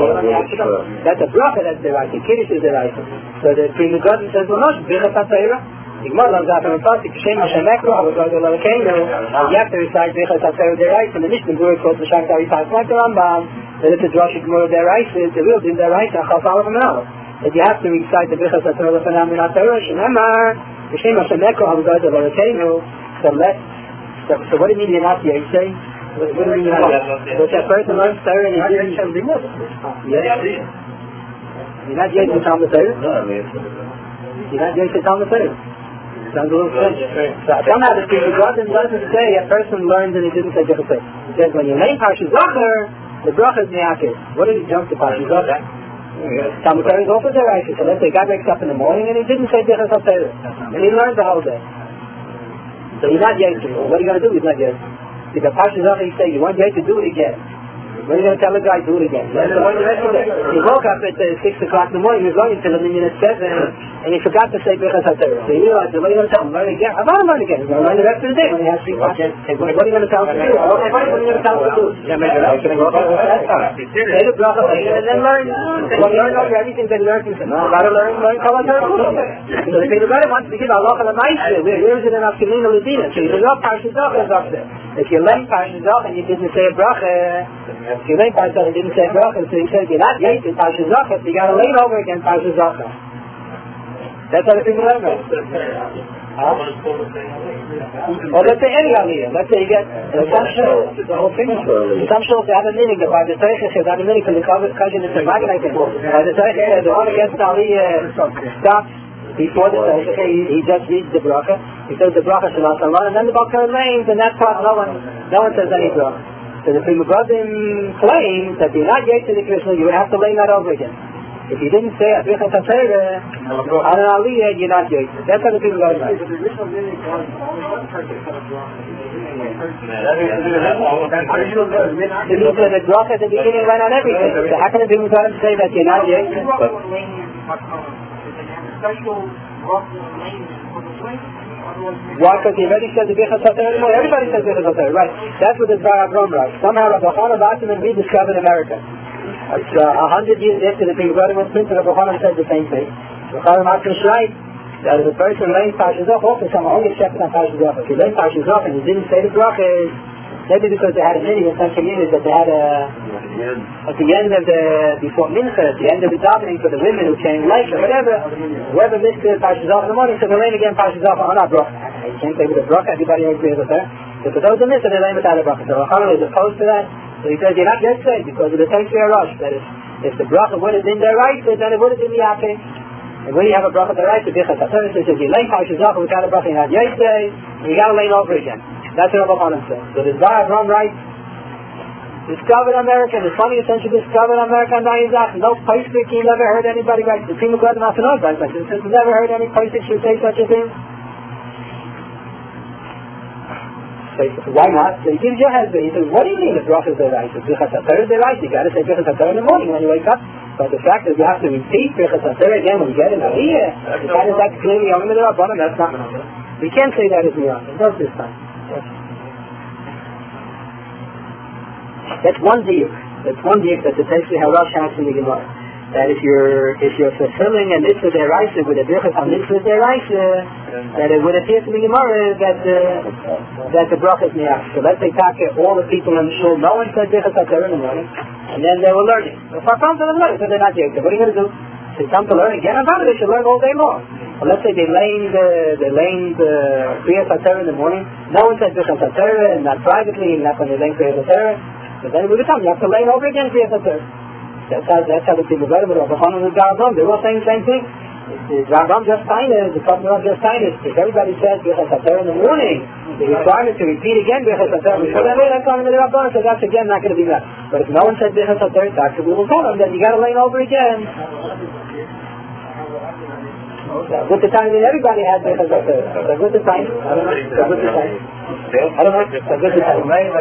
That's a bracha, that's the right. The Kiddush is the right. So the Pri Megadim says, well, no, Birchas HaTorah. The Gemara learns out from the pasuk, Shem Hashem Ekro, Avodah Elokeinu. You have to recite Birchas HaTorah Deraisa, and the Mishnah Berurah quotes the Shach Taritas like the Rambam, that if it's Rosh Gemara Deraisa, it's the real Din Deraisa, Chaf Aleph and Aleph. That you have to recite the Birchas HaTorah Lefanam Min HaTorah, Shememar, Shem Hashem Ekro, Avodah Elokeinu. So let, so, so what do you mean you're not Yaitse? What, what do you mean you're not Yaitse? So that person learns Torah and he didn't Shem Limud. Yes? You're not Yaitse Talmud Torah? You're not Yaitse Talmud Torah? Sounds a little strange. So somehow the Pri Megadim doesn't say a person learned and he didn't say Birchas HaTorah. He says when you learn Parshas Zachar, the bracha is Yaakeh. What did he jump to Parshas Zachar? Talmud Torah is also Deraisa. So let's say God wakes up in the morning and he didn't say Birchas HaTorah. And he learned the whole day. So he's not Yaakeh. What are you going to do? He's not Yaakeh. If a Parshas Zachar you say you want Yaakeh to do it again. When are you going to tell the guy do it again? So when the rest of the day, he woke up at uh, six o'clock in the morning, he was going until a minute seven, and he forgot to say Birchas HaTorah. So he realized, what are you going to tell him? Learn again? I'm not learn again. He's going to learn the rest of the day when he has three classes. What are you going to tell him to do? What are you going to tell him to do? Say the bracha and then learn. Well, learn over everything that he learned from him. No, got to learn, learn Kabbalah Torah. So the Pri Megadim wants to give Allah and the Maisha. Where is it in Afkamina Ladina? So he says, oh, Parshas Zachar is up there. If you learn Parshas Zachar and you didn't say a bracha, if you learn Parshas Zachar and didn't say a bracha, so he says you're not yet in Parshas Zachar, so you got to learn over again Parshas Zachar. That's how the people learn it. Huh? Or let's say any aliyah. Let's say you get uh, some shul, the whole thing. Some shuls they have a meaning. By the Torah says have a meaning because the Kajin is a magnet. By the Torah says the one against the aliyah stops before the Torah. He, he just reads the bracha. He says the bracha Shabbat Allah, and then the Bakar lanes, and that part no one, no one says any bracha. So the Pri Megadim claims that you're not yet to the Krishna, you would have to learn that over again. If you didn't say a Birchas HaTorah on an aliyah, you're not yet. That's how the Pri Megadim claim. It means that the bracha at the beginning went on everything. So how can the Pri Megadim say that you're not yet? Why? Because he already said the Birchas HaTorah. Everybody says Birchas HaTorah, right? That's what the Zvar Avram writes. Somehow Rabbi Chanan Bachman rediscovered America. It's a uh, hundred years after the Pri Megadim was printed. Rabbi Chanan said the same thing. Rabbi Chanan Bachman writes that if a person learns Parshas Zachar, also someone only checked on Parshas Zachar. If he learned Parshas Zachar and he didn't say the brachas, maybe because they had a meeting in some communities that they had a at the end of the before Mincha, at the end of the davening for the women who came late or whatever, whoever missed the Parshas Zachar in the morning, so they learn again Parshas Zachar on our bracha. You can't say with a bracha, everybody agrees with that. So for those who miss it, they learn without a bracha. So Chanan is opposed to that. So he says you're not yet saved because of the Taisei Harash. That is, if the bracha would have been there right, then it would have been Yaakeh. And when you have a bracha there right, the Birchas HaTorah says if you learn Parshas Zachar without a bracha, you're not yet saved, you got to learn over again. That's what Rabbi Chanan says. So the Zvar Avram writes, discovered America, the twentieth century discovered America and Nayizach. No Paisik, he never heard anybody write. The Pri Megadim Afanot writes like this. He's never heard any Paisik should say such a thing. So why not? So he gives your husband, he says, what do you mean the bracha is the right? If Birchas HaTorah is the right, you got to say Birchas HaTorah in the morning when you wake up. But the fact is you have to repeat Birchas HaTorah again when you get in aliyah. That is like clearly Yom Mitzvah, that's not enough. We can't say that as Miyam. It does this time. That's one diuk. That's one diuk that the Tosfos Harash has in the Gemara. That if you're if you're fulfilling a mitzvah deraisa with a birchas on mitzvah deraisa, that it would appear to the Gemara that the that the bracha is niyach. So let's say taka all the people in the shul, no one said birchas haTorah in the morning, and then they were learning. If I come to them learning, so they're not yet. What are you going to do? They come to learn again about it. They should learn all day long. Well, let's say they lane the they lane the birchas haTorah in the morning. No one said birchas haTorah, and not privately, and not when they lane birchas haTorah. But then it would come. You have to lane over again birchas haTorah. That's how, that's how the people read about the Chanan and Rambam. They're all saying the same thing. The Rambam just signed it, the Rambam just signed it. If everybody says Birchas haTorah in the morning, the requirement to repeat again Birchas haTorah before that, that's on the Rambam, so that's again not going to be that. But if no one said Birchas haTorah, that's we will tell them that you got to lane over again. With the time that everybody had Birchas haTorah. So with the time, I don't know. So with the time. I don't know. So with the time.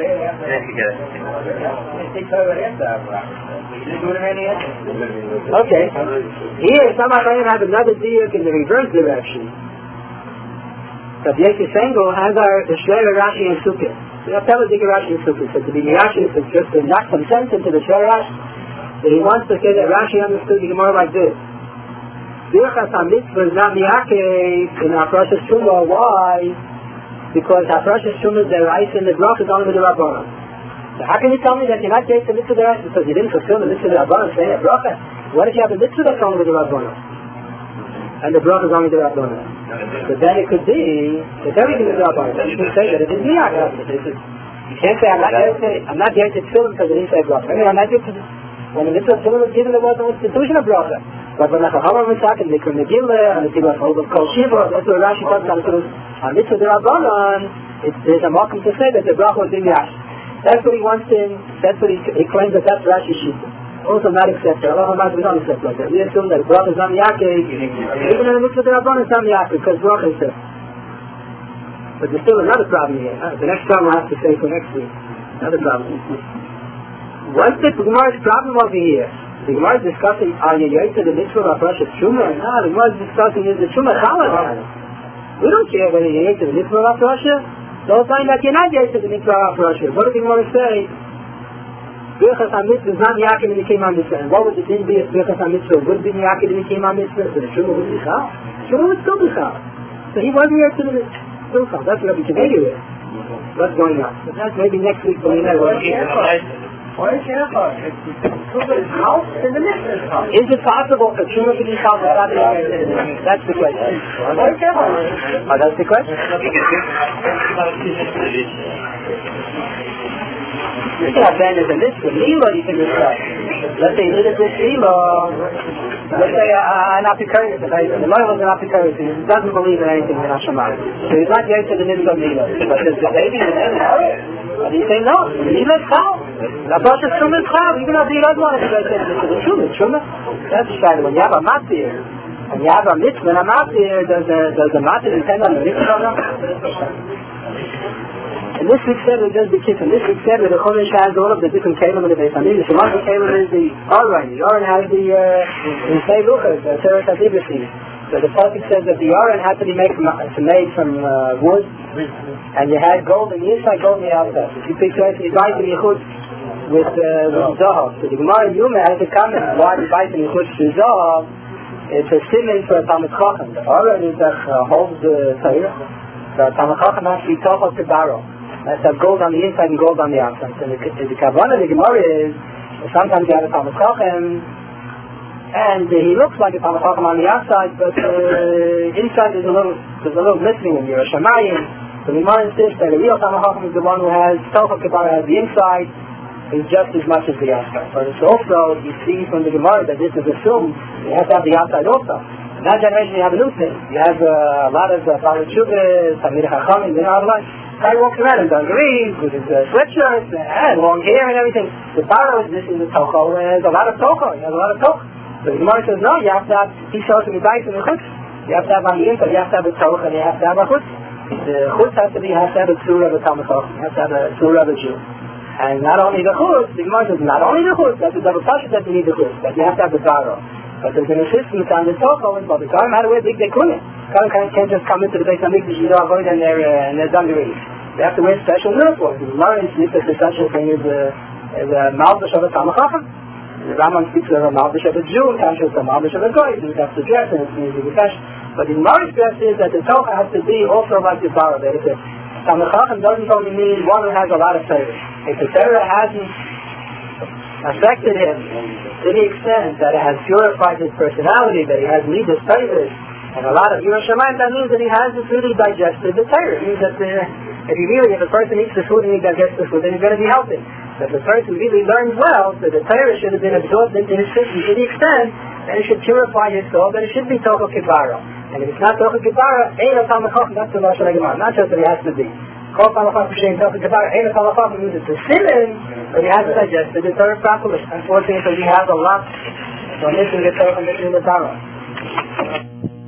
Okay. Here, some Achayim have another diuk in the reverse direction. Rabbi Yosef Sengel has our the Shlomo Rashi and Sukkah. We have to have a diuk Rashi and Sukkah. So to be Rashi is just to knock some sense into the Shlomo Rashi. So he wants to say that Rashi understood the Gemara like this. Birchas HaMitzvah is not miyakeh in Hafrashas Truma. Why? Because Hafrashas Truma is the rice and the bracha is only with the Rabbanan. So how can you tell me that you're not getting the mitzvah there because you didn't fulfill the mitzvah of the Rabbanan saying a bracha? What if you have a mitzvah that's only with the Rabbanan? And the bracha is only with the Rabbanan. So then it could be that everything is the Rabbanan. Then you can say that it is miyakeh. You can't say I'm not getting to I'm not getting to tefillin because it didn't say bracha. I mean, I'm not getting to when the mitzvah of tefillin was given, there was no institution of bracha. But when the Chachamim was talking, the Mikra Megillah, and the Tibas Holub Kol Shiva, that's what Rashi talks about. On mitzvah the Rabbanan, there's a makom to say that the bracha was in Yash. That's what he wants to, that's what he, he claims that that's Rashi's Shita. Also not accepted. Allah Hamad, we don't accept like that. We assume that bracha is not Yaakeh, even in the mitzvah the Rabbanan, it's not Yaakeh, because bracha is there. But there's still another problem here. Uh, the next time we'll have to say for next week. Another problem. What's the Gemara's problem over here? The Gemara is discussing, are you yet to the mitzvah of Hafrashas Truma or not? The Gemara is discussing, is the Truma Challah? We don't care whether you're yet to the mitzvah of Hafrashas. Don't find that you're not yet to the mitzvah of Hafrashas. What does the Gemara say? Birchas HaMitzvah is not Yaakeh when he came on mitzvah. And what would it then be if Birchas HaMitzvah would be Yaakeh when he came on mitzvah? So the Truma would be Chal. Truma would still be Chal. So he wasn't yet to the mitzvah. That's what we can argue with. What's going on? So that's maybe next week when we know what Why is it hard? Truma is house and the mitzvah is house. Is it possible for Truma to be house without the mitzvah? That's the question. Why is it hard? Oh, that's the question? You can have been as a mitzvah. Mila you can discuss. Let's say you did it with Mila. Let's say uh, an apikaris. The lawyer was an apikaris. He doesn't believe in anything in Hashemayim. So he's not yet to the mitzvah of Mila. But there's the baby and then and he's saying no. Mila is chal. The Hafrashas Truma is chal. Even though he doesn't want to say this is the Truma. Truma. That's the shadow. When you have a matir, when you have a mitzvah and a matir, does the does the matir depend on the mitzvah or not? And this week said we just be kidding. This week said that the Chumash has all of the different kalim in the Beis Hamikdash. The one kalim is the Aron. The Aron has the uh, Shnei Luchos, the Teres HaDibrosim. So the pasuk says that the Aron had to be made from, to made from uh, wood, and you had gold on the inside, gold on the outside. If you picture it, you buy it in Yichud with uh, with Zahav. So the Gemara in Yuma has a comment why you buy it in Yichud with Zahav. It's a simon for a Talmid Chacham. The Aron is that uh, holds the Torah. So a Talmid Chacham has to be Tochot Kibaro. That's have gold on the inside and gold on the outside. So the, the Kavanah of the Gemara is sometimes you have a Talmid Chacham and uh, he looks like a Talmid Chacham on the outside, but uh, inside there's a little there's a little missing in your Shemayim. So the Gemara insists that a real Talmid Chacham is the one who has Tochot Kibara, has the inside is just as much as the outside. But it's also, you see from the Gemara that this is assumed you have to have the outside also. In that generation you have a new thing. You have uh, a lot of Baal Teshuvah, Talmidei Chachamim, you know, a lot. Guy walks around in dungarees with his uh, sweatshirt and long hair and everything. The Baro is missing the tocho, and there's a lot of tocho. He has a lot of tocho. So the Gemara says, no, you have to have, he shows him the dice in the chutz. You have to have on the inside, you have to have a tocho, and you have to have a chutz. The chutz has to be, you have to have a tzura of a Talmid Chacham. You have to have a tzura of a Jew. And not only the chutz, the Gemara says, not only the chutz, that's the double pasha that you need the chutz, but you have to have the Baro. But there's an assistance on the tocho, and by the time how to wear big they couldn't. Can't, can't just come into the Beis Hamikdash, you know, avoid in their, uh, in their dungarees. They have to wear special uniforms. The Gemara insists that the special thing is uh, the Malbish of a Talmud Chacham. The Rambam speaks of a Malbish of a Jew, Tantra is a Malbish of a Goy, you have to dress and it's easy to fashion. But the Gemara's dress is that the Tocha has to be also like the Bara, that if a Talmud Chacham doesn't only mean one who has a lot of Torah. If the Torah hasn't affected him to the extent that it has purified his personality, that he has midas Torah, and a lot of Yerushalayim, that means that he hasn't really digested the Torah. It means that the, if he really, if a person eats the food and he digests the food, then he's going to be healthy. But if the person really learns well, so the Torah should have been absorbed into his system to the extent that it should purify his soul, that it should be Tocha Kibara. And if it's not Tocha Kibara, ain't a Talmud Chacham, that's the Lashon HaGemara. Not just that he has to be. Call Talmud Chacham Shem Tocha Kibara, ain't a Talmud Chacham means it's a siman, but he has to digest the Torah properly. Unfortunately, we have a lot, so missing the Torah, missing the Torah.